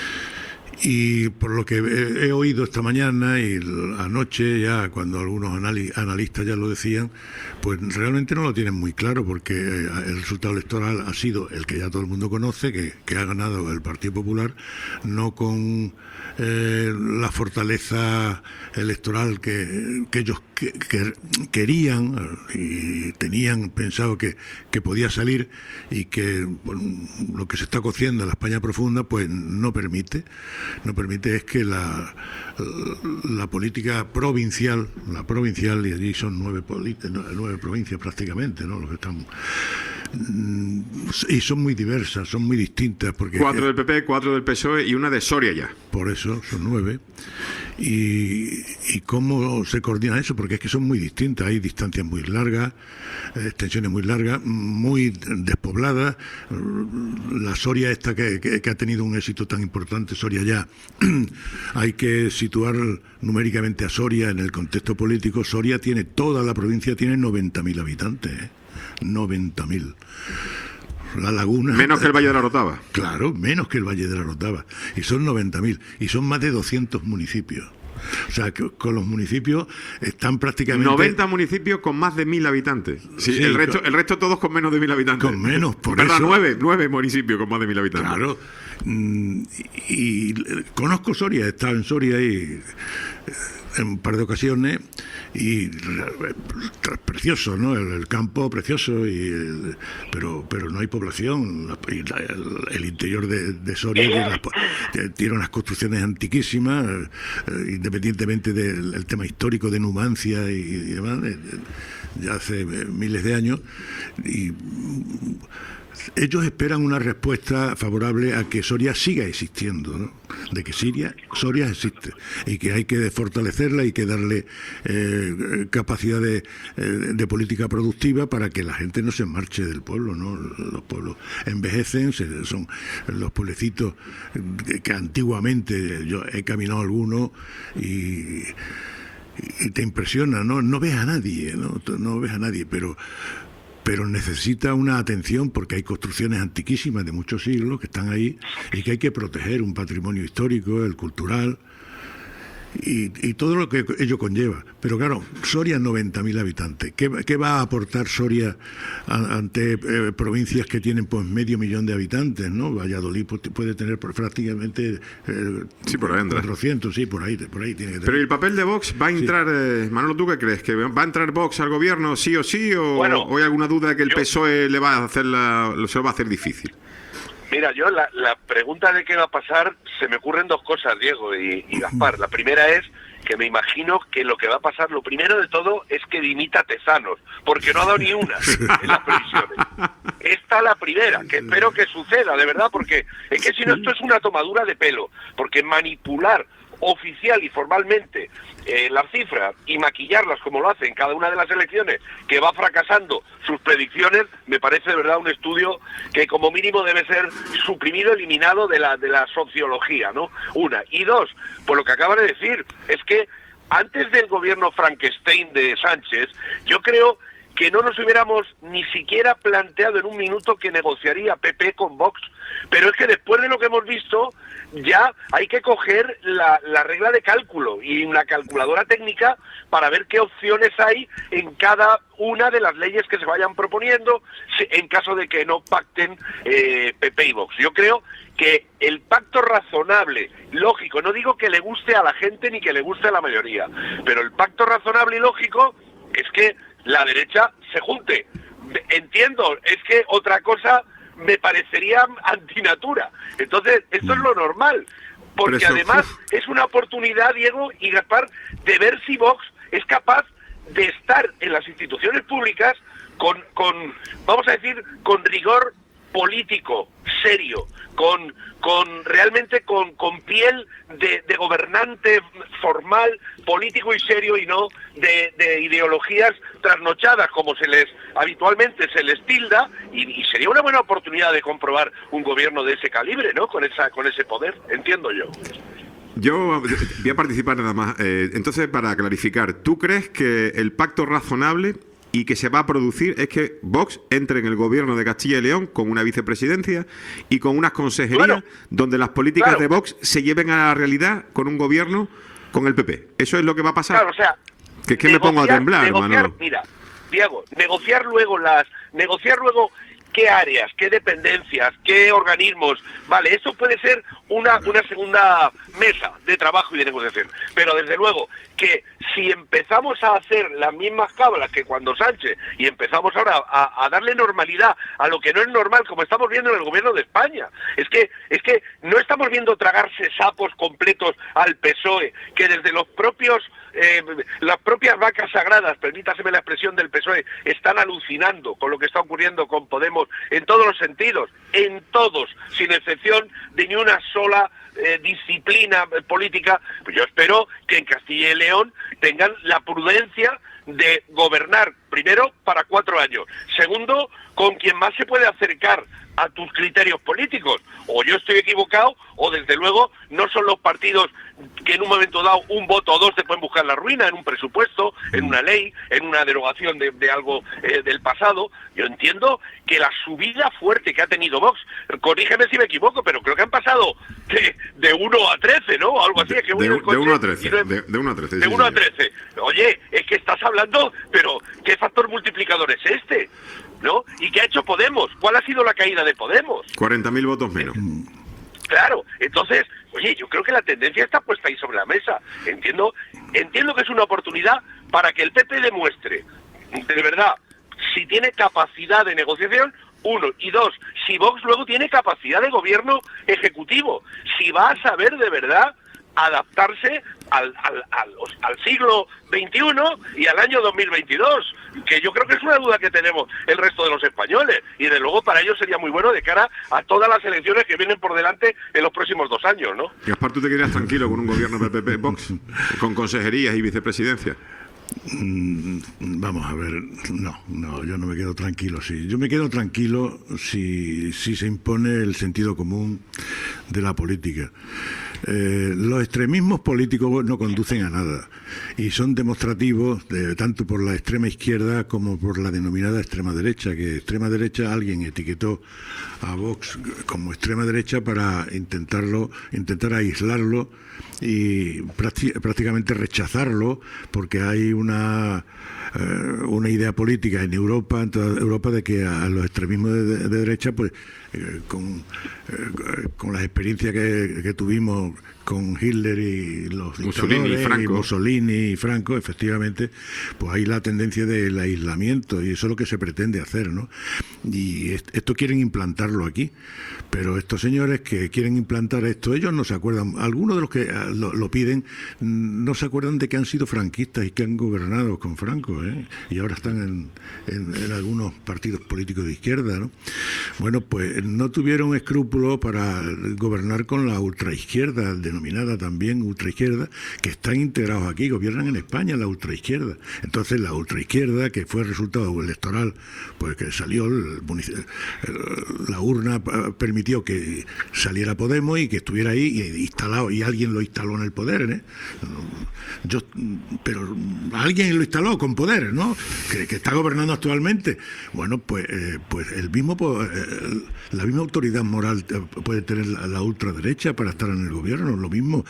Y por lo que he, he oído esta mañana y anoche, ya cuando algunos analistas ya lo decían, pues realmente no lo tienen muy claro, porque el resultado electoral ha sido el que ya todo el mundo conoce, que, que ha ganado el Partido Popular, no con eh, la fortaleza electoral que, que ellos que, que querían y tenían pensado que, que podía salir, y que bueno, lo que se está cociendo en la España profunda pues no permite. No permite es que la, la política provincial, la provincial, y allí son nueve, nueve provincias prácticamente, ¿no?, los que están, y son muy diversas, son muy distintas. Porque cuatro del P P, cuatro del P S O E y una de Soria ya. Por eso son nueve. Y, y cómo se coordina eso, porque es que son muy distintas, hay distancias muy largas, extensiones muy largas, muy despobladas. La Soria esta que, que, que ha tenido un éxito tan importante, Soria ya, hay que situar numéricamente a Soria en el contexto político. Soria tiene, toda la provincia tiene noventa mil habitantes, ¿eh? noventa mil. La Laguna... Menos que el Valle de la Orotava. Claro, menos que el Valle de la Orotava. Y son noventa mil. Y son más de doscientos municipios. O sea, que con los municipios están prácticamente... noventa municipios con más de mil habitantes. Sí, sí, el resto con... el resto todos con menos de mil habitantes. Con menos, por Perdón, eso... nueve, nueve municipios con más de mil habitantes. Claro. Y, y conozco Soria, he estado en Soria y... en un par de ocasiones, y precioso, ¿no? El, el campo precioso, y el, pero pero no hay población. Y la, el, el interior de, de Soria tiene unas, tiene unas construcciones antiquísimas, eh, independientemente del, del tema histórico de Numancia y, y demás, eh, ya hace miles de años. Y ellos esperan una respuesta favorable a que Soria siga existiendo, ¿no? De que Siria, Soria existe y que hay que fortalecerla y que darle eh, capacidad de, eh, de política productiva para que la gente no se marche del pueblo, ¿no? Los pueblos envejecen, se, son los pueblecitos que, que antiguamente yo he caminado algunos y, y te impresiona, ¿no? No ves a nadie, ¿no? No ves a nadie, pero pero necesita una atención, porque hay construcciones antiquísimas de muchos siglos que están ahí y que hay que proteger, un patrimonio histórico, el cultural, y, y todo lo que ello conlleva. Pero claro, Soria, noventa mil habitantes. ¿Qué, qué va a aportar Soria a, ante eh, provincias que tienen pues medio millón de habitantes, ¿no? Valladolid puede tener prácticamente eh, sí, por ahí anda. cuatrocientos, sí, por ahí, por ahí tiene que tener. Pero ¿y el papel de Vox va a entrar, sí. eh, Manolo, ¿tú qué crees? ¿Que va a entrar Vox al gobierno sí o sí? ¿O, bueno, o hay alguna duda de que el yo, P S O E le va a hacer la, se lo va a hacer difícil? Mira, yo la, la pregunta de qué va a pasar, se me ocurren dos cosas, Diego y, y Gaspar. La primera es que me imagino que lo que va a pasar, lo primero de todo, es que dimita Tezanos, porque no ha dado ni una en las previsiones. Esta es la primera, que espero que suceda, de verdad, porque es que si no esto es una tomadura de pelo, porque manipular oficial y formalmente eh, las cifras y maquillarlas como lo hace en cada una de las elecciones, que va fracasando sus predicciones, me parece de verdad un estudio que como mínimo debe ser suprimido, eliminado de la de la sociología, ¿no? Una. Y dos, por lo que acaba de decir, es que antes del gobierno Frankenstein de Sánchez, yo creo que no nos hubiéramos ni siquiera planteado en un minuto que negociaría P P con Vox, pero es que después de lo que hemos visto, ya hay que coger la, la regla de cálculo y una calculadora técnica para ver qué opciones hay en cada una de las leyes que se vayan proponiendo en caso de que no pacten eh, P P y Vox. Yo creo que el pacto razonable, lógico, no digo que le guste a la gente ni que le guste a la mayoría, pero el pacto razonable y lógico es que la derecha se junte. Entiendo, es que otra cosa me parecería antinatura. Entonces, esto es lo normal, porque eso, además uf. es una oportunidad, Diego y Gaspar, de ver si Vox es capaz de estar en las instituciones públicas con, con vamos a decir, con rigor político, serio, con con realmente con, con piel de, de gobernante formal, político y serio, y no de, de ideologías trasnochadas como se les habitualmente se les tilda, y, y sería una buena oportunidad de comprobar un gobierno de ese calibre, ¿no? Con esa con ese poder, entiendo yo. Yo voy a participar nada más. Eh, entonces, para clarificar, ¿tú crees que el pacto razonable y que se va a producir es que Vox entre en el gobierno de Castilla y León con una vicepresidencia y con unas consejerías bueno, donde las políticas claro. de Vox se lleven a la realidad con un gobierno con el P P? ¿Eso es lo que va a pasar? Claro, o sea, que es que negociar, me pongo a temblar, negociar, Manolo. Mira, Diego, negociar luego las... Negociar luego... ¿Qué áreas, qué dependencias, qué organismos? Vale, eso puede ser una, una segunda mesa de trabajo y de negociación. Pero desde luego que si empezamos a hacer las mismas cábalas que cuando Sánchez y empezamos ahora a, a darle normalidad a lo que no es normal, como estamos viendo en el gobierno de España, es que es que no estamos viendo tragarse sapos completos al P S O E, que desde los propios eh, las propias vacas sagradas, permítaseme la expresión, del P S O E, están alucinando con lo que está ocurriendo con Podemos en todos los sentidos, en todos, sin excepción de ni una sola eh, disciplina política. Pues yo espero que en Castilla y León tengan la prudencia de gobernar, primero, para cuatro años, segundo, con quien más se puede acercar a tus criterios políticos. O yo estoy equivocado, o desde luego no son los partidos que en un momento dado un voto o dos te pueden buscar la ruina en un presupuesto, en una ley, en una derogación de, de algo eh, del pasado. Yo entiendo que la subida fuerte que ha tenido Vox, corrígeme si me equivoco, pero creo que han pasado de, de uno a trece, ¿no? Algo así. Es que de, de uno a trece. No, de, de uno a trece. De sí, uno sí, a trece. Oye, es que estás hablando, pero ¿qué factor multiplicador es este? ¿No? ¿Y qué ha hecho Podemos? ¿Cuál ha sido la caída de Podemos? cuarenta mil votos menos. Claro, entonces, oye, yo creo que la tendencia está puesta ahí sobre la mesa. Entiendo, entiendo que es una oportunidad para que el P P demuestre, de verdad, si tiene capacidad de negociación, uno, y dos, si Vox luego tiene capacidad de gobierno ejecutivo, si va a saber de verdad adaptarse al, al, al, al siglo veintiuno y al año dos mil veintidós, que yo creo que es una duda que tenemos el resto de los españoles, y de luego para ellos sería muy bueno de cara a todas las elecciones que vienen por delante en los próximos dos años, ¿no? Gaspar, ¿tú te quedarías tranquilo con un gobierno de P P Vox, con consejerías y vicepresidencia? Vamos a ver, no, no, yo no me quedo tranquilo, sí. Yo me quedo tranquilo si, si se impone el sentido común de la política. Eh, los extremismos políticos no conducen a nada y son demostrativos de, tanto por la extrema izquierda como por la denominada extrema derecha, que extrema derecha alguien etiquetó a Vox como extrema derecha para intentarlo, intentar aislarlo y prácticamente rechazarlo, porque hay una eh, una idea política en Europa, en toda Europa, de que a los extremismos de, de derecha, pues eh, con, eh, con las experiencias que, que tuvimos con Hitler y los Mussolini y Franco. y Mussolini y Franco, efectivamente, pues hay la tendencia del aislamiento y eso es lo que se pretende hacer, ¿no? Y esto quieren implantarlo aquí, pero estos señores que quieren implantar esto, ellos no se acuerdan, algunos de los que lo, lo piden no se acuerdan de que han sido franquistas y que han gobernado con Franco, ¿eh? Y ahora están en, en, en algunos partidos políticos de izquierda, ¿no? Bueno, pues no tuvieron escrúpulos para gobernar con la ultraizquierda, denominada también ultraizquierda, que están integrados aquí, gobiernan en España la ultraizquierda. Entonces la ultraizquierda, que fue el resultado electoral, pues que salió, el, el, la urna permitió que saliera Podemos y que estuviera ahí y instalado, y alguien lo instaló en el poder, ¿eh? Yo, pero alguien lo instaló con poder, ¿no? Que, que está gobernando actualmente. Bueno, pues, eh, pues el mismo, eh, la misma autoridad moral puede tener la, la ultraderecha para estar en el gobierno, lo mismo.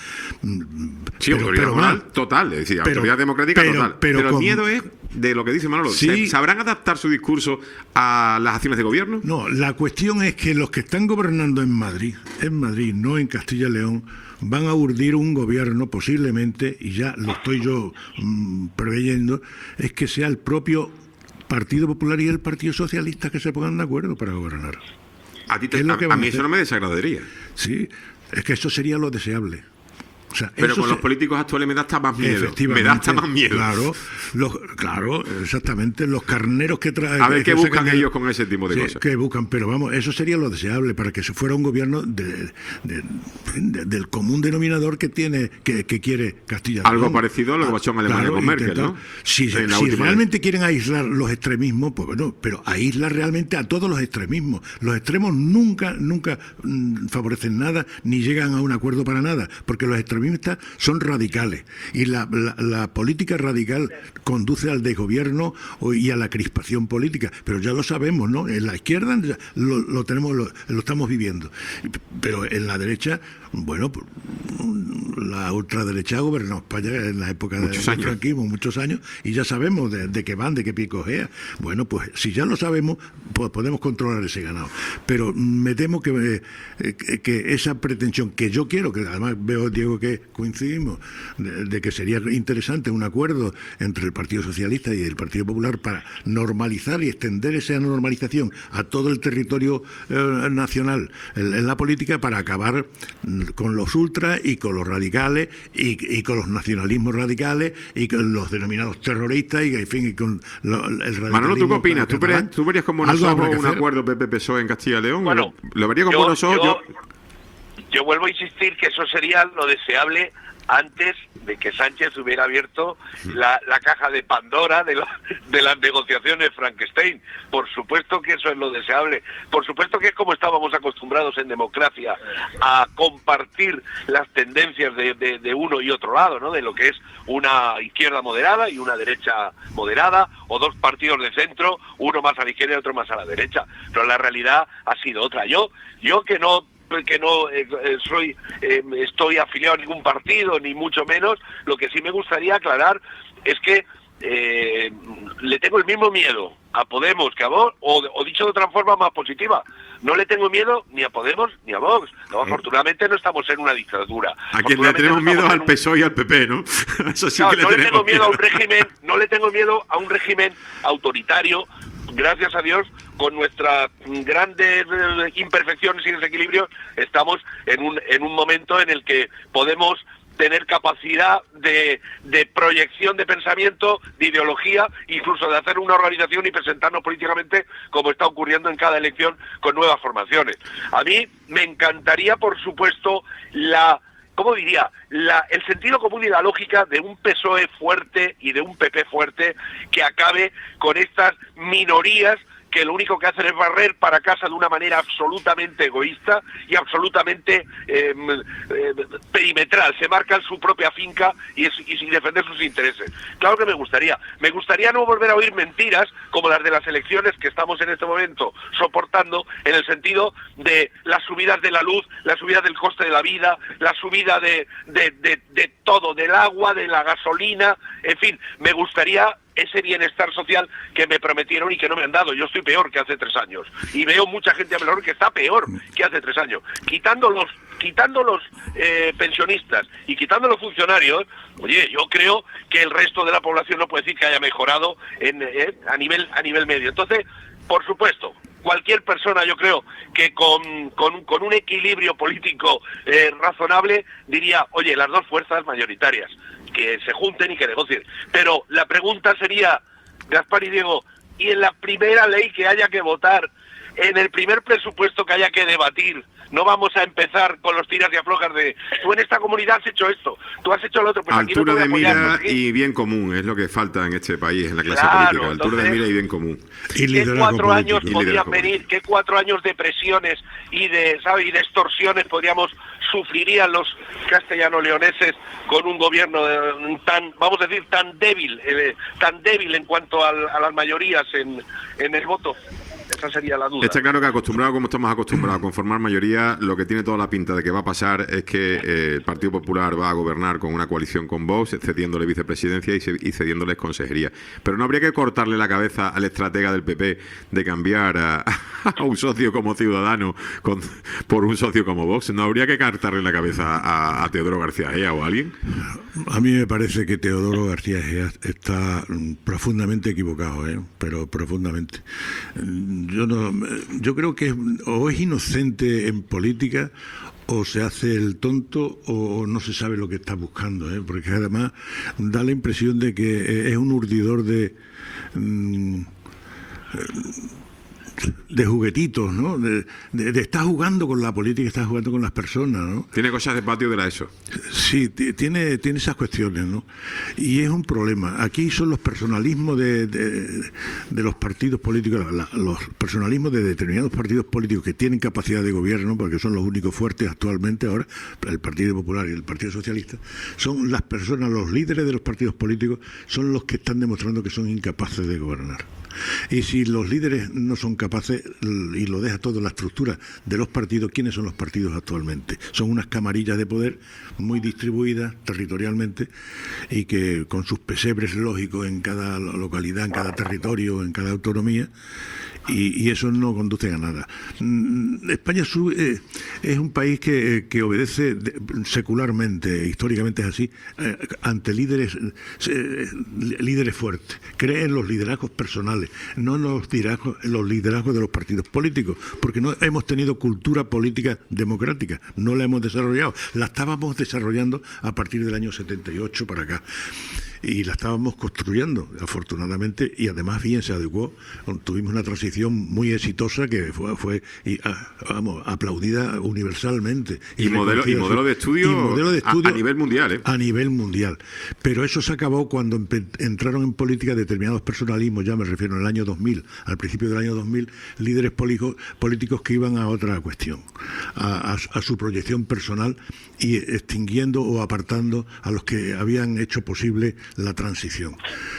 Sí, pero, autoridad pero, moral mal. Total, es decir, pero, autoridad democrática pero, total. Pero, pero con, el miedo es de lo que dice Manolo. Sí, ¿sabrán adaptar su discurso a las acciones de gobierno? No, la cuestión es que los que están gobernando en Madrid, en Madrid, no en Castilla y León, van a urdir un gobierno posiblemente, y ya lo estoy yo mmm, preveyendo, es que sea el propio Partido Popular y el Partido Socialista que se pongan de acuerdo para gobernar. A, ti te, a, a mí eso no me desagradaría. Sí, es que eso sería lo deseable. O sea, pero con se... los políticos actuales me da hasta más miedo. Me da hasta más miedo. Claro, los, claro, exactamente. Los carneros que traen. A ver qué buscan ellos con ese tipo de sí, cosas. Que buscan, pero vamos, eso sería lo deseable para que se fuera un gobierno de, de, de, del común denominador que tiene, que, que quiere Castilla y León. Algo parecido a lo que pasó en Alemania claro, con Merkel, intentar, ¿no? Si, si realmente vez. quieren aislar los extremismos, pues bueno, pero aísla realmente a todos los extremismos. Los extremos nunca, nunca mmm, favorecen nada, ni llegan a un acuerdo para nada, porque los extremistas son radicales y la, la, la política radical conduce al desgobierno y a la crispación política, pero ya lo sabemos, ¿no? En la izquierda lo, lo tenemos, lo, lo estamos viviendo, pero en la derecha, bueno, la ultraderecha gobernó España en la época del franquismo muchos años y ya sabemos de, de qué van, de qué picojea. Bueno, pues si ya lo sabemos, pues podemos controlar ese ganado, pero me temo que, eh, que esa pretensión que yo quiero, que además veo, Diego, que coincidimos, De, de que sería interesante un acuerdo entre el Partido Socialista y el Partido Popular para normalizar y extender esa normalización a todo el territorio eh, nacional en, en la política, para acabar con los ultras y con los radicales y, y con los nacionalismos radicales y con los denominados terroristas y, en fin, y con lo, el radicalismo. Manolo, ¿tú qué opinas? ¿Tú, verías, ¿Tú verías con buenos ojos un acuerdo P P-P S O E en Castilla y León? Bueno, ¿Lo vería con yo, buenos ojos? Yo, yo... yo vuelvo a insistir que eso sería lo deseable antes de que Sánchez hubiera abierto la, la caja de Pandora de, lo, de las negociaciones Frankenstein. Por supuesto que eso es lo deseable. Por supuesto que es como estábamos acostumbrados en democracia a compartir las tendencias de, de, de uno y otro lado, ¿no? De lo que es una izquierda moderada y una derecha moderada, o dos partidos de centro, uno más a la izquierda y otro más a la derecha. Pero la realidad ha sido otra. Yo, yo que no que no eh, soy eh, estoy afiliado a ningún partido, ni mucho menos, lo que sí me gustaría aclarar es que eh, le tengo el mismo miedo a Podemos que a Vox, o, o dicho de otra forma más positiva, no le tengo miedo ni a Podemos ni a Vox. No, afortunadamente no estamos en una dictadura. A quien le tenemos miedo al P S O E y al P P, ¿no? Eso sí, no, que le no le tengo miedo miedo a un régimen, no le tengo miedo a un régimen autoritario. Gracias a Dios, con nuestras grandes imperfecciones y desequilibrios, estamos en un en un momento en el que podemos tener capacidad de, de proyección de pensamiento, de ideología, incluso de hacer una organización y presentarnos políticamente, como está ocurriendo en cada elección con nuevas formaciones. A mí me encantaría, por supuesto, la... ¿Cómo diría? La, el sentido común y la lógica de un P S O E fuerte y de un P P fuerte que acabe con estas minorías que lo único que hacen es barrer para casa de una manera absolutamente egoísta y absolutamente eh, eh, perimetral. Se marcan su propia finca y, es, y sin defender sus intereses. Claro que me gustaría. Me gustaría no volver a oír mentiras como las de las elecciones que estamos en este momento soportando, en el sentido de las subidas de la luz, las subidas del coste de la vida, la subida de, de, de, de todo, del agua, de la gasolina, en fin, me gustaría ese bienestar social que me prometieron y que no me han dado. Yo estoy peor que hace tres años y veo mucha gente a mi alrededor que está peor que hace tres años. Quitando los, quitando los eh, pensionistas y quitando los funcionarios, oye, yo creo que el resto de la población no puede decir que haya mejorado en, eh, a nivel a nivel medio. Entonces, por supuesto, cualquier persona, yo creo que con, con, con un equilibrio político eh, razonable diría, oye, las dos fuerzas mayoritarias, que se junten y que negocien. Pero la pregunta sería, Gaspar y Diego, ¿y en la primera ley que haya que votar, en el primer presupuesto que haya que debatir, no vamos a empezar con los tiras y aflojas de tú en esta comunidad has hecho esto, tú has hecho lo otro? Pues aquí no te altura voy de a apoyar, mira porque... y bien común es lo que falta en este país, en la clase Claro, política. Altura entonces, de mira y bien común. Y ¿Qué cuatro político. años Y podrían liderazgo venir? ¿Qué cuatro años de presiones y de, ¿sabe? y de extorsiones podríamos sufrirían los castellano-leoneses con un gobierno eh, tan, vamos a decir, tan débil, eh, tan débil en cuanto al, a las mayorías en, en el voto? Esa sería la duda. Está claro que acostumbrado como estamos acostumbrados a conformar mayoría, lo que tiene toda la pinta de que va a pasar es que eh, el Partido Popular va a gobernar con una coalición con Vox, cediéndole vicepresidencia y, se, y cediéndoles consejería. Pero no habría que cortarle la cabeza al estratega del P P de cambiar a, a un socio como Ciudadano con, por un socio como Vox. ¿No habría que cortarle la cabeza a, a Teodoro García Egea o a alguien? A mí me parece que Teodoro García Egea está mm, profundamente equivocado, ¿eh? Pero profundamente. Yo no, yo creo que es, o es inocente en política o se hace el tonto o no se sabe lo que está buscando, ¿eh? Porque además da la impresión de que es un urdidor de mm, de juguetitos, ¿no? De, de, de estar jugando con la política, está jugando con las personas, ¿no? Tiene cosas de patio de la ESO. Sí, tiene, tiene esas cuestiones, ¿no? Y es un problema. Aquí son los personalismos de, de, de los partidos políticos, la, los personalismos de determinados partidos políticos que tienen capacidad de gobierno, porque son los únicos fuertes actualmente ahora, el Partido Popular y el Partido Socialista, son las personas, los líderes de los partidos políticos, son los que están demostrando que son incapaces de gobernar. Y si los líderes no son capaces, y lo deja todo en la estructura de los partidos, ¿quiénes son los partidos actualmente? Son unas camarillas de poder muy distribuidas territorialmente y que con sus pesebres lógicos en cada localidad, en cada territorio, en cada autonomía, y, y eso no conduce a nada. España es, eh, es un país que, que obedece de, secularmente, históricamente es así, eh, ante líderes eh, líderes fuertes. Cree en los liderazgos personales, no en los liderazgos, en los liderazgos de los partidos políticos, porque no hemos tenido cultura política democrática, no la hemos desarrollado, la estábamos desarrollando a partir del año setenta y ocho para acá. Y la estábamos construyendo, afortunadamente, y además bien se adecuó. Tuvimos una transición muy exitosa que fue, fue y, a, vamos, aplaudida universalmente. Y, y, modelo, y modelo de estudio, y modelo de estudio a, a nivel mundial. ¿eh? A nivel mundial. Pero eso se acabó cuando entraron en política determinados personalismos, ya me refiero al año dos mil, al principio del año dos mil, líderes políticos que iban a otra cuestión, a, a, a su proyección personal y extinguiendo o apartando a los que habían hecho posible la transición.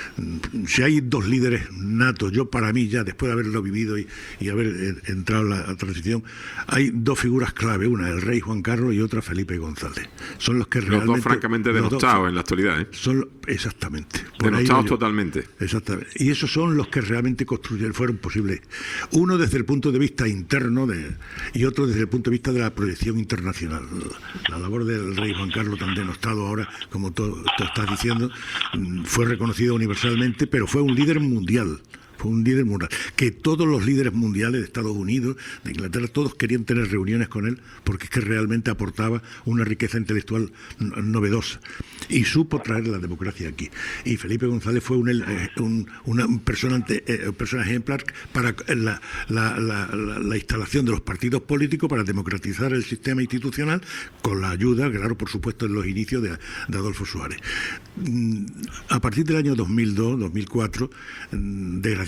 Si hay dos líderes natos, yo para mí ya después de haberlo vivido y, y haber entrado en la transición, hay dos figuras clave, una el rey Juan Carlos y otra Felipe González. Son los que los realmente... dos francamente denostados en la actualidad. ¿eh? Son, exactamente. Denostados totalmente. Exactamente. Y esos son los que realmente construyeron, fueron posibles. Uno desde el punto de vista interno de, y otro desde el punto de vista de la proyección internacional. La labor del rey Juan Carlos, tan denostado ahora, como tú, tú estás diciendo, fue reconocido universalmente, pero fue un líder mundial. Fue un líder mundial. Que todos los líderes mundiales de Estados Unidos, de Inglaterra, todos querían tener reuniones con él porque es que realmente aportaba una riqueza intelectual novedosa. Y supo traer la democracia aquí. Y Felipe González fue un, un, una persona, eh, persona ejemplar para la, la, la, la, la instalación de los partidos políticos para democratizar el sistema institucional con la ayuda, claro, por supuesto, en los inicios de, de Adolfo Suárez. A partir del año dos mil dos, dos mil cuatro, desgraciadamente,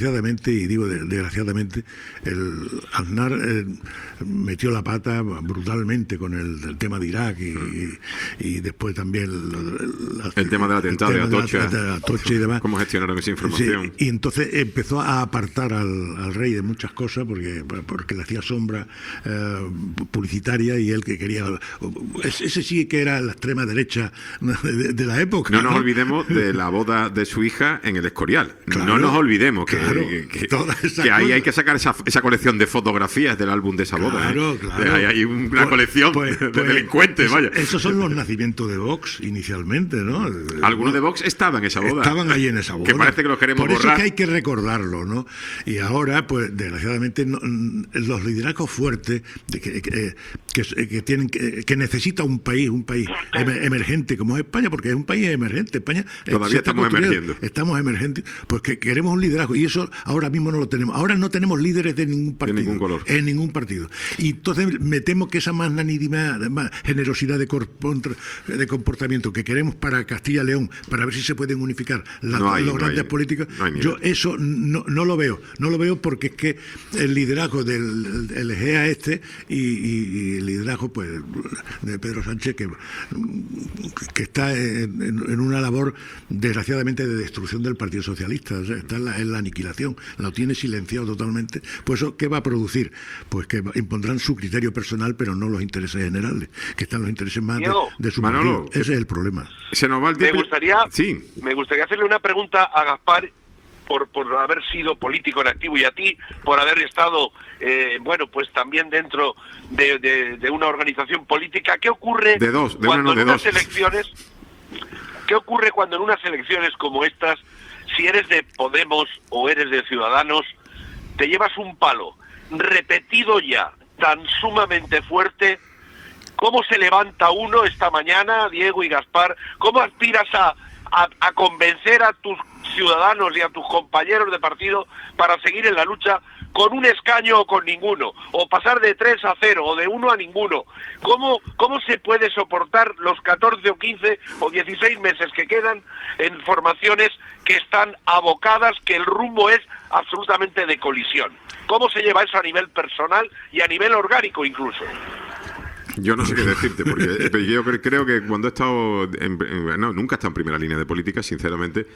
desgraciadamente, y digo de, desgraciadamente, el Aznar eh, metió la pata brutalmente con el, el tema de Irak y, y, y después también el, la, el tema del atentado de Atocha, de Atocha y demás. ¿Cómo gestionaron esa información? Sí, y entonces empezó a apartar al, al rey de muchas cosas porque, porque le hacía sombra eh, publicitaria, y él que quería... Ese sí que era la extrema derecha de, de la época. No nos ¿no? olvidemos de la boda de su hija en el Escorial. Claro, no nos olvidemos que, claro, que, que, esa que ahí cosa. hay que sacar esa, esa colección de fotografías del álbum de esa boda. Claro, ¿eh? claro. Hay, hay una Pues- colección pues- de pues- delincuentes, vaya. Esos son los nacimientos de Vox inicialmente, ¿no? Algunos de Vox estaban en esa boda. Estaban ahí en esa boda. Que parece que los queremos Por eso borrar. es que hay que recordarlo, ¿no? Y ahora, pues, desgraciadamente, no- los liderazgos fuertes de que, que, que- que tienen que, que necesita un país, un país emer- emergente como es España, porque es un país emergente. España eh, Todavía se está estamos construyendo. emergiendo. Estamos emergentes, pues que queremos un liderazgo, y eso ahora mismo no lo tenemos. Ahora no tenemos líderes de ningún partido. ningún color. En ningún partido. Y entonces me temo que esa magnanimidad, más generosidad de, cor- contra- de comportamiento que queremos para Castilla y León, para ver si se pueden unificar las, No hay, los no grandes hay, políticos, no hay nivel. yo eso no, no lo veo. No lo veo porque es que el liderazgo del el G E A este y, y- y el liderazgo pues de Pedro Sánchez, que, que está en, en- en una labor desgraciadamente de destrucción del Partido Socialista. O sea, está en la, en la aniquilación, lo tiene silenciado totalmente. Pues eso, ¿qué va a producir? Pues que impondrán su criterio personal, pero no los intereses generales, que están los intereses más de, Diego, de su Manolo, partido. Ese es el problema. Se nos va el Me tiempo. gustaría, Sí. me gustaría hacerle una pregunta a Gaspar por, por haber sido político en activo, y a ti por haber estado, eh, bueno, pues también dentro de, de- de una organización política. ¿Qué ocurre De dos, de cuando una, no, en de unas dos. elecciones, qué ocurre cuando en unas elecciones como estas, si eres de Podemos o eres de Ciudadanos, te llevas un palo repetido ya, tan sumamente fuerte? ¿Cómo se levanta uno esta mañana, Diego y Gaspar? ¿Cómo aspiras a, a, a convencer a tus ciudadanos y a tus compañeros de partido para seguir en la lucha con un escaño o con ninguno? O pasar de tres a cero o de uno a ninguno. ¿Cómo, cómo se puede soportar los catorce o quince o dieciséis meses que quedan en formaciones que están abocadas, que el rumbo es absolutamente de colisión? ¿Cómo se lleva eso a nivel personal y a nivel orgánico incluso? Yo no sé qué decirte, porque eh, yo cre- creo que cuando he estado, en- en- no, nunca he estado en primera línea de política, sinceramente,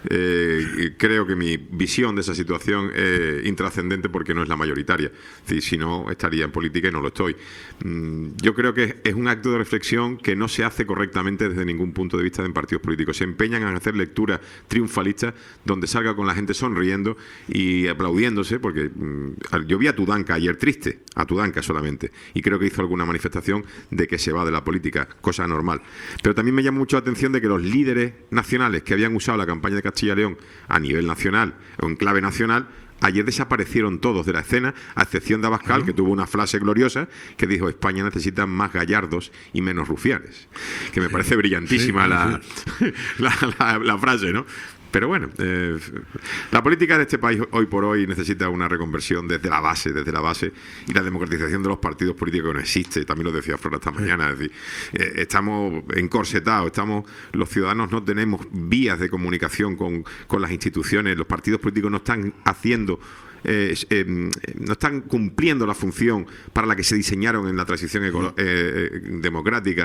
eh, creo que mi visión de esa situación es intrascendente porque no es la mayoritaria. Es decir, si no, estaría en política y no lo estoy. Mm, Yo creo que es un acto de reflexión que no se hace correctamente desde ningún punto de vista en partidos políticos. Se empeñan en hacer lecturas triunfalistas donde salga con la gente sonriendo y aplaudiéndose, porque mm, yo vi a Tudanca ayer triste, a Tudanca solamente, y creo que hizo alguna manifestación de que se va de la política, cosa normal. Pero también me llama mucho la atención de que los líderes nacionales que habían usado la campaña de Castilla y León a nivel nacional o en clave nacional, ayer desaparecieron todos de la escena, a excepción de Abascal, que tuvo una frase gloriosa que dijo: España necesita más gallardos y menos rufianes. Que me parece brillantísima sí, la, la, la- la frase, ¿no? Pero bueno, eh, la política de este país hoy por hoy necesita una reconversión desde la base, desde la base, y la democratización de los partidos políticos que no existe. También lo decía Flora esta mañana. Es decir, eh, estamos encorsetados, estamos, los ciudadanos no tenemos vías de comunicación con, con las instituciones, los partidos políticos no están haciendo eh, eh, no están cumpliendo la función para la que se diseñaron en la transición ecolo- eh, eh, democrática,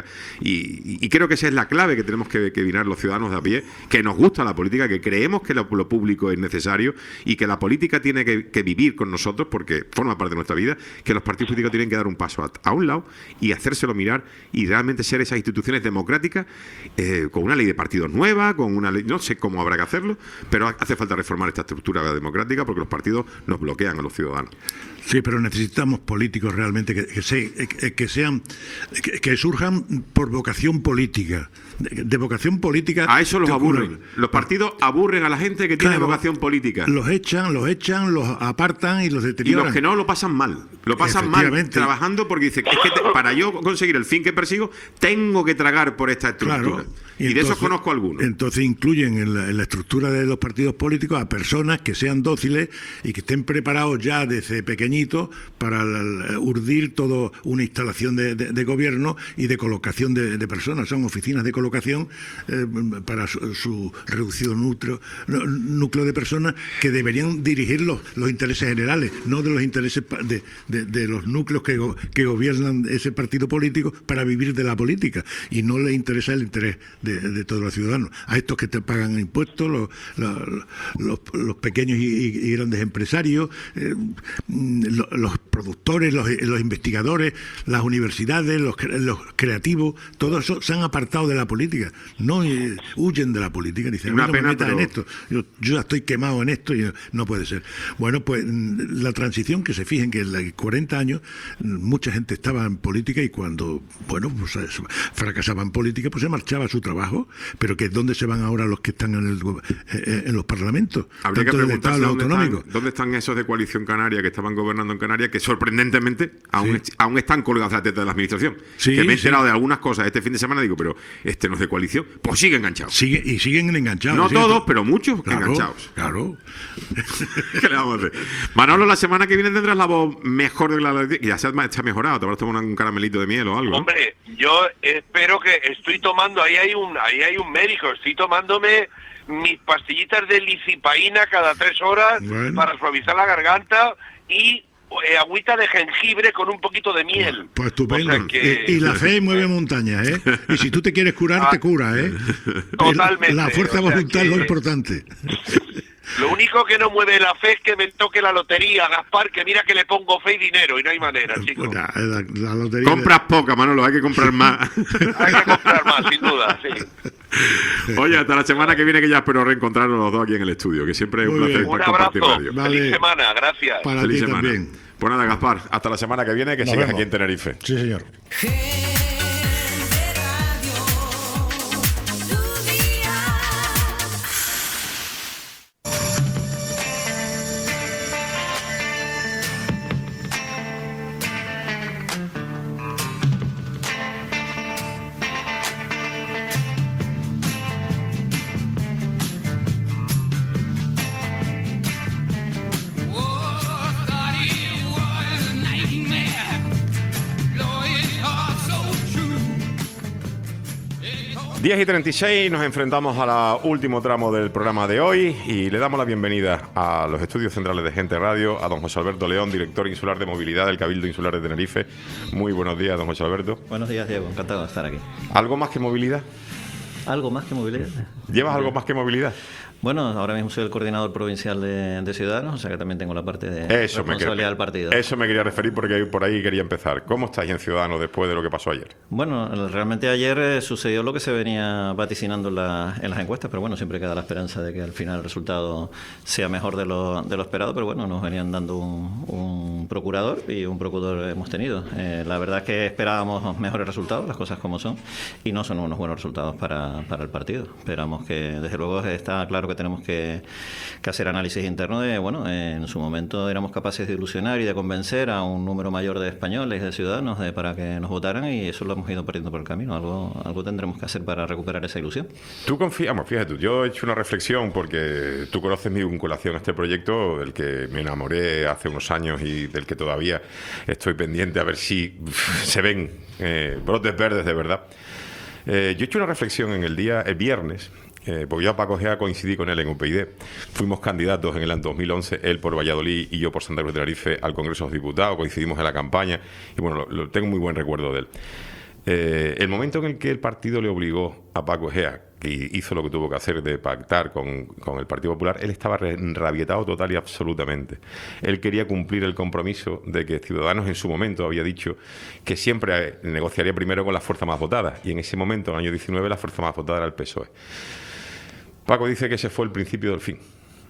y, y creo que esa es la clave que tenemos que, que mirar los ciudadanos de a pie, que nos gusta la política, que creemos que lo, lo público es necesario y que la política tiene que, que vivir con nosotros porque forma parte de nuestra vida, que los partidos políticos tienen que dar un paso a, a un lado y hacérselo mirar y realmente ser esas instituciones democráticas, eh, con una ley de partidos nueva, con una ley, no sé cómo habrá que hacerlo, pero hace falta reformar esta estructura democrática porque los partidos nos bloquean a los ciudadanos. Sí, pero necesitamos políticos realmente que, que, se, que, que sean que, que surjan por vocación política, de, de vocación política. A eso los de- aburren. Los partidos aburren a la gente que tiene Claro, vocación política. Los echan, los echan, los apartan y los Y deterioran. los que no lo pasan mal. Lo pasan mal Efectivamente. trabajando porque dicen, es que te- para yo conseguir el fin que persigo, tengo que tragar por esta estructura. Claro. Y, de esos conozco algunos. Entonces incluyen en la, en la estructura de los partidos políticos a personas que sean dóciles y que estén preparados ya desde pequeñitos para la- la- urdir toda una instalación de, de- de gobierno y de colocación de, de personas. Son oficinas de colocación colocación eh, para su, su reducido núcleo, núcleo de personas que deberían dirigir los, los intereses generales, no de los intereses de, de, de los núcleos que, que gobiernan ese partido político para vivir de la política, y no les interesa el interés de, de todos los ciudadanos. A estos que te pagan impuestos, los, los, los, los pequeños y, y grandes empresarios, eh, los, los productores, los, los investigadores, las universidades, los, los creativos, todos eso se han apartado de la política, no eh, huyen de la política, dicen, Una no pena, me metas pero... en esto, yo, yo ya estoy quemado en esto y no puede ser. Bueno, pues la transición, que se fijen que en los cuarenta años mucha gente estaba en política y cuando, bueno, pues fracasaba en política, pues se marchaba a su trabajo, pero que ¿dónde se van ahora los que están en, el, en los parlamentos? Habría que tanto del preguntarse Estado dónde autonómico. están, dónde están esos de Coalición Canaria que estaban gobernando en Canarias, que sorprendentemente aún, sí. aún están colgados a la teta de la administración. Sí, que me he sí. enterado de algunas cosas este fin de semana, digo, pero este no es de Coalición, pues sigue enganchado. Sigue, y siguen enganchados. No ¿sí? todos, pero muchos claro, enganchados. Claro. ¿Qué le vamos a hacer? Manolo, la semana que viene tendrás la voz mejor de la que ya se ha mejorado. Te habrás tomado un caramelito de miel o algo. Hombre, yo espero que estoy tomando, ahí hay un, ahí hay un médico, estoy tomándome mis pastillitas de licipaína cada tres horas bueno. para suavizar la garganta y eh, agüita de jengibre con un poquito de miel. Pues estupendo. O sea que... y, y la fe mueve montañas, ¿eh? Y si tú te quieres curar, ah, te cura, ¿eh? Totalmente. La fuerza o sea voluntad que... es lo importante. Lo único que no mueve la fe es que me toque la lotería, Gaspar, que mira que le pongo fe y dinero y no hay manera, chicos. La, la, la lotería Compras de... poca, Manolo, hay que comprar más. Hay que comprar más, sin duda, sí. Oye, hasta la semana que viene, que ya espero reencontrarnos los dos aquí en el estudio, que siempre es un placer un compartir abrazo. radio. Vale. Feliz semana, gracias. Para Feliz ti semana. También. Pues nada, Gaspar, hasta la semana que viene, que Nos sigas vemos. aquí en Tenerife. Sí, señor. diez y treinta y seis, nos enfrentamos al último tramo del programa de hoy y le damos la bienvenida a los estudios centrales de Gente Radio, a don José Alberto León, director insular de movilidad del Cabildo Insular de Tenerife. Muy buenos días, don José Alberto. Buenos días, Diego, encantado de estar aquí. ¿Algo más que movilidad? ¿Algo más que movilidad? ¿Llevas algo más que movilidad? Bueno, ahora mismo soy el coordinador provincial de, de Ciudadanos, o sea que también tengo la parte de eso responsabilidad me del partido. Eso me quería referir porque por ahí quería empezar. ¿Cómo estáis en Ciudadanos después de lo que pasó ayer? Bueno, realmente ayer eh, sucedió lo que se venía vaticinando en, la, en las encuestas, pero bueno, siempre queda la esperanza de que al final el resultado sea mejor de lo, de lo esperado, pero bueno, nos venían dando un, un procurador y un procurador hemos tenido. Eh, la verdad es que esperábamos mejores resultados, las cosas como son, y no son unos buenos resultados para, para el partido. Esperamos que, desde luego, está claro que tenemos que que hacer análisis interno de, bueno, en su momento éramos capaces de ilusionar y de convencer a un número mayor de españoles, de ciudadanos, de, para que nos votaran, y eso lo hemos ido perdiendo por el camino. Algo, algo tendremos que hacer para recuperar esa ilusión. Tú confías, fíjate, yo he hecho una reflexión porque tú conoces mi vinculación a este proyecto, del que me enamoré hace unos años y del que todavía estoy pendiente a ver si se ven eh, brotes verdes de verdad. Eh, yo he hecho una reflexión en el día, el viernes, Eh, porque yo a Paco Gea coincidí con él en U P Y D. Fuimos candidatos en el año dos mil once, él por Valladolid y yo por Santa Cruz de Tenerife al Congreso de los Diputados, coincidimos en la campaña y bueno, lo, lo, tengo muy buen recuerdo de él. Eh, el momento en el que el partido le obligó a Paco Gea, que hizo lo que tuvo que hacer de pactar con, con el Partido Popular, él estaba enrabietado total y absolutamente. Él quería cumplir el compromiso de que Ciudadanos en su momento había dicho que siempre negociaría primero con la fuerza más votada, y en ese momento, en el año diecinueve, la fuerza más votada era el P S O E. Paco dice que ese fue el principio del fin.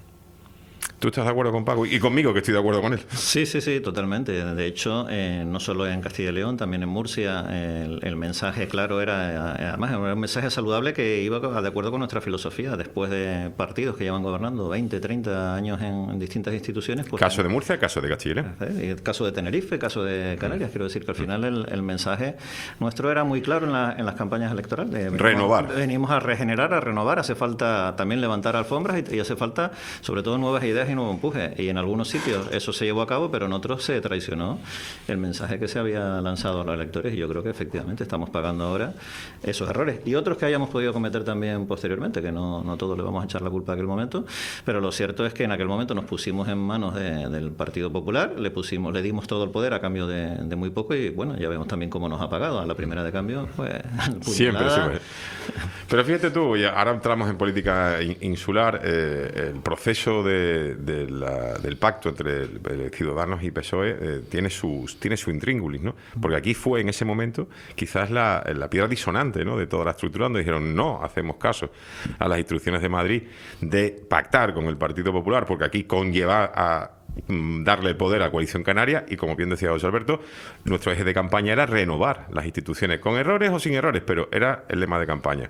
¿Tú estás de acuerdo con Paco? Y conmigo, que estoy de acuerdo con él. Sí, sí, sí, totalmente. De hecho, eh, no solo en Castilla y León, también en Murcia, el, el mensaje claro era, además, era un mensaje saludable que iba de acuerdo con nuestra filosofía. Después de partidos que llevan gobernando veinte, treinta años en, en distintas instituciones. Pues, caso de Murcia, caso de Castilla y León. El caso de Tenerife, caso de Canarias. Quiero decir que al final el, el mensaje nuestro era muy claro en, la, en las campañas electorales. Venimos, renovar. Venimos a regenerar, a renovar. Hace falta también levantar alfombras y, y hace falta, sobre todo, nuevas ideas ideas y nuevo empuje. Y en algunos sitios eso se llevó a cabo, pero en otros se traicionó el mensaje que se había lanzado a los electores, y yo creo que efectivamente estamos pagando ahora esos errores. Y otros que hayamos podido cometer también posteriormente, que no, no todos le vamos a echar la culpa a aquel momento, pero lo cierto es que en aquel momento nos pusimos en manos de, del Partido Popular, le pusimos, le dimos todo el poder a cambio de, de muy poco, y bueno, ya vemos también cómo nos ha pagado. A la primera de cambio, pues... Siempre, siempre. Pero fíjate tú, ya ahora entramos en política insular, eh, el proceso de, de la, del pacto entre el, el Ciudadanos y P S O E eh, tiene, sus, tiene su intríngulis, ¿no? Porque aquí fue en ese momento quizás la, la piedra disonante, ¿no?, de toda la estructura, donde dijeron no hacemos caso a las instrucciones de Madrid de pactar con el Partido Popular, porque aquí conlleva a darle el poder a Coalición Canaria, y como bien decía José Alberto, nuestro eje de campaña era renovar las instituciones, con errores o sin errores, pero era el lema de campaña.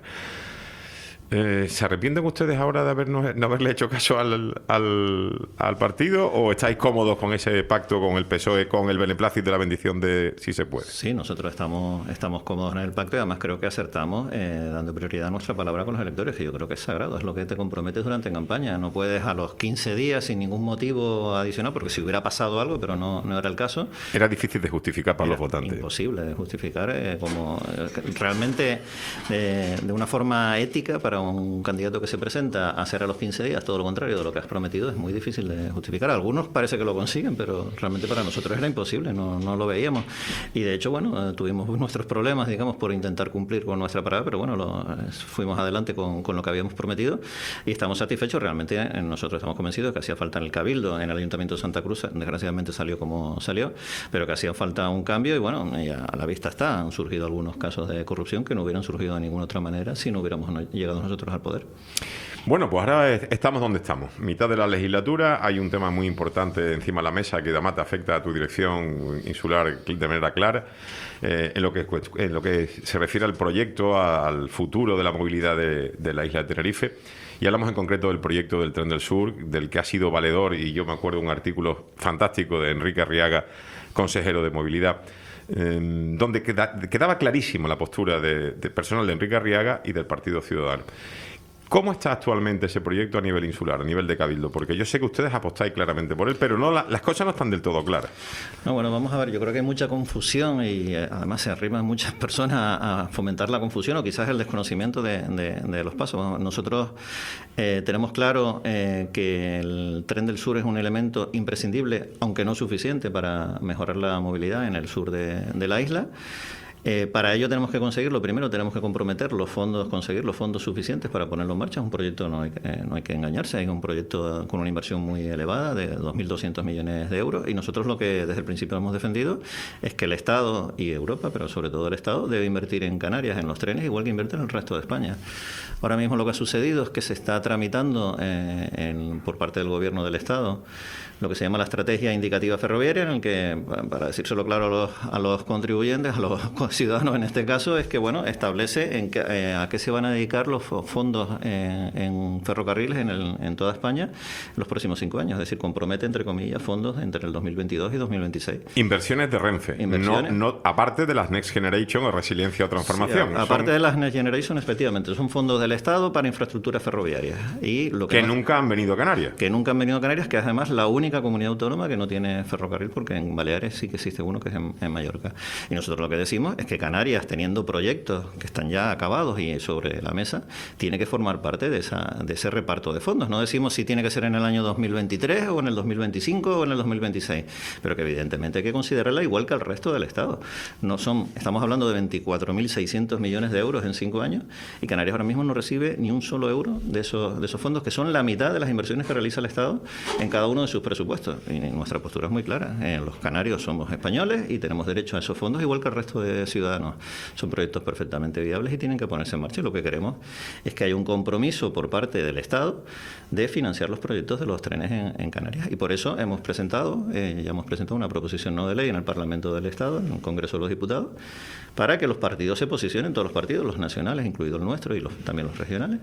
Eh, ¿Se arrepienten ustedes ahora de habernos, no haberle hecho caso al, al, al partido, o estáis cómodos con ese pacto con el P S O E, con el beneplácito de la bendición de si se puede? Sí, nosotros estamos, estamos cómodos en el pacto, y además creo que acertamos eh, dando prioridad a nuestra palabra con los electores, que yo creo que es sagrado, es lo que te comprometes durante campaña. No puedes a los quince días sin ningún motivo adicional, porque si hubiera pasado algo, pero no, no era el caso. Era difícil de justificar para Era los votantes. Imposible de justificar eh, como eh, realmente eh, de una forma ética para un candidato que se presenta a hacer a los quince días todo lo contrario de lo que has prometido. Es muy difícil de justificar. Algunos parece que lo consiguen, pero realmente para nosotros era imposible, no, no lo veíamos. Y de hecho, bueno, eh, tuvimos nuestros problemas, digamos, por intentar cumplir con nuestra palabra, pero bueno, lo, eh, fuimos adelante con, con lo que habíamos prometido y estamos satisfechos. Realmente eh, nosotros estamos convencidos que hacía falta en el Cabildo, en el Ayuntamiento de Santa Cruz, desgraciadamente salió como salió, pero que hacía falta un cambio, y bueno, ya a la vista está. Han surgido algunos casos de corrupción que no hubieran surgido de ninguna otra manera si no hubiéramos llegado nosotros al poder. Bueno, pues ahora estamos donde estamos. Mitad de la legislatura, hay un tema muy importante encima de la mesa que además te afecta a tu dirección insular de manera clara, eh, en, lo que, en lo que se refiere al proyecto, al futuro de la movilidad de, de la isla de Tenerife. Y hablamos en concreto del proyecto del Tren del Sur, del que ha sido valedor, y yo me acuerdo de un artículo fantástico de Enrique Arriaga, consejero de Movilidad, eh, donde queda, quedaba clarísima la postura de, de personal de Enrique Arriaga y del Partido Ciudadano. ¿Cómo está actualmente ese proyecto a nivel insular, a nivel de Cabildo? Porque yo sé que ustedes apostáis claramente por él, pero no la, las cosas no están del todo claras. No, bueno, vamos a ver, yo creo que hay mucha confusión y eh, además se arriman muchas personas a, a fomentar la confusión o quizás el desconocimiento de, de, de los pasos. Nosotros eh, tenemos claro eh, que el Tren del Sur es un elemento imprescindible, aunque no suficiente, para mejorar la movilidad en el sur de, de la isla. Eh, para ello tenemos que conseguirlo. Primero tenemos que comprometer los fondos, conseguir los fondos suficientes para ponerlo en marcha. Es un proyecto, no hay, eh, no hay que engañarse, hay un proyecto con una inversión muy elevada de dos mil doscientos millones de euros, y nosotros lo que desde el principio hemos defendido es que el Estado y Europa, pero sobre todo el Estado, debe invertir en Canarias, en los trenes, igual que invierte en el resto de España. Ahora mismo lo que ha sucedido es que se está tramitando eh, en, por parte del Gobierno del Estado lo que se llama la estrategia indicativa ferroviaria, en el que, para decírselo claro a los, a los contribuyentes, a los ciudadanos en este caso, es que bueno, establece en que, eh, a qué se van a dedicar los fondos eh, en ferrocarriles en, el, en toda España en los próximos cinco años. Es decir, compromete, entre comillas, fondos entre el dos mil veintidós y dos mil veintiséis. Inversiones de Renfe, Inversiones. No, no, aparte de las Next Generation o Resiliencia o Transformación. Sí, a, aparte son... de las Next Generation, efectivamente, son fondos del Estado para infraestructuras ferroviarias. Y lo que que más, nunca han venido a Canarias. Que nunca han venido a Canarias, que es además la única comunidad autónoma que no tiene ferrocarril, porque en Baleares sí que existe uno, que es en, en Mallorca. Y nosotros lo que decimos es que Canarias, teniendo proyectos que están ya acabados y sobre la mesa, tiene que formar parte de, esa, de ese reparto de fondos. No decimos si tiene que ser en el año dos mil veintitrés o en el dos mil veinticinco o en el dos mil veintiséis, pero que evidentemente hay que considerarla igual que el resto del Estado. No son, estamos hablando de veinticuatro mil seiscientos millones de euros en cinco años, y Canarias ahora mismo no recibe ni un solo euro de esos, de esos fondos, que son la mitad de las inversiones que realiza el Estado en cada uno de sus presupuestos. Y nuestra postura es muy clara. Eh, los canarios somos españoles y tenemos derecho a esos fondos igual que el resto de ciudadanos. Son proyectos perfectamente viables y tienen que ponerse en marcha. Y lo que queremos es que haya un compromiso por parte del Estado de financiar los proyectos de los trenes en, en Canarias. Y por eso hemos presentado, eh, ya hemos presentado una proposición no de ley en el Parlamento del Estado, en el Congreso de los Diputados, para que los partidos se posicionen, todos los partidos, los nacionales, incluido el nuestro, y los, también los regionales,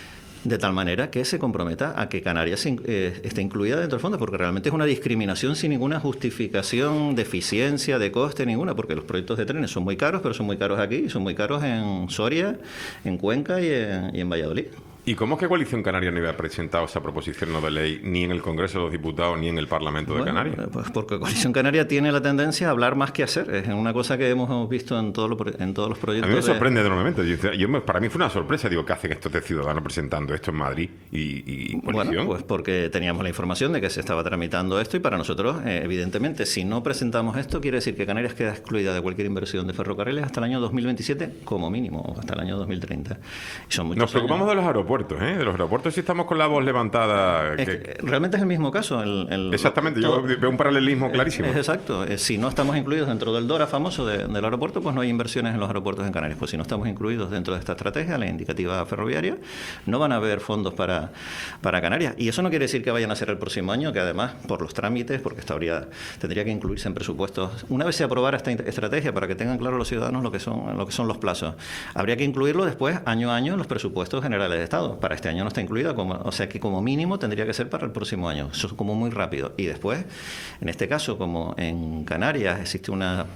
de tal manera que se comprometa a que Canarias eh, esté incluida dentro del fondo, porque realmente es una discriminación sin ninguna justificación de eficiencia, de coste ninguna, porque los proyectos de trenes son muy caros, pero son muy caros aquí y son muy caros en Soria, en Cuenca y en, y en Valladolid. ¿Y cómo es que Coalición Canaria no había presentado esa proposición no de ley ni en el Congreso de los Diputados ni en el Parlamento de Bueno, Canarias? Pues porque Coalición Canaria tiene la tendencia a hablar más que hacer. Es una cosa que hemos visto en, todo lo, en todos los proyectos. A mí me de- sorprende enormemente. Yo, yo me- para mí fue una sorpresa. Digo, ¿qué hacen estos de Ciudadanos presentando esto en Madrid? Y, y Bueno, Coalición. pues porque teníamos la información de que se estaba tramitando esto y para nosotros, eh, evidentemente, si no presentamos esto, quiere decir que Canarias queda excluida de cualquier inversión de ferrocarriles hasta el año dos mil veintisiete como mínimo, o hasta el año dos mil treinta. Y son muchos Nos preocupamos años. de los aeropuertos, ¿eh? De los aeropuertos sí estamos con la voz levantada. Es que- que realmente es el mismo caso. el- el- Exactamente, todo- yo veo un paralelismo clarísimo. Es exacto. Eh, Si no estamos incluidos dentro del DORA famoso de- del aeropuerto, pues no hay inversiones en los aeropuertos en Canarias. Pues si no estamos incluidos dentro de esta estrategia, la indicativa ferroviaria, no van a haber fondos para, para Canarias. Y eso no quiere decir que vayan a ser el próximo año, que además, por los trámites, porque esta habría, tendría que incluirse en presupuestos. Una vez se aprobara esta in- estrategia, para que tengan claro los ciudadanos lo que son, lo que son los plazos, habría que incluirlo después, año a año, en los presupuestos generales de Estado. Para este año no está incluida, como, o sea que como mínimo tendría que ser para el próximo año. Eso es como muy rápido. Y después, en este caso, como en Canarias existe una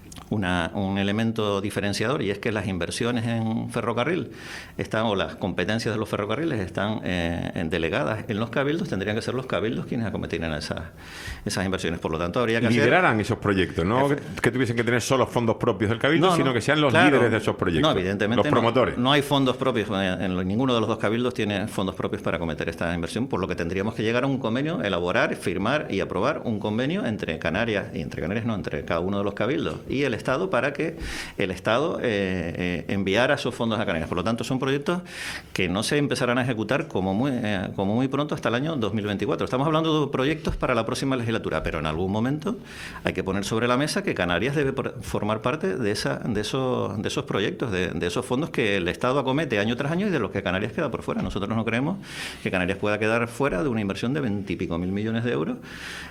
Una, un elemento diferenciador, y es que las inversiones en ferrocarril están, o las competencias de los ferrocarriles están eh, en delegadas en los cabildos. Tendrían que ser los cabildos quienes acometieran esas, esas inversiones. Por lo tanto, habría que hacer... Lideraran esos proyectos, no que, que tuviesen que tener solo fondos propios del Cabildo, No, no, sino que sean los claro. líderes de esos proyectos. No, evidentemente los promotores. No, no hay fondos propios, en, en ninguno de los dos cabildos tiene fondos propios para acometer esta inversión, por lo que tendríamos que llegar a un convenio, elaborar, firmar y aprobar un convenio entre Canarias, y entre Canarias no, entre cada uno de los cabildos y el Estado, para que el Estado eh, eh, enviara esos fondos a Canarias. Por lo tanto, son proyectos que no se empezarán a ejecutar como muy, eh, como muy pronto hasta el año dos mil veinticuatro. Estamos hablando de proyectos para la próxima legislatura, pero en algún momento hay que poner sobre la mesa que Canarias debe por- formar parte de, esa, de, esos, de esos proyectos, de, de esos fondos que el Estado acomete año tras año y de los que Canarias queda por fuera. Nosotros no creemos que Canarias pueda quedar fuera de una inversión de veintipico mil millones de euros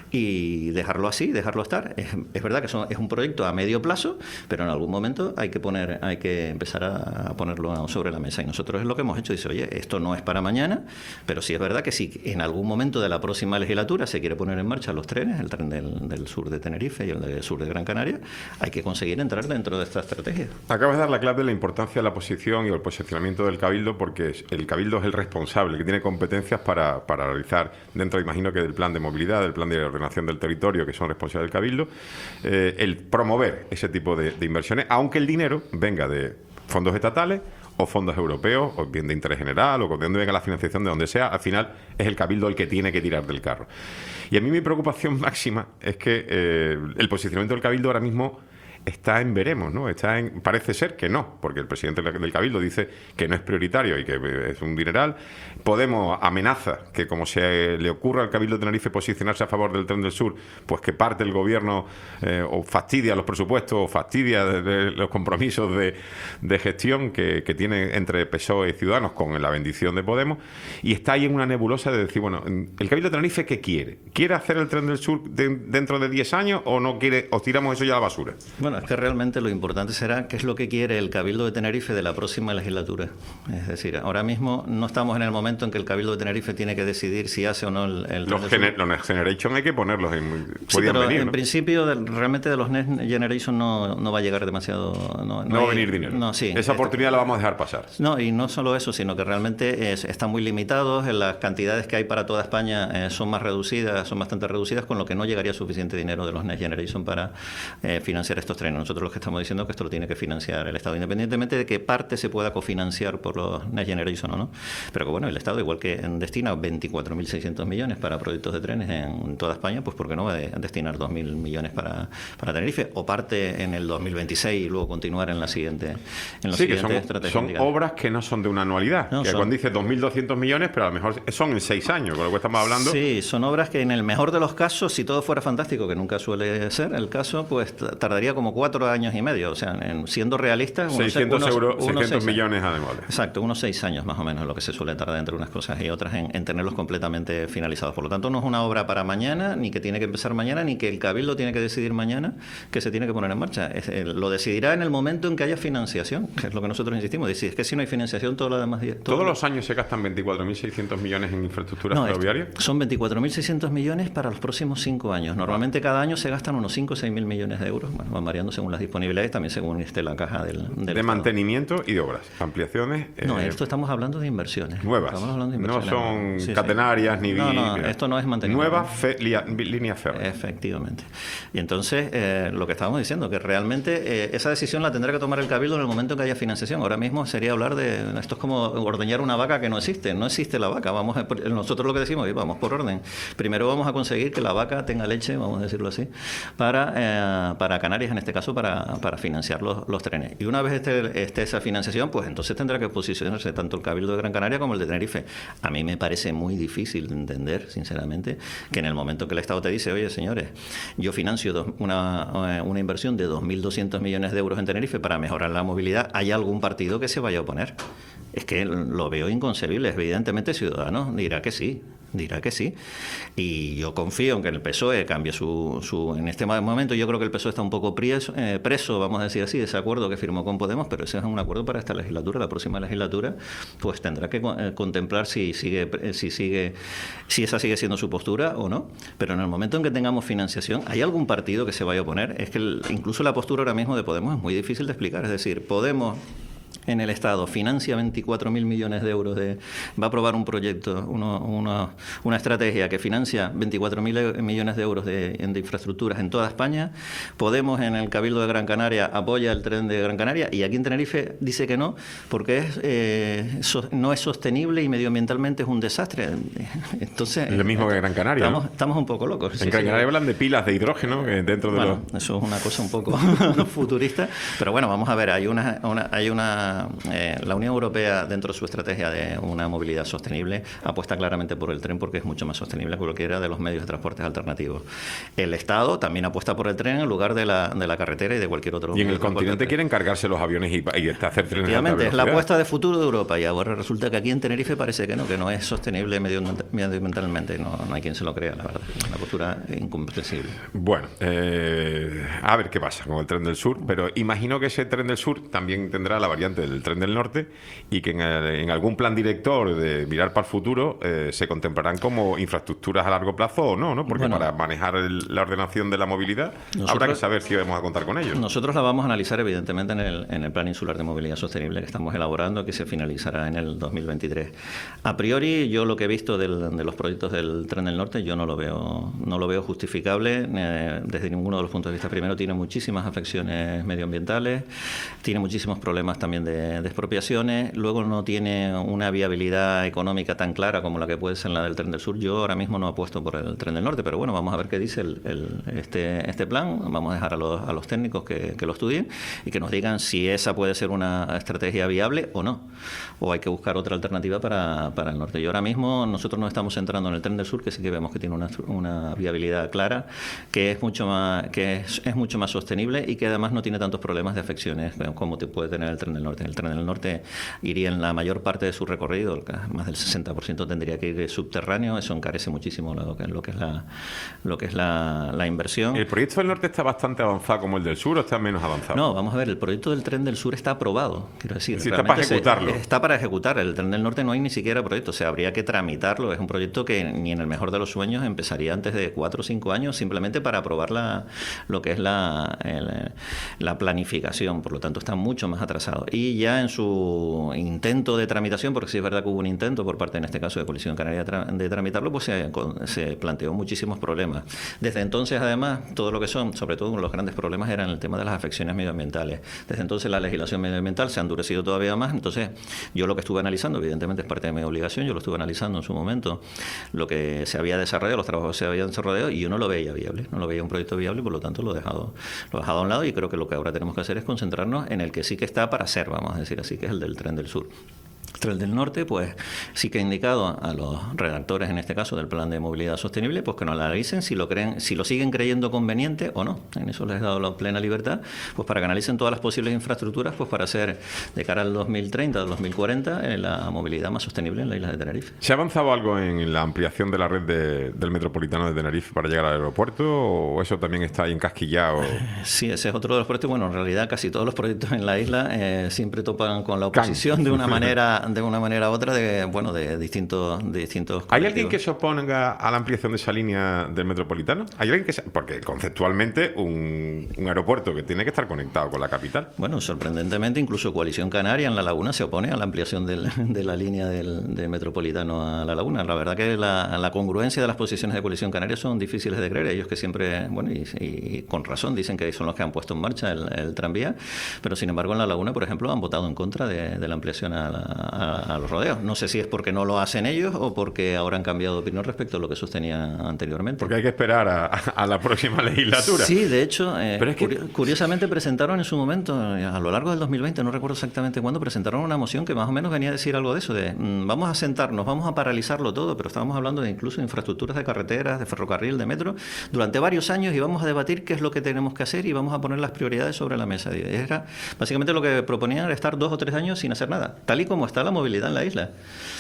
y dejarlo así, dejarlo estar. Es, es verdad que son, es un proyecto a medio plazo, pero en algún momento hay que poner, hay que empezar a ponerlo sobre la mesa. Y nosotros es lo que hemos hecho. Dice, oye, esto no es para mañana, pero sí es verdad que si en algún momento de la próxima legislatura se quiere poner en marcha los trenes, el tren del, del sur de Tenerife y el del sur de Gran Canaria, hay que conseguir entrar dentro de esta estrategia. Acabas de dar la clave de la importancia de la posición y el posicionamiento del Cabildo, porque es- el Cabildo es el responsable, el que tiene competencias para, para realizar, dentro, imagino que del plan de movilidad, del plan de ordenación del territorio, que son responsables del Cabildo, eh, el promover ese tipo de, de inversiones, aunque el dinero venga de fondos estatales o fondos europeos, o bien de interés general, o de donde venga la financiación, de donde sea, al final es el Cabildo el que tiene que tirar del carro. Y a mí mi preocupación máxima es que eh, el posicionamiento del Cabildo ahora mismo está en veremos, ¿no? Está en, parece ser que no, porque el presidente del Cabildo dice que no es prioritario y que es un dineral. Podemos amenaza que, como se le ocurra al Cabildo de Tenerife posicionarse a favor del Tren del Sur, pues que parte el gobierno eh, o fastidia los presupuestos o fastidia de, de los compromisos de, de gestión que, que tiene entre P S O E y Ciudadanos con la bendición de Podemos, y está ahí en una nebulosa de decir, bueno, ¿el Cabildo de Tenerife qué quiere? ¿Quiere hacer el Tren del Sur de, dentro de diez años o no quiere, o tiramos eso ya a la basura? Bueno, es que realmente lo importante será qué es lo que quiere el Cabildo de Tenerife de la próxima legislatura. Es decir, ahora mismo no estamos en el momento en que el Cabildo de Tenerife tiene que decidir si hace o no el... el Los, gener los Next Generation hay que ponerlos en... Sí, podían pero venir, en ¿no? principio de- realmente de los Next Generation no, no va a llegar demasiado... No, No va a hay- venir dinero. No, sí. Esa oportunidad la vamos a dejar pasar. No, y no solo eso, sino que realmente es- están muy limitados, en las cantidades que hay para toda España eh, son más reducidas, son bastante reducidas, con lo que no llegaría suficiente dinero de los Next Generation para eh, financiar estos trenes. Nosotros lo que estamos diciendo es que esto lo tiene que financiar el Estado, independientemente de que parte se pueda cofinanciar por los Next Generation o no. Pero que bueno, el Estado, igual que destina veinticuatro mil seiscientos millones para proyectos de trenes en toda España, pues ¿por qué no va a de- destinar dos mil millones para, para Tenerife? O parte en el dos mil veintiséis y luego continuar en la siguiente, en la Sí, que siguiente son, estrategia. son digamos. obras que no son de una anualidad. No, que son- cuando dice dos mil doscientos millones, pero a lo mejor son en seis años, con lo que estamos hablando. Sí, son obras que en el mejor de los casos, si todo fuera fantástico, que nunca suele ser el caso, pues t- tardaría como cuatro años y medio. O sea, en- siendo realistas, unos- seiscientos unos- euros, unos seiscientos seis años. millones anuales. Exacto, unos seis años más o menos es lo que se suele tardar entre unas cosas y otras en, en tenerlos completamente finalizados. Por lo tanto, no es una obra para mañana, ni que tiene que empezar mañana, ni que el Cabildo tiene que decidir mañana que se tiene que poner en marcha. Es, eh, lo decidirá en el momento en que haya financiación, que es lo que nosotros insistimos. Es decir, es que si no hay financiación, todo lo demás... todo- Todos los años se gastan veinticuatro mil seiscientos millones en infraestructuras No, es- ferroviarias. son veinticuatro mil seiscientos millones para los próximos cinco años. Normalmente cada año se gastan unos cinco o seis mil millones de euros. Bueno, van variando variando según las disponibilidades, también según esté la caja del, del De Estado. mantenimiento y de obras, ampliaciones. No, eh, esto estamos hablando de inversiones. Nuevas. Estamos hablando de No inversiones. son Sí, sí. catenarias ni... No, no, mira, esto no es mantenimiento. Nuevas fe- lia- líneas férreas. Efectivamente. Y entonces, eh, lo que estábamos diciendo, que realmente eh, esa decisión la tendrá que tomar el Cabildo en el momento en que haya financiación. Ahora mismo sería hablar de... Esto es como ordeñar una vaca que no existe. No existe la vaca. Vamos a, nosotros lo que decimos es, vamos por orden. Primero vamos a conseguir que la vaca tenga leche, vamos a decirlo así, para, eh, para Canarias, en este caso, para, para financiar los, los trenes. Y una vez esté, esté esa financiación, pues entonces tendrá que posicionarse tanto el Cabildo de Gran Canaria como el de Tenerife. A mí me parece muy difícil de entender, sinceramente, que en el momento que el Estado te dice, oye, señores, yo financio dos, una, una inversión de dos mil doscientos millones de euros en Tenerife para mejorar la movilidad, ¿hay algún partido que se vaya a oponer? Es que lo veo inconcebible. Evidentemente Ciudadanos dirá que sí, dirá que sí. Y yo confío en que el P S O E cambie su... su en este momento yo creo que el P S O E está un poco preso, eh, preso, vamos a decir así, de ese acuerdo que firmó con Podemos, pero ese es un acuerdo para esta legislatura. La próxima legislatura pues tendrá que eh, contemplar si sigue, si sigue, si esa sigue siendo su postura o no. Pero en el momento en que tengamos financiación, ¿hay algún partido que se vaya a oponer? Es que el, incluso la postura ahora mismo de Podemos es muy difícil de explicar. Es decir, Podemos... en el Estado financia veinticuatro mil millones de euros, de, va a aprobar un proyecto, uno, uno, una estrategia que financia veinticuatro mil millones de euros de, de infraestructuras en toda España. Podemos en el Cabildo de Gran Canaria apoya el tren de Gran Canaria y aquí en Tenerife dice que no, porque es, eh, so, no es sostenible y medioambientalmente es un desastre. Entonces, lo mismo que Gran Canaria, estamos, ¿no? estamos un poco locos. En Sí, Gran sí. Canaria hablan de pilas de hidrógeno eh, dentro de Bueno, los... eso es una cosa un poco futurista, pero bueno, vamos a ver, hay una, una hay una eh, la Unión Europea, dentro de su estrategia de una movilidad sostenible, apuesta claramente por el tren porque es mucho más sostenible que cualquiera de los medios de transporte alternativos. El Estado también apuesta por el tren en lugar de la, de la carretera y de cualquier otro. Y en el continente quieren cargarse los aviones y, y hacer trenes de alta Efectivamente, es la velocidad. apuesta de futuro de Europa y ahora resulta que aquí en Tenerife parece que no, que no es sostenible medioambientalmente. No, no hay quien se lo crea, la verdad. Es una postura incomprensible. Bueno, eh, a ver qué pasa con el tren del sur, pero imagino que ese tren del sur también tendrá la variante del tren del norte y que en, el, en algún plan director de mirar para el futuro eh, se contemplarán como infraestructuras a largo plazo o no, ¿no? Porque Bueno, para manejar el, la ordenación de la movilidad nosotros, habrá que saber si vamos a contar con ellos. Nosotros la vamos a analizar evidentemente en el, en el Plan Insular de Movilidad Sostenible que estamos elaborando, que se finalizará en el dos mil veintitrés. A priori, yo lo que he visto del, de los proyectos del Tren del Norte, yo no lo veo, no lo veo justificable eh, desde ninguno de los puntos de vista. Primero, tiene muchísimas afecciones medioambientales, tiene muchísimos problemas también de, de expropiaciones, luego no tiene una viabilidad económica tan clara como la que puede ser la del Tren del Sur. Yo ahora mismo no apuesto por el Tren del Norte, pero bueno, vamos a ver qué dice el, el, este, este plan. Vamos a dejar a los, a los técnicos que, que lo estudien y que nos digan si esa puede ser una estrategia viable o no, o hay que buscar otra alternativa para, para el norte. Y ahora mismo nosotros nos estamos centrando en el Tren del Sur, que sí que vemos que tiene una, una viabilidad clara, que es mucho más que es, es mucho más sostenible y que además no tiene tantos problemas de afecciones como te puede tener el Tren del Norte. El Tren del Norte iría en la mayor parte de su recorrido, más del sesenta por ciento tendría que ir subterráneo, eso encarece muchísimo lo que, lo que es la lo que es la, la inversión. ¿El proyecto del norte está bastante avanzado como el del sur o está menos avanzado? No, vamos a ver, el proyecto del Tren del Sur está aprobado, quiero decir. Sí, está para ejecutarlo. Se, está para ejecutar. El Tren del Norte no hay ni siquiera proyecto, o sea, habría que tramitarlo. Es un proyecto que ni en el mejor de los sueños empezaría antes de cuatro o cinco años, simplemente para aprobar la, lo que es la, el, la planificación. Por lo tanto, está mucho más atrasado. Y ya en su intento de tramitación, porque sí es verdad que hubo un intento por parte, en este caso, de Coalición Canaria de tramitarlo, pues se, se planteó muchísimos problemas. Desde entonces, además, todo lo que son, sobre todo los grandes problemas, eran el tema de las afecciones medioambientales. Desde entonces, la legislación medioambiental se ha endurecido todavía más. Entonces, yo lo que estuve analizando, evidentemente es parte de mi obligación, yo lo estuve analizando en su momento, lo que se había desarrollado, los trabajos que se habían desarrollado, y yo no lo veía viable, no lo veía un proyecto viable, por lo tanto lo he dejado, lo he dejado a un lado, y creo que lo que ahora tenemos que hacer es concentrarnos en el que sí que está para hacer, vamos a decir así, que es el del Tren del Sur. El del norte, pues sí que ha indicado a los redactores, en este caso, del Plan de Movilidad Sostenible, pues que nos analicen si lo creen, si lo siguen creyendo conveniente o no. En eso les he dado la plena libertad, pues para que analicen todas las posibles infraestructuras, pues para hacer de cara al dos mil treinta, al dos mil cuarenta, eh, la movilidad más sostenible en la isla de Tenerife. ¿Se ha avanzado algo en la ampliación de la red de, del Metropolitano de Tenerife para llegar al aeropuerto o eso también está ahí encasquillado? Sí, ese es otro de los proyectos. Bueno, en realidad casi todos los proyectos en la isla eh, siempre topan con la oposición Can. de una manera manera, de una manera u otra, de bueno, de distintos, de distintos ¿Hay alguien colectivos. que se oponga a la ampliación de esa línea del Metropolitano? ¿Hay alguien que se... Porque conceptualmente un, un aeropuerto que tiene que estar conectado con la capital. Bueno, sorprendentemente, incluso Coalición Canaria en La Laguna se opone a la ampliación del, de la línea del, del Metropolitano a La Laguna. La verdad que la, la congruencia de las posiciones de Coalición Canaria son difíciles de creer. Ellos que siempre, bueno, y, y con razón, dicen que son los que han puesto en marcha el, el tranvía, pero sin embargo en La Laguna, por ejemplo, han votado en contra de, de la ampliación a, la, a, a los rodeos. No sé si es porque no lo hacen ellos o porque ahora han cambiado de opinión respecto a lo que sostenían anteriormente. Porque hay que esperar a, a la próxima legislatura. Sí, de hecho, eh, Pero es que... curi- curiosamente presentaron en su momento, eh, a lo largo del dos mil veinte, no recuerdo exactamente cuándo, presentaron una moción que más o menos venía a decir algo de eso, de mm, vamos a sentarnos, vamos a paralizarlo todo, pero estábamos hablando de incluso infraestructuras de carreteras, de ferrocarril, de metro, durante varios años, y vamos a debatir qué es lo que tenemos que hacer y vamos a poner las prioridades sobre la mesa. Y era, básicamente lo que proponían era estar dos o tres años sin hacer nada, tal y como está la movilidad en la isla.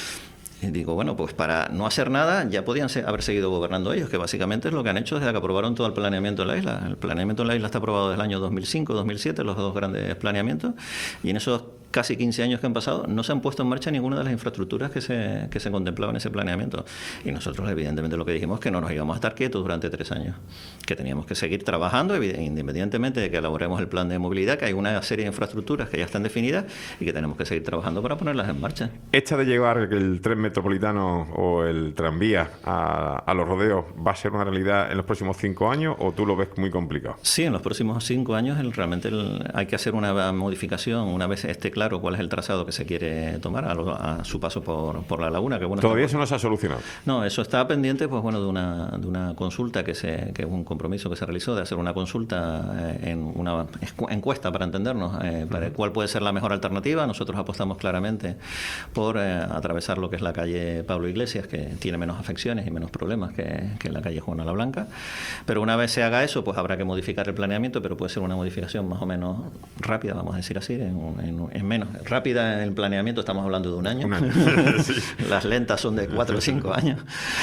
Y digo, bueno, pues para no hacer nada ya podían ser, haber seguido gobernando ellos, que básicamente es lo que han hecho desde que aprobaron todo el planeamiento de la isla. El planeamiento de la isla está aprobado desde el año dos mil cinco, dos mil siete, los dos grandes planeamientos, y en esos casi quince años que han pasado no se han puesto en marcha ninguna de las infraestructuras que se, que se contemplaban en ese planeamiento. Y nosotros, evidentemente, lo que dijimos es que no nos íbamos a estar quietos durante tres años, que teníamos que seguir trabajando, independientemente de que elaboremos el plan de movilidad, que hay una serie de infraestructuras que ya están definidas y que tenemos que seguir trabajando para ponerlas en marcha. ¿Esta de llevar el tren metropolitano o el tranvía a, a los rodeos va a ser una realidad en los próximos cinco años o tú lo ves muy complicado? Sí, en los próximos cinco años el, realmente el, hay que hacer una modificación una vez esté claro cuál es el trazado que se quiere tomar a, lo, a su paso por, por la laguna. Que bueno, ¿Todavía está, eso no se ha solucionado? No, eso está pendiente, pues bueno, de una, de una consulta que se, que es un compromiso que se realizó de hacer una consulta eh, en una encuesta para entendernos, eh, para cuál puede ser la mejor alternativa. Nosotros apostamos claramente por eh, atravesar lo que es la calle Pablo Iglesias, que tiene menos afecciones y menos problemas que, que la calle Juana la Blanca. Pero una vez se haga eso, pues habrá que modificar el planeamiento, pero puede ser una modificación más o menos rápida, vamos a decir así, en, en, en menos rápida en el planeamiento, estamos hablando de un año. Un año. Sí. Las lentas son de cuatro o cinco años.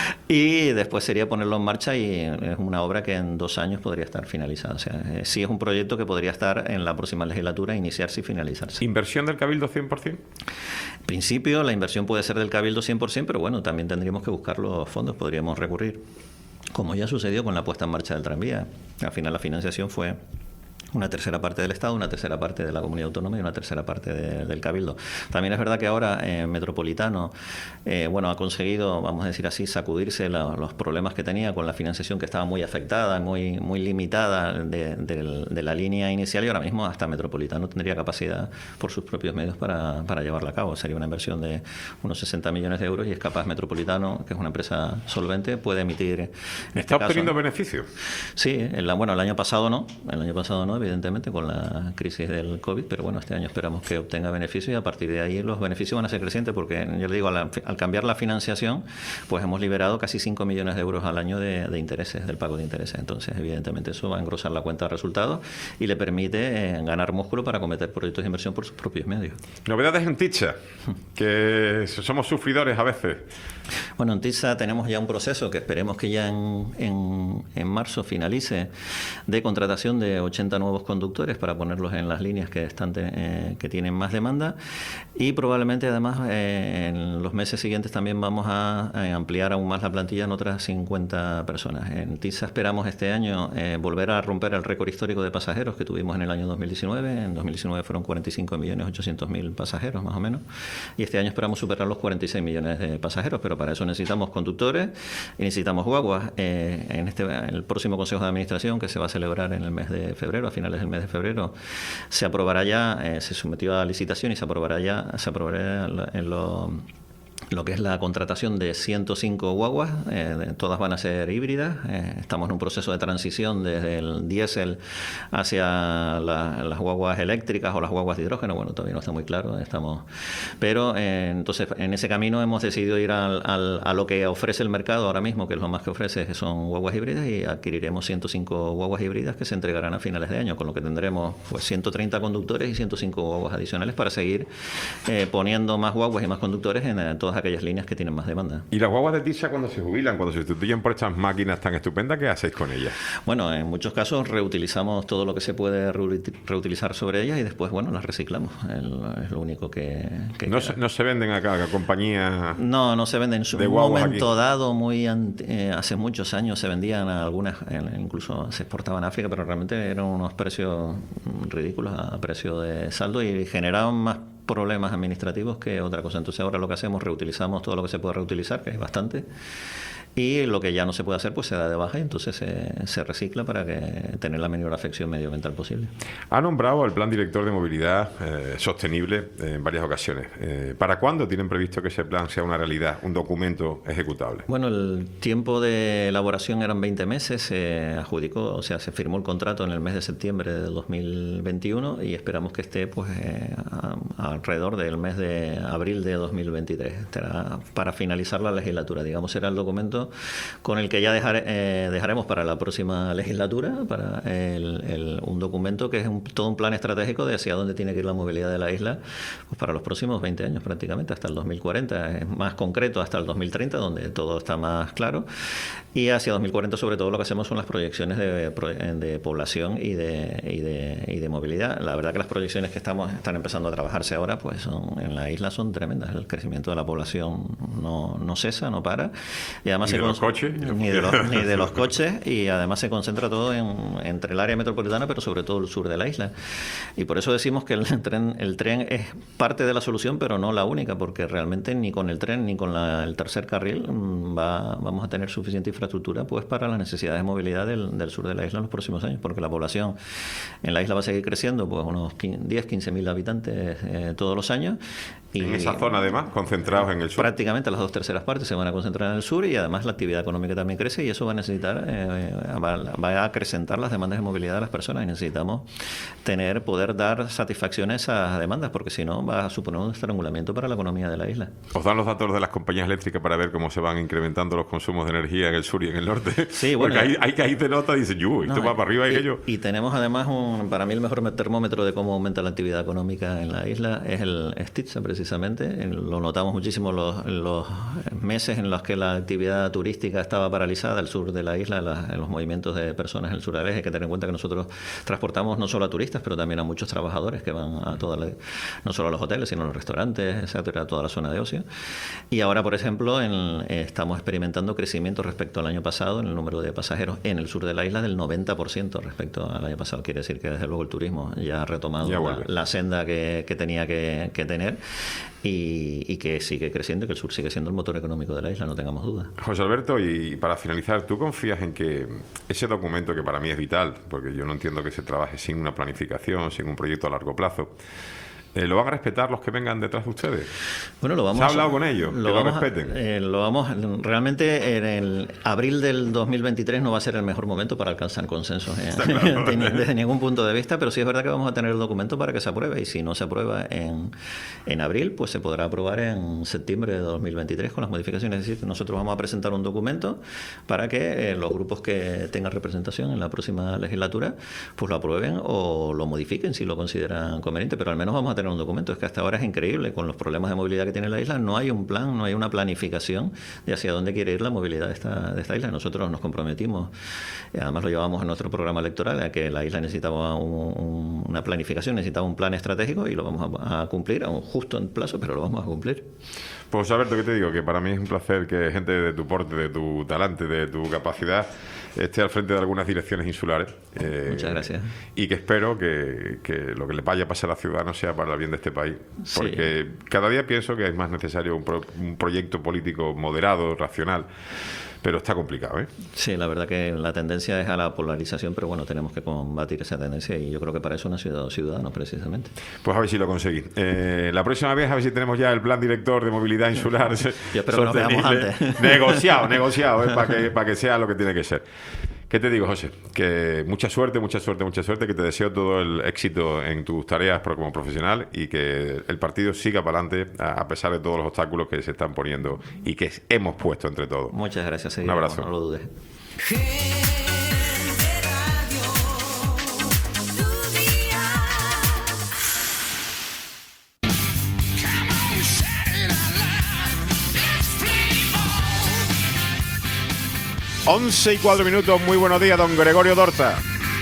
Y después sería ponerlo en marcha y es una obra que en dos años podría estar finalizada. O sea, eh, sí es un proyecto que podría estar en la próxima legislatura, iniciarse y finalizarse. ¿Inversión del Cabildo cien por ciento? En principio, la inversión puede ser del Cabildo cien por ciento, pero bueno, también tendríamos que buscar los fondos, podríamos recurrir, como ya sucedió con la puesta en marcha del tranvía. Al final la financiación fue una tercera parte del Estado, una tercera parte de la comunidad autónoma y una tercera parte de, del Cabildo. También es verdad que ahora eh, Metropolitano eh, bueno, ha conseguido, vamos a decir así, sacudirse la, los problemas que tenía con la financiación, que estaba muy afectada, muy, muy limitada de, de, de la línea inicial, y ahora mismo hasta Metropolitano tendría capacidad por sus propios medios para, para llevarla a cabo. Sería una inversión de unos sesenta millones de euros y es capaz Metropolitano, que es una empresa solvente, puede emitir... En ¿Está este obteniendo caso, beneficios? Sí, en la, bueno, el año pasado no, el año pasado no, evidentemente con la crisis del COVID, pero bueno, este año esperamos que obtenga beneficios y a partir de ahí los beneficios van a ser crecientes, porque yo le digo, al, al cambiar la financiación, pues hemos liberado casi cinco millones de euros al año de, de intereses, del pago de intereses. Entonces, evidentemente eso va a engrosar la cuenta de resultados y le permite eh, ganar músculo para cometer proyectos de inversión por sus propios medios. Novedades en Ticha, que somos sufridores a veces. Bueno, en Tisa tenemos ya un proceso que esperemos que ya en, en, en marzo finalice, de contratación de ochenta nuevos conductores para ponerlos en las líneas que están eh, que tienen más demanda, y probablemente además eh, en los meses siguientes también vamos a, a ampliar aún más la plantilla en otras cincuenta personas. En Tisa esperamos este año eh, volver a romper el récord histórico de pasajeros que tuvimos en el año dos mil diecinueve. En dos mil diecinueve fueron cuarenta y cinco millones ochocientos mil pasajeros más o menos, y este año esperamos superar los cuarenta y seis millones de pasajeros, pero para eso necesitamos conductores y necesitamos guaguas. Eh, en este en el próximo Consejo de Administración, que se va a celebrar en el mes de febrero, a finales del mes de febrero, se aprobará ya, eh, se sometió a licitación y se aprobará ya, se aprobará en lo... lo que es la contratación de ciento cinco guaguas, eh, todas van a ser híbridas. Eh, estamos en un proceso de transición desde el diésel hacia la, las guaguas eléctricas o las guaguas de hidrógeno. Bueno, todavía no está muy claro, estamos, pero eh, entonces en ese camino hemos decidido ir al, al, a lo que ofrece el mercado ahora mismo, que es lo más que ofrece, que son guaguas híbridas, y adquiriremos ciento cinco guaguas híbridas que se entregarán a finales de año, con lo que tendremos pues ciento treinta conductores y ciento cinco guaguas adicionales para seguir eh, poniendo más guaguas y más conductores en, en todas todas aquellas líneas que tienen más demanda. ¿Y las guaguas de tiza cuando se jubilan, cuando se sustituyen por estas máquinas tan estupendas, qué hacéis con ellas? Bueno, en muchos casos reutilizamos todo lo que se puede reutilizar sobre ellas y después, bueno, las reciclamos. El, es lo único que, que no, se, no se venden acá a compañías. No, no se venden. En de un momento aquí. dado, muy eh, hace muchos años, se vendían algunas, eh, incluso se exportaban a África, pero realmente eran unos precios ridículos a precio de saldo y generaban más problemas administrativos que otra cosa. Entonces ahora lo que hacemos, reutilizamos todo lo que se puede reutilizar, que es bastante, y lo que ya no se puede hacer pues se da de baja y entonces se, se recicla para que tener la menor afección medioambiental posible. Ha nombrado el Plan Director de Movilidad eh, Sostenible en varias ocasiones. Eh, ¿Para cuándo tienen previsto que ese plan sea una realidad, un documento ejecutable? Bueno, el tiempo de elaboración eran veinte meses, se adjudicó, o sea, se firmó el contrato en el mes de septiembre de dos mil veintiuno y esperamos que esté pues eh, a, a alrededor del mes de abril de dos mil veintitrés. Estará para finalizar la legislatura, digamos, será el documento con el que ya dejar, eh, dejaremos para la próxima legislatura para el, el, un documento que es un, todo un plan estratégico de hacia dónde tiene que ir la movilidad de la isla pues para los próximos veinte años prácticamente, hasta el dos mil cuarenta, es más concreto hasta el dos mil treinta, donde todo está más claro, y hacia dos mil cuarenta sobre todo lo que hacemos son las proyecciones de, de población y de, y, de, y de movilidad. La verdad que las proyecciones que estamos están empezando a trabajarse ahora pues son, en la isla son tremendas, el crecimiento de la población no, no cesa, no para, y además Ni de los coches. Ni de los, ni de los coches, y además se concentra todo en, entre el área metropolitana, pero sobre todo el sur de la isla. Y por eso decimos que el tren, el tren es parte de la solución, pero no la única, porque realmente ni con el tren ni con la, el tercer carril va, vamos a tener suficiente infraestructura pues para las necesidades de movilidad del, del sur de la isla en los próximos años, porque la población en la isla va a seguir creciendo, pues unos diez, quince mil habitantes eh, todos los años. Y en esa zona, además, concentrados en el sur. Prácticamente las dos terceras partes se van a concentrar en el sur y además la actividad económica también crece y eso va a necesitar, eh, va, va a acrecentar las demandas de movilidad de las personas y necesitamos tener, poder dar satisfacción a esas demandas porque si no va a suponer un estrangulamiento para la economía de la isla. ¿Os dan los datos de las compañías eléctricas para ver cómo se van incrementando los consumos de energía en el sur y en el norte? Sí, bueno. Porque hay, hay que ahí te nota y dices, uy, esto no, va para arriba y, y aquello. Y tenemos además, un, para mí el mejor termómetro de cómo aumenta la actividad económica en la isla es el STITSA precisamente. El, lo notamos muchísimo los, los meses en los que la actividad turística estaba paralizada al sur de la isla, la, en los movimientos de personas en el sur de la isla. Hay que tener en cuenta que nosotros transportamos no solo a turistas, pero también a muchos trabajadores que van a toda la, no solo a los hoteles, sino a los restaurantes, etcétera, a toda la zona de ocio. Y ahora, por ejemplo, en, eh, estamos experimentando crecimiento respecto al año pasado en el número de pasajeros en el sur de la isla del noventa por ciento respecto al año pasado. Quiere decir que desde luego el turismo ya ha retomado ya la, la senda que, que tenía que, que tener. Y, y que sigue creciendo y que el sur sigue siendo el motor económico de la isla, no tengamos dudas. José Alberto, y para finalizar, ¿tú confías en que ese documento, que para mí es vital, porque yo no entiendo que se trabaje sin una planificación, sin un proyecto a largo plazo, Eh, ¿lo van a respetar los que vengan detrás de ustedes? Bueno, lo vamos. ¿Se ha hablado con ellos? Lo que vamos lo respeten. A, eh, lo vamos. Realmente en el abril del dos mil veintitrés no va a ser el mejor momento para alcanzar consensos eh, claro. desde ningún punto de vista, pero sí es verdad que vamos a tener el documento para que se apruebe y si no se aprueba en, en abril, pues se podrá aprobar en septiembre de dos mil veintitrés con las modificaciones. Es decir, nosotros vamos a presentar un documento para que eh, los grupos que tengan representación en la próxima legislatura pues lo aprueben o lo modifiquen si lo consideran conveniente, pero al menos vamos a tener un documento. Es que hasta ahora es increíble, con los problemas de movilidad que tiene la isla, no hay un plan, no hay una planificación de hacia dónde quiere ir la movilidad de esta, de esta isla. Nosotros nos comprometimos, además lo llevamos en nuestro programa electoral, a que la isla necesitaba un, un, una planificación, necesitaba un plan estratégico y lo vamos a, a cumplir, aún justo en plazo, pero lo vamos a cumplir. Pues Alberto, ¿qué te digo? Que para mí es un placer que gente de tu porte, de tu talante, de tu capacidad esté al frente de algunas direcciones insulares. Eh, Muchas gracias. Y que espero que, que lo que le vaya a pasar a la ciudad no sea para el bien de este país. Porque sí. Cada día pienso que es más necesario un, pro, un proyecto político moderado, racional. Pero está complicado, ¿eh? Sí, la verdad que la tendencia es a la polarización, pero bueno, tenemos que combatir esa tendencia y yo creo que para eso nació Ciudadanos, precisamente. Pues a ver si lo conseguí. Eh, la próxima vez a ver si tenemos ya el plan director de movilidad insular. Yo espero que nos veamos antes. Negociado, negociado, ¿eh? Para que, para que sea lo que tiene que ser. ¿Qué te digo, José? Que mucha suerte, mucha suerte, mucha suerte, que te deseo todo el éxito en tus tareas como profesional y que el partido siga para adelante a pesar de todos los obstáculos que se están poniendo y que hemos puesto entre todos. Muchas gracias. Un abrazo. No, no lo dudes. once y cuatro minutos, muy buenos días, don Gregorio Dorta.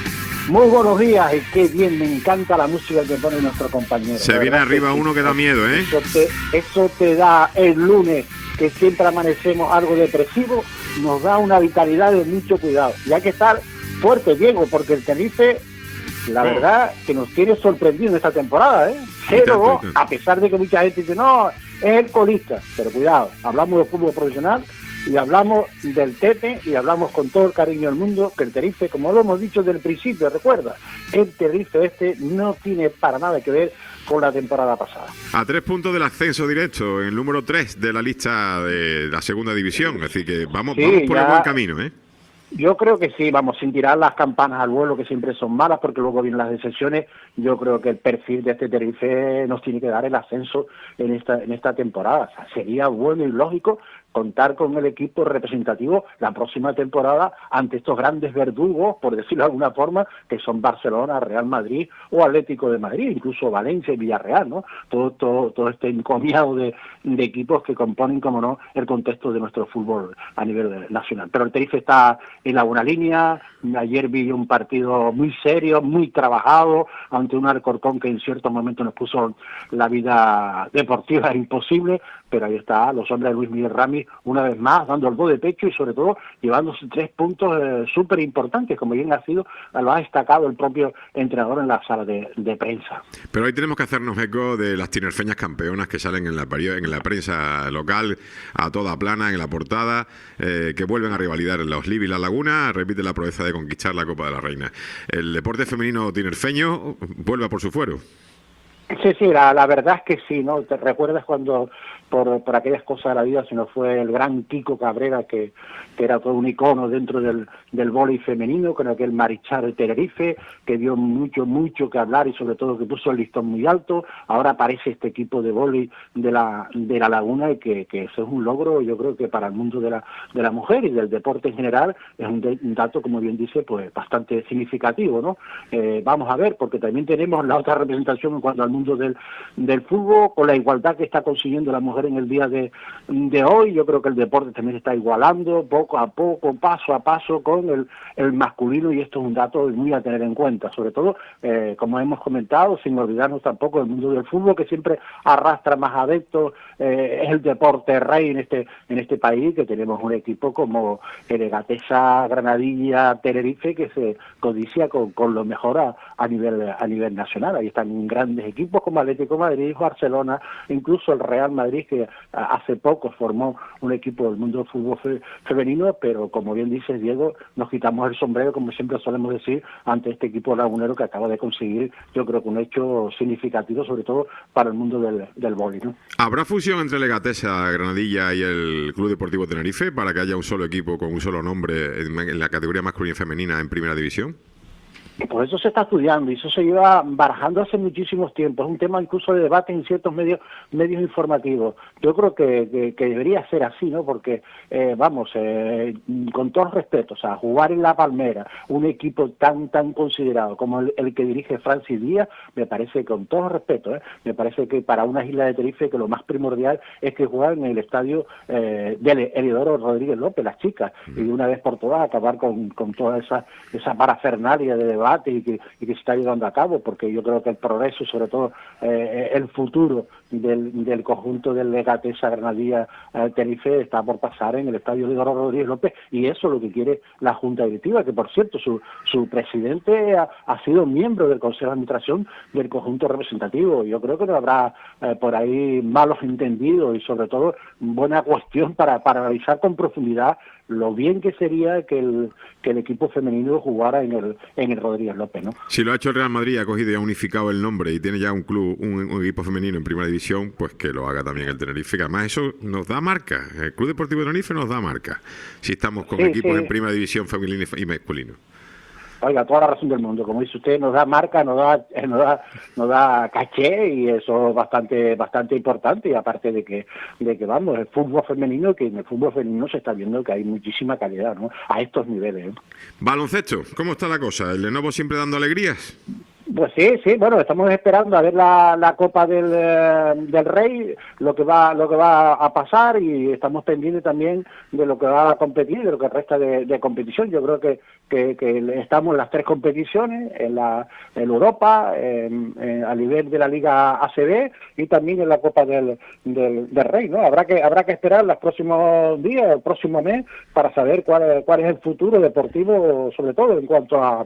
Muy buenos días, y qué bien, me encanta la música que pone nuestro compañero. Se viene arriba uno que da miedo, ¿eh? Eso te, eso te da el lunes, que siempre amanecemos algo depresivo, nos da una vitalidad de mucho cuidado. Y hay que estar fuerte, Diego, porque el Tenerife, la Oh. verdad, que nos tiene sorprendido en esta temporada, ¿eh? Cero, a pesar de que mucha gente dice, no, es el colista. Pero cuidado, hablamos de fútbol profesional y hablamos del Tete y hablamos con todo el cariño del mundo que el Tenerife, como lo hemos dicho desde el principio, recuerda, el Tenerife este no tiene para nada que ver con la temporada pasada. A tres puntos del ascenso directo, el número tres de la lista de la segunda división. Es decir, que vamos, Sí, vamos por ya- el buen camino, ¿eh? Yo creo que sí, vamos, sin tirar las campanas al vuelo, que siempre son malas, porque luego vienen las decepciones. Yo creo que el perfil de este Tenerife nos tiene que dar el ascenso en esta en esta temporada. O sea, sería bueno y lógico contar con el equipo representativo la próxima temporada ante estos grandes verdugos, por decirlo de alguna forma, que son Barcelona, Real Madrid o Atlético de Madrid, incluso Valencia y Villarreal, ¿no? Todo todo todo este encomiado de, de equipos que componen, como no, el contexto de nuestro fútbol a nivel nacional. Pero el Tenerife está en la buena línea. Ayer vi un partido muy serio, muy trabajado, ante un Alcorcón que en ciertos momentos nos puso la vida deportiva imposible, pero ahí está, los hombres de Luis Miguel Ramis, una vez más, dando el do de pecho y sobre todo llevándose tres puntos eh, súper importantes, como bien ha sido, lo ha destacado el propio entrenador en la sala de, de prensa. Pero hoy tenemos que hacernos eco de las tinerfeñas campeonas que salen en la, perio- en la prensa local a toda plana, en la portada, eh, que vuelven a rivalidar en los Liv y la Laguna, repite la proeza de conquistar la Copa de la Reina. El deporte femenino tinerfeño vuelve a por su fuero. Sí, sí, la, la verdad es que sí, ¿no? ¿Te recuerdas cuando, por, por aquellas cosas de la vida, si no fue el gran Kiko Cabrera, que, que era todo un icono dentro del, del vóley femenino, con aquel Marichal de Tenerife, que dio mucho, mucho que hablar y sobre todo que puso el listón muy alto? Ahora aparece este equipo de vóley de la, de la Laguna, y que, que eso es un logro, yo creo que para el mundo de la, de la mujer y del deporte en general, es un, de, un dato, como bien dice, pues bastante significativo, ¿no? Eh, vamos a ver, porque también tenemos la otra representación en cuanto al mundo Del, del fútbol, con la igualdad que está consiguiendo la mujer en el día de, de hoy. Yo creo que el deporte también está igualando poco a poco, paso a paso con el, el masculino, y esto es un dato muy a tener en cuenta, sobre todo, eh, como hemos comentado, sin olvidarnos tampoco del mundo del fútbol, que siempre arrastra más adeptos, eh, es el deporte rey en este en este país, que tenemos un equipo como el Gatesa, Granadilla, Tenerife, que se codicia con, con lo mejor a, a nivel a nivel nacional. Ahí están grandes equipos como Atlético de Madrid, Barcelona, incluso el Real Madrid, que hace poco formó un equipo del mundo del fútbol fe, femenino, pero como bien dices, Diego, nos quitamos el sombrero, como siempre solemos decir, ante este equipo lagunero que acaba de conseguir, yo creo que un hecho significativo, sobre todo para el mundo del, del vóley, ¿no? ¿Habrá fusión entre el Gatesa, Granadilla y el Club Deportivo Tenerife para que haya un solo equipo con un solo nombre en, en la categoría masculina y femenina en primera división? Por eso se está estudiando y eso se lleva barajando hace muchísimos tiempos. Es un tema incluso de debate en ciertos medios medios informativos. Yo creo que, que, que debería ser así, ¿no? Porque, eh, vamos, eh, con todo el respeto, o sea, jugar en La Palmera, un equipo tan tan considerado como el, el que dirige Francis Díaz, me parece que, con todo el respeto, ¿eh? me parece que para una isla de Tenerife, que lo más primordial es que jueguen en el estadio eh, del Heliodoro Rodríguez López, las chicas, y de una vez por todas acabar con, con toda esa, esa parafernalia de debate y que, y que se está llevando a cabo, porque yo creo que el progreso, sobre todo eh, el futuro del, del conjunto del Gatesa, Granadilla, eh, Tenerife, está por pasar en el estadio de Rodríguez López, y eso es lo que quiere la Junta Directiva, que por cierto su, su presidente ha, ha sido miembro del Consejo de Administración del conjunto representativo. Yo creo que no habrá eh, por ahí malos entendidos y sobre todo buena cuestión para, para analizar con profundidad lo bien que sería que el, que el equipo femenino jugara en el, en el Rodríguez López, ¿no? Si lo ha hecho el Real Madrid, ha cogido y ha unificado el nombre y tiene ya un club, un, un equipo femenino en primera división, pues que lo haga también el Tenerife, que además eso nos da marca. El Club Deportivo Tenerife nos da marca si estamos con Sí, equipos sí. en primera división femenina y masculino. Oiga, toda la razón del mundo. Como dice usted, nos da marca, nos da, eh, nos da, nos da caché, y eso es bastante, bastante importante. Y aparte de que, de que vamos, el fútbol femenino, que en el fútbol femenino se está viendo que hay muchísima calidad, ¿no? A estos niveles, ¿eh? Baloncesto, ¿cómo está la cosa? ¿El Lenovo siempre dando alegrías? Pues sí, sí, bueno, estamos esperando a ver la, la Copa del, eh, del Rey, lo que va lo que va a pasar, y estamos pendientes también de lo que va a competir, de lo que resta de, de competición. Yo creo que, que, que estamos en las tres competiciones, en la en Europa, en, en, a nivel de la Liga A C B y también en la Copa del, del, del Rey, ¿no? Habrá que habrá que esperar los próximos días, el próximo mes, para saber cuál, cuál es el futuro deportivo, sobre todo en cuanto a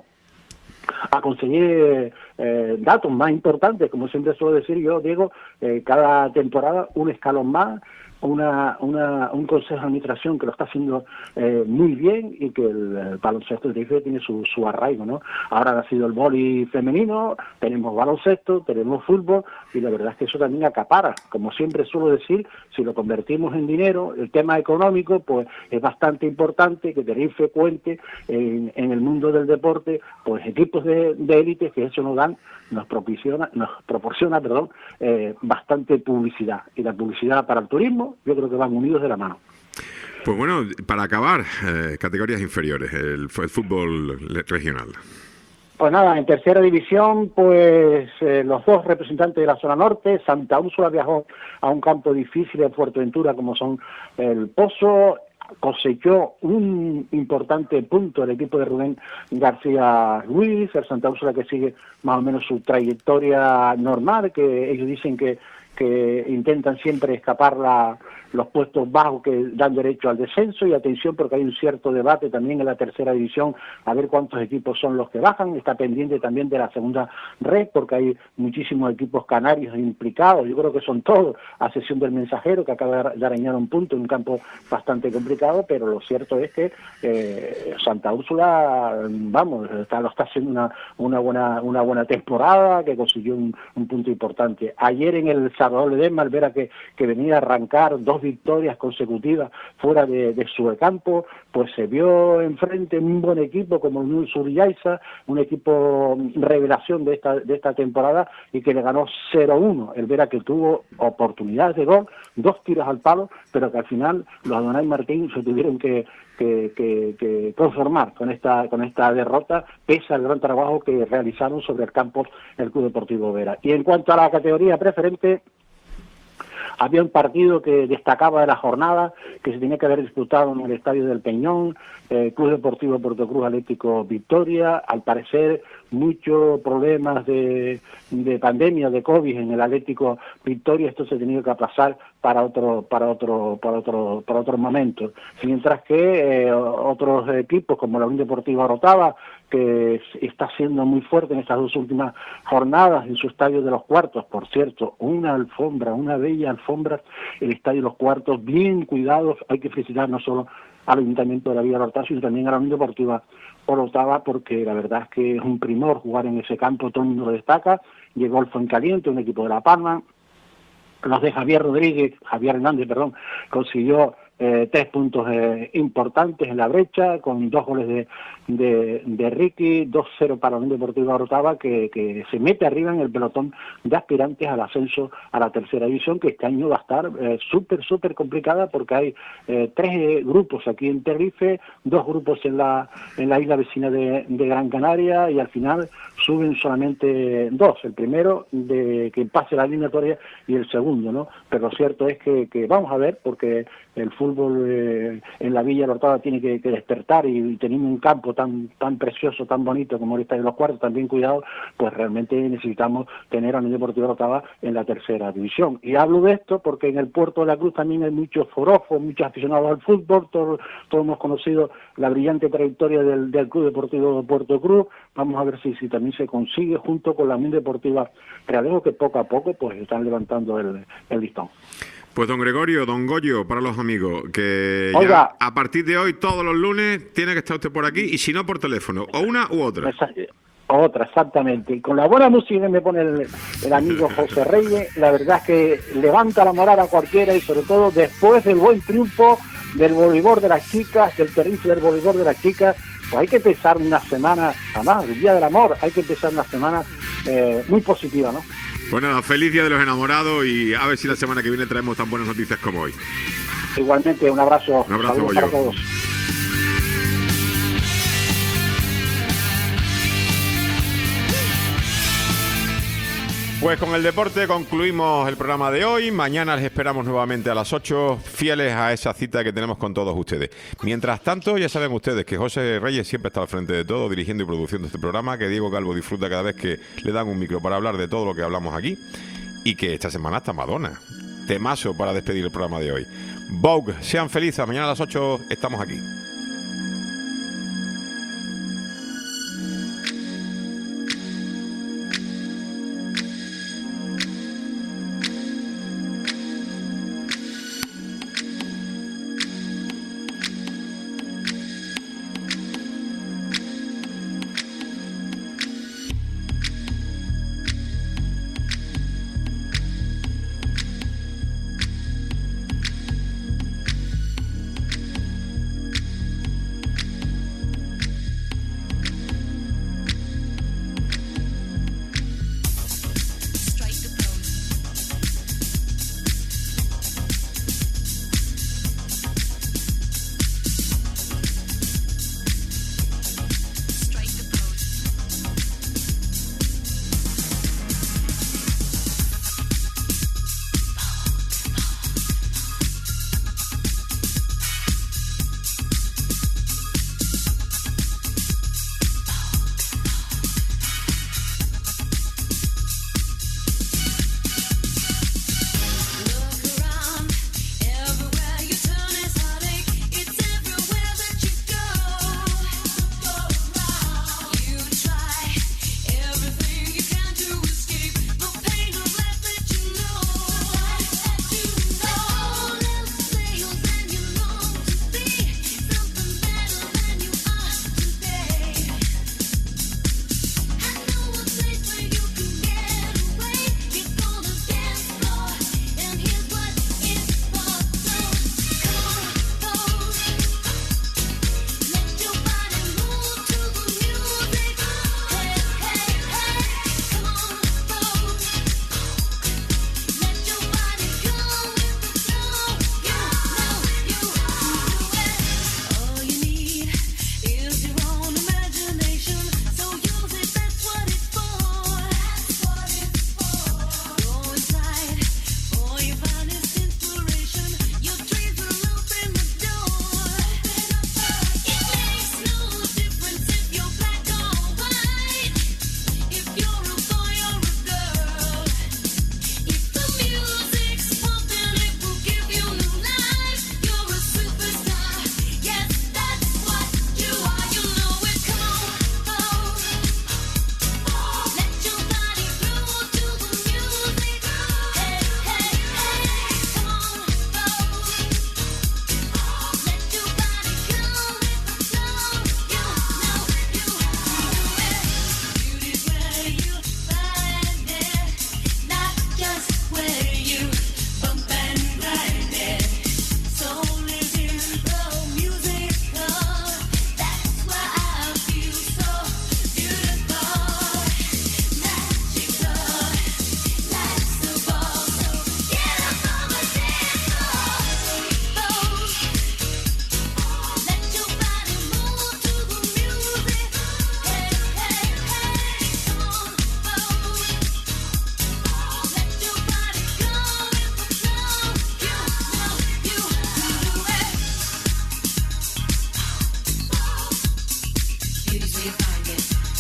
a conseguir eh, datos más importantes, como siempre suelo decir yo, Diego, eh, cada temporada un escalón más, una, una un consejo de administración que lo está haciendo eh, muy bien, y que el, el baloncesto de Tenerife tiene su, su arraigo, ¿no? Ahora ha sido el vóley femenino, tenemos baloncesto, tenemos fútbol, y la verdad es que eso también acapara. Como siempre suelo decir, si lo convertimos en dinero, el tema económico, pues es bastante importante que Tenerife cuente en, en el mundo del deporte, pues equipos de, de élite, que eso nos dan, nos proporciona, nos proporciona, perdón, eh, bastante publicidad. Y la publicidad para el turismo, yo creo que van unidos de la mano. Pues bueno, para acabar, eh, categorías inferiores, el, el fútbol regional. Pues nada, en tercera división, pues eh, los dos representantes de la zona norte. Santa Úrsula viajó a un campo difícil de Fuerteventura, como son el Pozo, cosechó un importante punto el equipo de Rubén García Luis, el Santa Úrsula que sigue más o menos su trayectoria normal, que ellos dicen que que intentan siempre escapar la, los puestos bajos que dan derecho al descenso. Y atención, porque hay un cierto debate también en la tercera división, a ver cuántos equipos son los que bajan. Está pendiente también de la segunda red, porque hay muchísimos equipos canarios implicados, yo creo que son todos, a excepción del Mensajero, que acaba de arañar un punto en un campo bastante complicado, pero lo cierto es que eh, Santa Úrsula, vamos, está, lo está haciendo una, una buena una buena temporada, que consiguió un, un punto importante. Ayer en el Salvador Ledesma, Alvera, que, que venía a arrancar dos victorias consecutivas fuera de, de su campo, pues se vio enfrente un buen equipo como el Unión Suriyaiza, un equipo revelación de esta de esta temporada, y que le ganó cero uno. Alvera, que tuvo oportunidades de gol, dos tiros al palo, pero que al final los Adonai Martín se tuvieron que Que, que, que conformar con esta con esta derrota, pese al gran trabajo que realizaron sobre el campo el Club Deportivo Vera. Y en cuanto a la categoría preferente, había un partido que destacaba de la jornada, que se tenía que haber disputado en el Estadio del Peñón, eh, Club Deportivo Puerto Cruz Atlético Victoria. Al parecer, muchos problemas de, de pandemia, de COVID en el Atlético Victoria. Esto se ha tenido que aplazar para otro para otro para otro para otro momento, mientras que eh, otros equipos como la Unión Deportiva Orotava, que está siendo muy fuerte en estas dos últimas jornadas en su estadio de los Cuartos. Por cierto, una alfombra, una bella alfombra, el estadio de los Cuartos, bien cuidados. Hay que felicitar no solo al Ayuntamiento de la Villa Orotava, sino también a la Unión Deportiva Orotava, porque la verdad es que es un primor jugar en ese campo, todo el mundo lo destaca. Llegó el Fuencaliente, un equipo de La Palma. Los de Javier Rodríguez, Javier Hernández, perdón, consiguió eh, tres puntos eh, importantes en la brecha, con dos goles de, de, de Ricky, dos cero para la Unión Deportiva Orotava, que, que se mete arriba en el pelotón de aspirantes al ascenso a la tercera división, que este año va a estar eh, súper, súper complicada, porque hay eh, tres eh, grupos aquí en Tenerife, dos grupos en la en la isla vecina de, de Gran Canaria, y al final suben solamente dos, el primero de que pase la eliminatoria y el segundo, ¿no? Pero lo cierto es que, que vamos a ver, porque el fútbol eh, en la Villa Orotava tiene que, que despertar, y, y teniendo un campo tan tan precioso, tan bonito como ahorita en los Cuartos, tan bien cuidado, pues realmente necesitamos tener a la Unión Deportiva Orotava en la tercera división. Y hablo de esto porque en el Puerto de la Cruz también hay muchos forofos, muchos aficionados al fútbol, todos, todos hemos conocido la brillante trayectoria del, del Club Deportivo de Puerto Cruz. Vamos a ver si, si también se consigue junto con la Unión Deportiva Realejo, que poco a poco pues están levantando el, el listón. Pues don Gregorio, don Goyo, para los amigos, que Oiga, ya a partir de hoy, todos los lunes, tiene que estar usted por aquí, y si no, por teléfono, o una u otra. Otra, exactamente. Y con la buena música que me pone el, el amigo José Reyes, la verdad es que levanta la moral a cualquiera, y sobre todo después del buen triunfo del voleibol de las chicas, del terrible del voleibol de las chicas, pues hay que empezar una semana, además, el Día del Amor, hay que empezar una semana eh, muy positiva, ¿no? Pues nada, feliz Día de los Enamorados, y a ver si la semana que viene traemos tan buenas noticias como hoy. Igualmente, un abrazo. Un abrazo, Saludos para todos. Pues con el deporte concluimos el programa de hoy. Mañana les esperamos nuevamente a las ocho, fieles a esa cita que tenemos con todos ustedes. Mientras tanto, ya saben ustedes que José Reyes siempre está al frente de todo, dirigiendo y produciendo este programa, que Diego Calvo disfruta cada vez que le dan un micro para hablar de todo lo que hablamos aquí, y que esta semana está Madonna. Temazo para despedir el programa de hoy. Vogue, sean felices. Mañana a las ocho estamos aquí.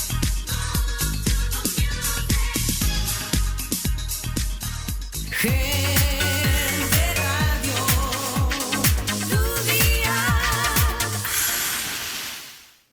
Hey.